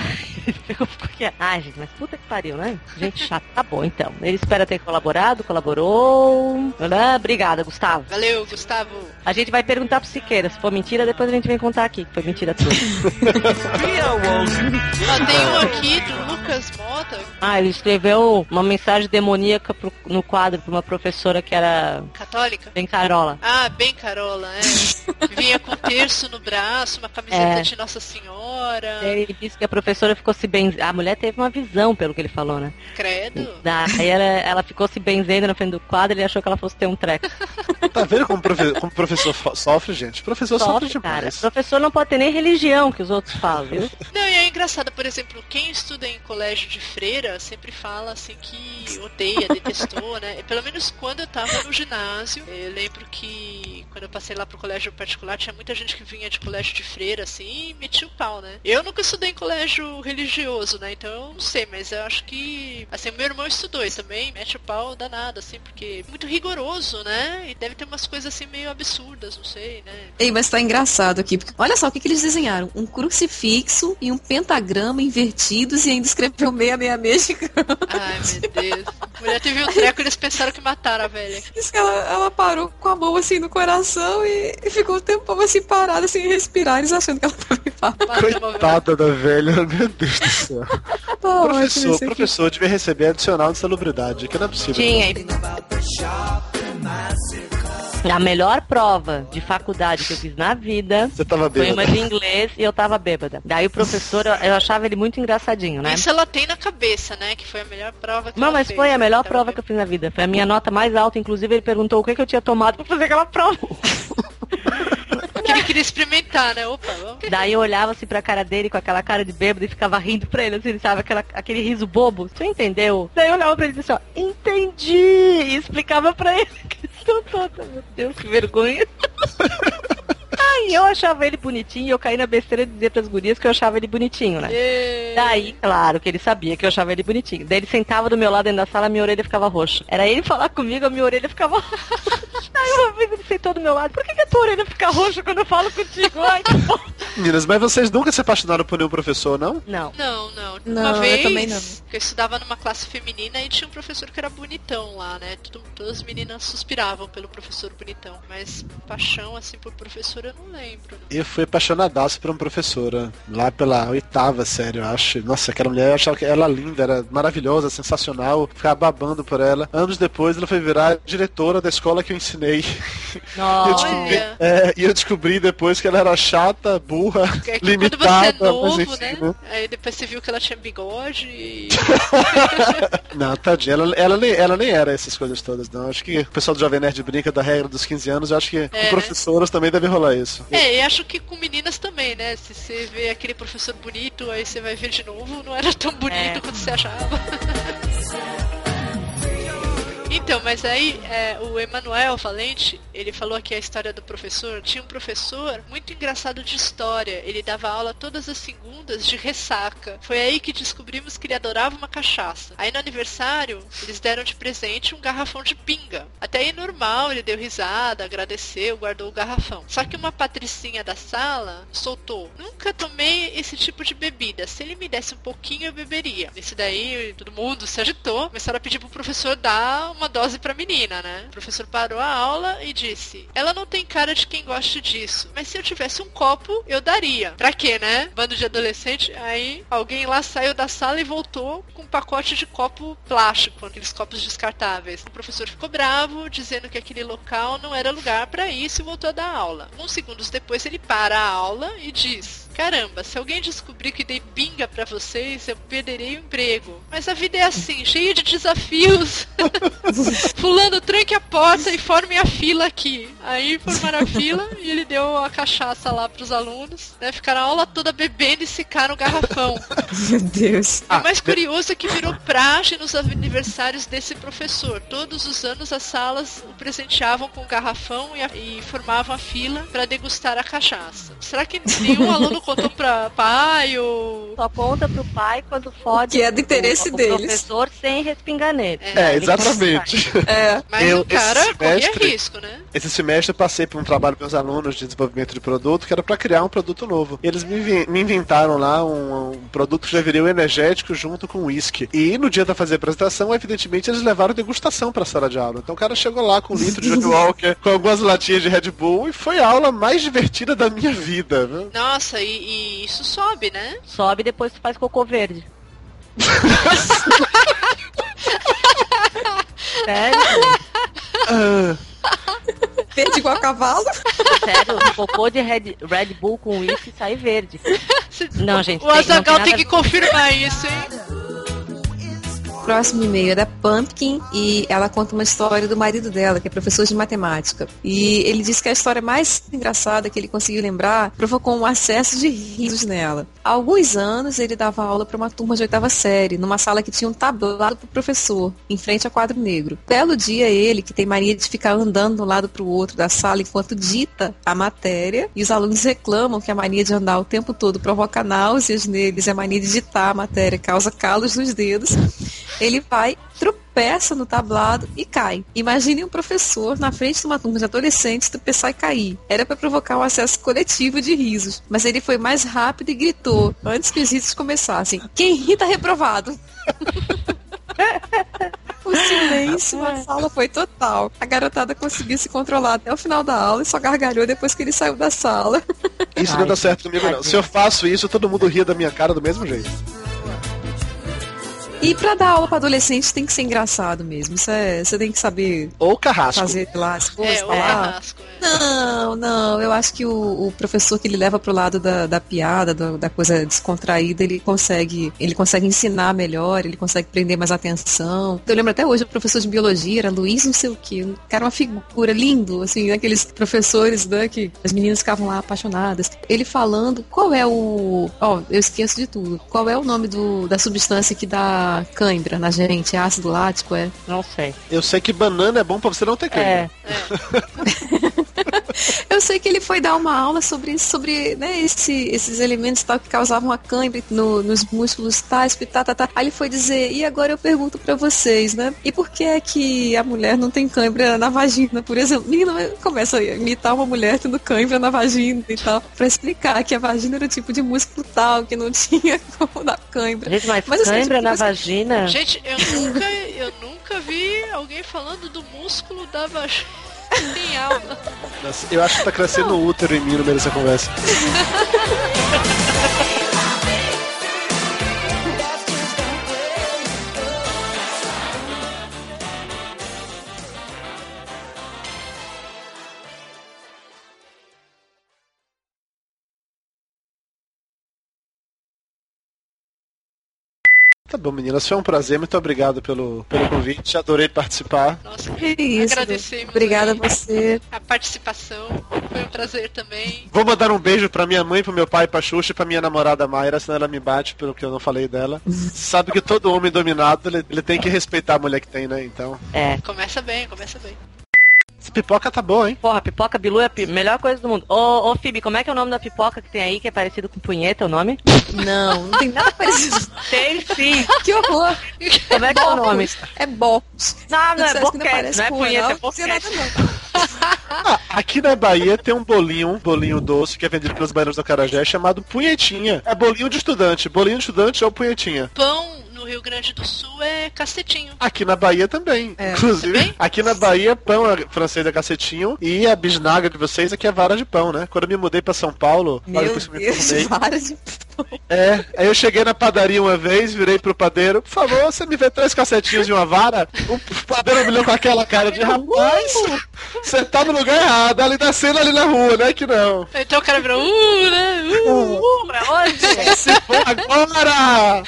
Ficou aqui. Ai, gente, mas puta que pariu, né? Gente chata. Tá bom, então. Ele espera ter colaborado, colaborou. Ah, obrigada, Gustavo. Valeu, Gustavo. A gente vai perguntar pro Siqueira. Se for mentira, depois a gente vem contar aqui, que foi mentira tudo. Ó, tem um aqui do Lucas Mota. Ah, ele escreveu uma mensagem demoníaca pro, no quadro pra uma professora que era... Católica? Bem carola. Ah, bem carola, é. Vinha com terço no braço, uma camiseta É. de Nossa Senhora. Ele disse que a professora ficou se benzendo. A mulher teve uma visão, pelo que ele falou, né? Credo. Daí ela, ela ficou se benzendo na frente do quadro e ele achou que ela fosse ter um treco. Tá vendo como, profe como o professor fo- sofre, gente? O professor sofre, Sofre, cara. demais. O professor não pode ter nem religião, que os outros falam, viu? Não, e é engraçado, por exemplo, quem estuda em colégio de freira sempre fala assim que odeia, detestou, né? Pelo menos quando eu tava no ginásio, eu lembro que quando eu passei lá pro colégio particular, tinha muita gente que vinha de colégio de freira, assim, e metia o pau, né? Eu nunca estudei em colégio religioso, né? Então eu não sei, mas eu acho que, assim, meu irmão estudou e também mete o pau danado, assim, porque é muito rigoroso, né? E deve ter umas coisas assim meio absurdas, não sei, né? Ei, mas tá engraçado aqui. Porque, olha só o que, que eles desenharam. Um crucifixo e um pentagrama invertidos e ainda escreveu meia, meia, mexicano. Ai, meu Deus. A mulher teve um treco e eles pensaram que mataram a velha. Diz que ela, ela parou com a mão assim no coração e, e ficou um tempão assim parada, sem respirar, eles achando que ela tava infartada. Coitada da velha, meu Deus do céu. Tá professor, ótimo, professor devia receber adicional de salubridade, que não é possível. Tinha. A melhor prova de faculdade que eu fiz na vida Você tava foi uma bêbada. de inglês e eu tava bêbada. Daí o professor, eu, eu achava ele muito engraçadinho, né? Isso ela tem na cabeça, né? Que foi a melhor prova que Não, ela mas fez, foi a né? melhor Tava prova que eu fiz na vida. Foi a minha nota mais alta. Inclusive, ele perguntou o que, que eu tinha tomado pra fazer aquela prova. Que ele queria experimentar, né? Opa, vamos. Daí eu olhava assim pra cara dele com aquela cara de bêbado e ficava rindo pra ele, assim, sabe? Aquela, aquele riso bobo. Você entendeu? Daí eu olhava pra ele e disse, ó, entendi! E explicava pra ele que estou toda. Meu Deus, que vergonha. Aí eu achava ele bonitinho e eu caí na besteira de dizer pras gurias que eu achava ele bonitinho, né? E... Daí, claro, que ele sabia que eu achava ele bonitinho. Daí ele sentava do meu lado dentro da sala, minha orelha ficava roxa. Era ele falar comigo, a minha orelha ficava roxa. Aí uma vez ele sentou do meu lado. Por que, que a tua orelha fica roxa quando eu falo contigo? Ai, que bom. Meninas, mas vocês nunca se apaixonaram por nenhum professor, não? Não. Não, não. Não, Uma eu vez também não. que eu estudava numa classe feminina e tinha um professor que era bonitão lá, né? Tudo, todas as meninas suspiravam pelo professor bonitão. Mas paixão, assim, por professor eu não lembro. Não. Eu fui apaixonadaço por uma professora, lá pela oitava série, eu acho. Nossa, aquela mulher, eu achava que ela linda, era maravilhosa, sensacional, ficava babando por ela. Anos depois, ela foi virar diretora da escola que eu ensinei. Nossa. E eu descobri, Olha. é, e eu descobri depois que ela era chata, burra, É que limitada, quando você é mas novo, enfim, né? né? Aí depois você viu que ela tinha bigode e... Não, tadinha, ela, ela, nem, ela nem era essas coisas todas, não. Acho que o pessoal do Jovem Nerd brinca da regra dos quinze anos, eu acho que com né? professoras também deve rolar isso. É, e acho que com meninas também, né? Se você vê aquele professor bonito, aí você vai ver de novo, não era tão bonito É. quanto você achava. Então, mas aí é, o Emanuel Valente, ele falou aqui a história do professor. Tinha um professor muito engraçado de história. Ele dava aula todas as segundas de ressaca. Foi aí que descobrimos que ele adorava uma cachaça. Aí no aniversário, eles deram de presente um garrafão de pinga. Até aí normal, ele deu risada, agradeceu, guardou o garrafão. Só que uma patricinha da sala soltou: nunca tomei esse tipo de bebida. Se ele me desse um pouquinho, eu beberia. Nesse daí, todo mundo se agitou. Começaram a pedir pro professor dar uma dose pra menina, né? O professor parou a aula e disse: ela não tem cara de quem goste disso, mas se eu tivesse um copo, eu daria. Pra quê, né? Bando de adolescente. Aí alguém lá saiu da sala e voltou com um pacote de copo plástico, aqueles copos descartáveis. O professor ficou bravo, dizendo que aquele local não era lugar pra isso, e voltou a dar aula. Uns segundos depois ele para a aula e diz: caramba, se alguém descobrir que dei pinga pra vocês, eu perderei o emprego. Mas a vida é assim, cheia de desafios. Fulano, tranque a porta e forme a fila aqui. Aí formaram a fila e ele deu a cachaça lá pros alunos, né? Ficaram a aula toda bebendo e secaram o garrafão. Meu Deus. O mais curioso é que virou praxe nos aniversários desse professor. Todos os anos as salas o presenteavam com o garrafão e, a, e formavam a fila para degustar a cachaça. Será que nenhum aluno contou pra pai ou... Só conta pro pai quando fode que é do interesse o, o deles. professor sem respingar nele. É, exatamente. É. Mas Eu, o cara esse corria semestre- risco, né? Esse semestre eu passei por um trabalho com meus alunos de desenvolvimento de produto, que era pra criar um produto novo. E eles me, inven- me inventaram lá um, um produto que já viria o energético junto com uísque. E no dia da fazer a apresentação, evidentemente, eles levaram degustação pra sala de aula. Então o cara chegou lá com um litro de Johnny Walker, com algumas latinhas de Red Bull, e foi a aula mais divertida da minha vida, viu? Nossa, e, e isso sobe, né? Sobe e depois tu faz cocô verde. Sério? Ah, Verde igual cavalo. Sério, cocô de Red, Red Bull com uísque sai verde. Não, gente. O tem- não Azaghal tem tem nada- que confirmar isso, hein? Próximo e-mail é da Pumpkin e ela conta uma história do marido dela, que é professor de matemática. E ele disse que a história mais engraçada que ele conseguiu lembrar provocou um acesso de risos nela. Há alguns anos ele dava aula para uma turma de oitava série, numa sala que tinha um tablado pro professor, em frente ao quadro negro. Belo dia ele, que tem mania de ficar andando de um lado pro outro da sala enquanto dita a matéria, e os alunos reclamam que a mania de andar o tempo todo provoca náuseas neles, e a mania de ditar a matéria causa calos nos dedos. Ele vai, tropeça no tablado e cai. Imagine um professor na frente de uma turma de adolescentes tropeçar e cair. Era para provocar um acesso coletivo de risos, mas ele foi mais rápido e gritou, antes que os risos começassem: quem ri tá reprovado. O silêncio na sala foi total. A garotada conseguiu se controlar até o final da aula e só gargalhou depois que ele saiu da sala. isso Ai, não dá certo comigo, não. Se eu faço isso, todo mundo ria da minha cara do mesmo jeito. E pra dar aula pra adolescente tem que ser engraçado mesmo. Isso é, você tem que saber Ou carrasco. fazer lá as coisas, É, o falar. carrasco. É. Não, não, eu acho que o, o professor que ele leva pro lado da, da piada, do- da coisa descontraída, ele consegue, ele consegue ensinar melhor, ele consegue prender mais atenção. Eu lembro até hoje, o professor de biologia era Luiz não sei o quê, um cara, uma figura lindo, assim, aqueles professores, né, que as meninas ficavam lá apaixonadas. Ele falando qual é o, ó, eu esqueço de tudo, qual é o nome do, da substância que dá cãibra na gente, é ácido lático, é? Não sei. Eu sei que banana é bom pra você não ter cãibra. É. Eu sei que ele foi dar uma aula sobre, sobre né, esse, esses elementos tal, que causavam a cãibra no, nos músculos tais, tá, tá, tá. Aí ele foi dizer, e agora eu pergunto pra vocês, né? E por que é que a mulher não tem cãibra na vagina, por exemplo? Menina, começa a imitar uma mulher tendo cãibra na vagina e tal, pra explicar que a vagina era o tipo de músculo tal, que não tinha como dar cãibra. Gente, mas, Mas, assim, cãibra tipo, na você- vagina... Gente, eu nunca, eu nunca vi alguém falando do músculo da vagina em aula. Nossa, eu acho que tá crescendo o útero em mim no meio dessa conversa. Tá bom, meninas, foi um prazer, muito obrigado pelo, pelo convite, adorei participar. Nossa, É isso. agradecemos Obrigada aí a você. a participação. Foi um prazer também. Vou mandar um beijo pra minha mãe, pro meu pai, pra Xuxa e pra minha namorada Mayra, senão ela me bate pelo que eu não falei dela. Sabe que todo homem dominado, ele, ele tem que respeitar a mulher que tem, né? Então. É. Começa bem, começa bem. Essa pipoca tá boa, hein? Porra, pipoca Bilu é a pi- melhor coisa do mundo. Ô, ô, Phoebe, como é que é o nome da pipoca que tem aí, que é parecido com punheta, o nome? Não, não tem nada parecido. Tem sim. Que horror. Como é que é o nome? É bocos. Não, não é Dissesse que boquete, parece não é com punheta, é não, não dizia boquete. nada, não. Ah, aqui na Bahia tem um bolinho, um bolinho doce que é vendido pelos baianos do Acarajé chamado punhetinha. É bolinho de estudante. Bolinho de estudante é o punhetinha. Pão no Rio Grande do Sul é cacetinho. Aqui na Bahia também. É. Inclusive, Também? aqui na Bahia, pão é francês é cacetinho e a bisnaga de vocês aqui é vara de pão, né? Quando eu me mudei pra São Paulo, olha Meu depois que eu me Deus, formei. vara de... É, aí eu cheguei na padaria uma vez, virei pro padeiro, por favor, você me vê três cacetinhos de uma vara? O padeiro me olhou com aquela cara de rapaz, você tá no lugar errado, ali descendo ali na rua, né? Que não. Então o cara virou, uh, né? Uh, uh, é hoje. Se for agora!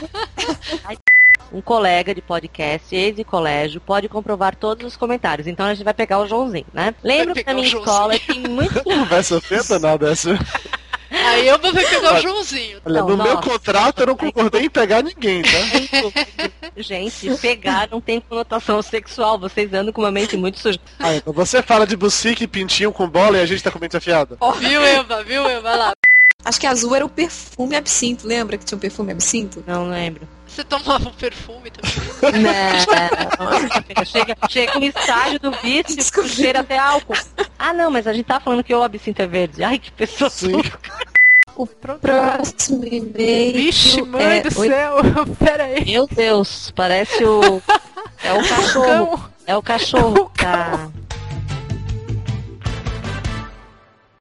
Um colega de podcast, ex de colégio, pode comprovar todos os comentários. Então a gente vai pegar o Joãozinho, né? Lembro que pegar na minha o Joãozinho. escola tem muito... Conversa feia danada essa. Aí eu vou pegar o Joãozinho. Olha, Não, no meu nossa. contrato eu não concordei em pegar ninguém, tá? Gente, pegar não tem conotação sexual. Vocês andam com uma mente muito suja. Ah, então você fala de bucique, pintinho com bola e a gente tá com mente afiada. Viu, Eva? Viu, Eva? Vai lá. Acho que azul era o perfume absinto. Lembra que tinha um perfume absinto? Não lembro. Você tomava um perfume também? Não. chega, chega com o estágio do vício que cheira até álcool. Ah, não, mas a gente tá falando que o absinto é verde. Ai, que pessoa suja. O próximo e-mail. Vixe, mãe é, do oi- céu. Pera aí. Meu Deus, parece o... É o cachorro. É o cachorro. Tá.